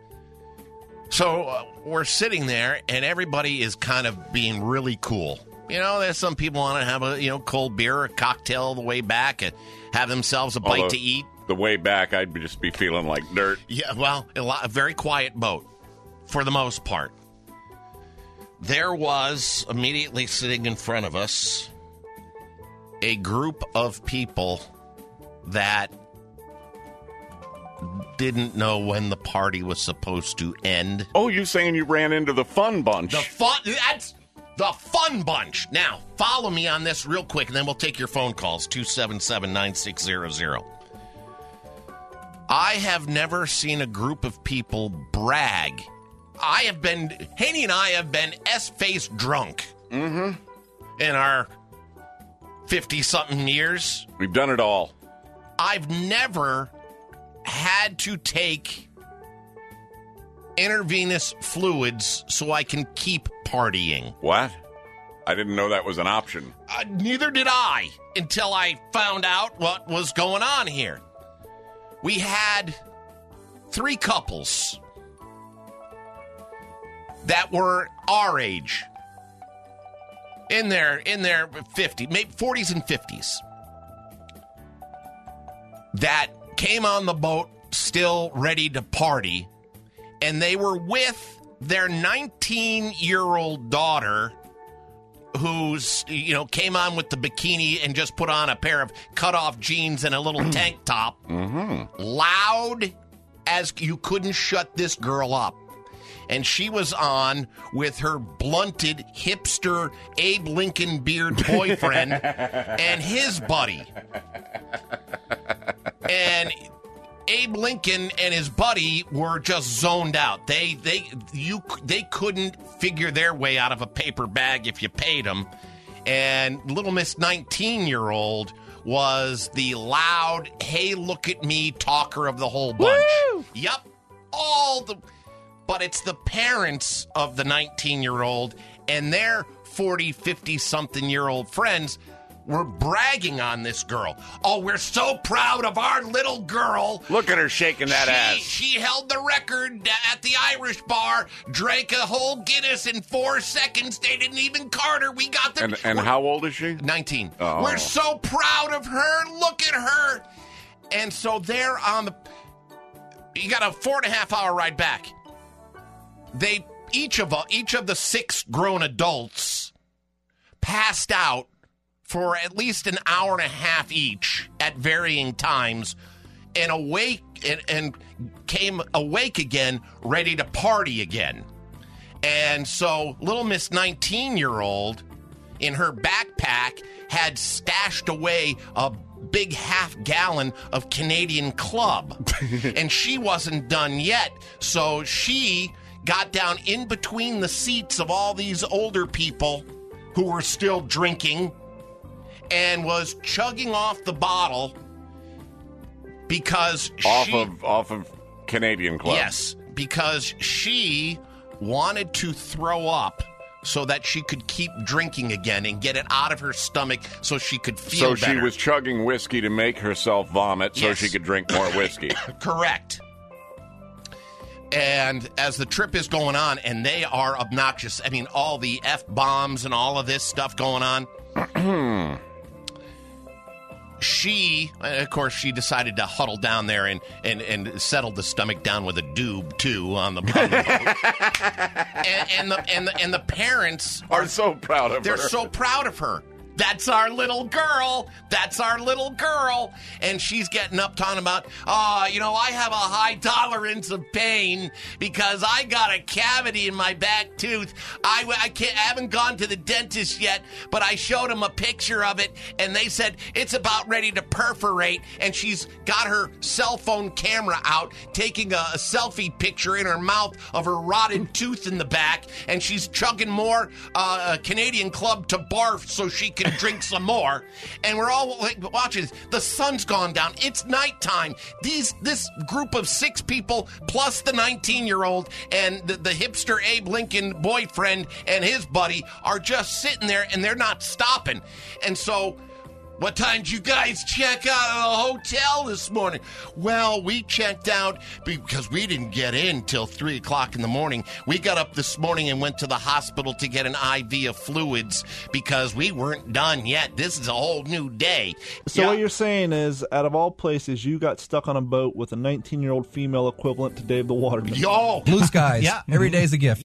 So we're sitting there, and everybody is kind of being really cool. There's some people want to have a cold beer or a cocktail the way back and have themselves a bite to eat. The way back, I'd just be feeling like dirt. Yeah, well, a very quiet boat for the most part. There was, immediately sitting in front of us, a group of people that didn't know when the party was supposed to end. Oh, you saying you ran into the fun bunch? That's the fun bunch. Now, follow me on this real quick, and then we'll take your phone calls, 277-9600. I have never seen a group of people brag. Haney and I have been S-faced drunk in our 50-something years. We've done it all. I've never had to take intravenous fluids so I can keep partying. What? I didn't know that was an option. Neither did I until I found out what was going on here. We had 3 couples that were our age, in their 50s, maybe 40s and 50s, that came on the boat still ready to party, and they were with their 19-year-old daughter who's, came on with the bikini and just put on a pair of cut-off jeans and a little tank top. Loud as you couldn't shut this girl up. And she was on with her blunted hipster Abe Lincoln beard boyfriend and his buddy. And Abe Lincoln and his buddy were just zoned out. They couldn't figure their way out of a paper bag if you paid them. And little Miss 19-year-old was the loud, hey, look at me talker of the whole bunch. Woo! Yep. But it's the parents of the 19-year-old and their 40, 50-something-year-old friends were bragging on this girl. Oh, we're so proud of our little girl. Look at her shaking that ass. She held the record at the Irish bar, drank a whole Guinness in 4 seconds. They didn't even card her. We got the... And how old is she? 19. Oh. We're so proud of her. Look at her. And so they're on the... You got a 4.5-hour ride back. Each of the 6 grown adults passed out for at least an hour and a half each at varying times, and came awake again, ready to party again. And so little Miss 19-year-old in her backpack had stashed away a big half-gallon of Canadian Club. And she wasn't done yet, so she got down in between the seats of all these older people who were still drinking and was chugging off the bottle because off of Canadian Club. Yes, because she wanted to throw up so that she could keep drinking again and get it out of her stomach so she could feel better. So she was chugging whiskey to make herself vomit so she could drink more whiskey. Correct. And as the trip is going on, and they are obnoxious, I mean, all the F-bombs and all of this stuff going on, she decided to huddle down there and settle the stomach down with a doob, too, on the bottom. and the parents are so proud of her. They're so proud of her. That's our little girl. That's our little girl. And she's getting up talking about, I have a high tolerance of pain because I got a cavity in my back tooth. I haven't gone to the dentist yet, but I showed them a picture of it, and they said it's about ready to perforate. And she's got her cell phone camera out, taking a selfie picture in her mouth of her rotted tooth in the back, and she's chugging more Canadian Club to barf so she can drink some more. And we're all watching this. The sun's gone down. It's nighttime. This group of 6 people plus the 19-year-old and the hipster Abe Lincoln boyfriend and his buddy are just sitting there, and they're not stopping. And so, what time did you guys check out of the hotel this morning? Well, we checked out because we didn't get in till 3 o'clock in the morning. We got up this morning and went to the hospital to get an IV of fluids because we weren't done yet. This is a whole new day. So what you're saying is, out of all places, you got stuck on a boat with a 19-year-old female equivalent to Dave the Waterman. Yo! Blue skies. Yeah. Every day's a gift.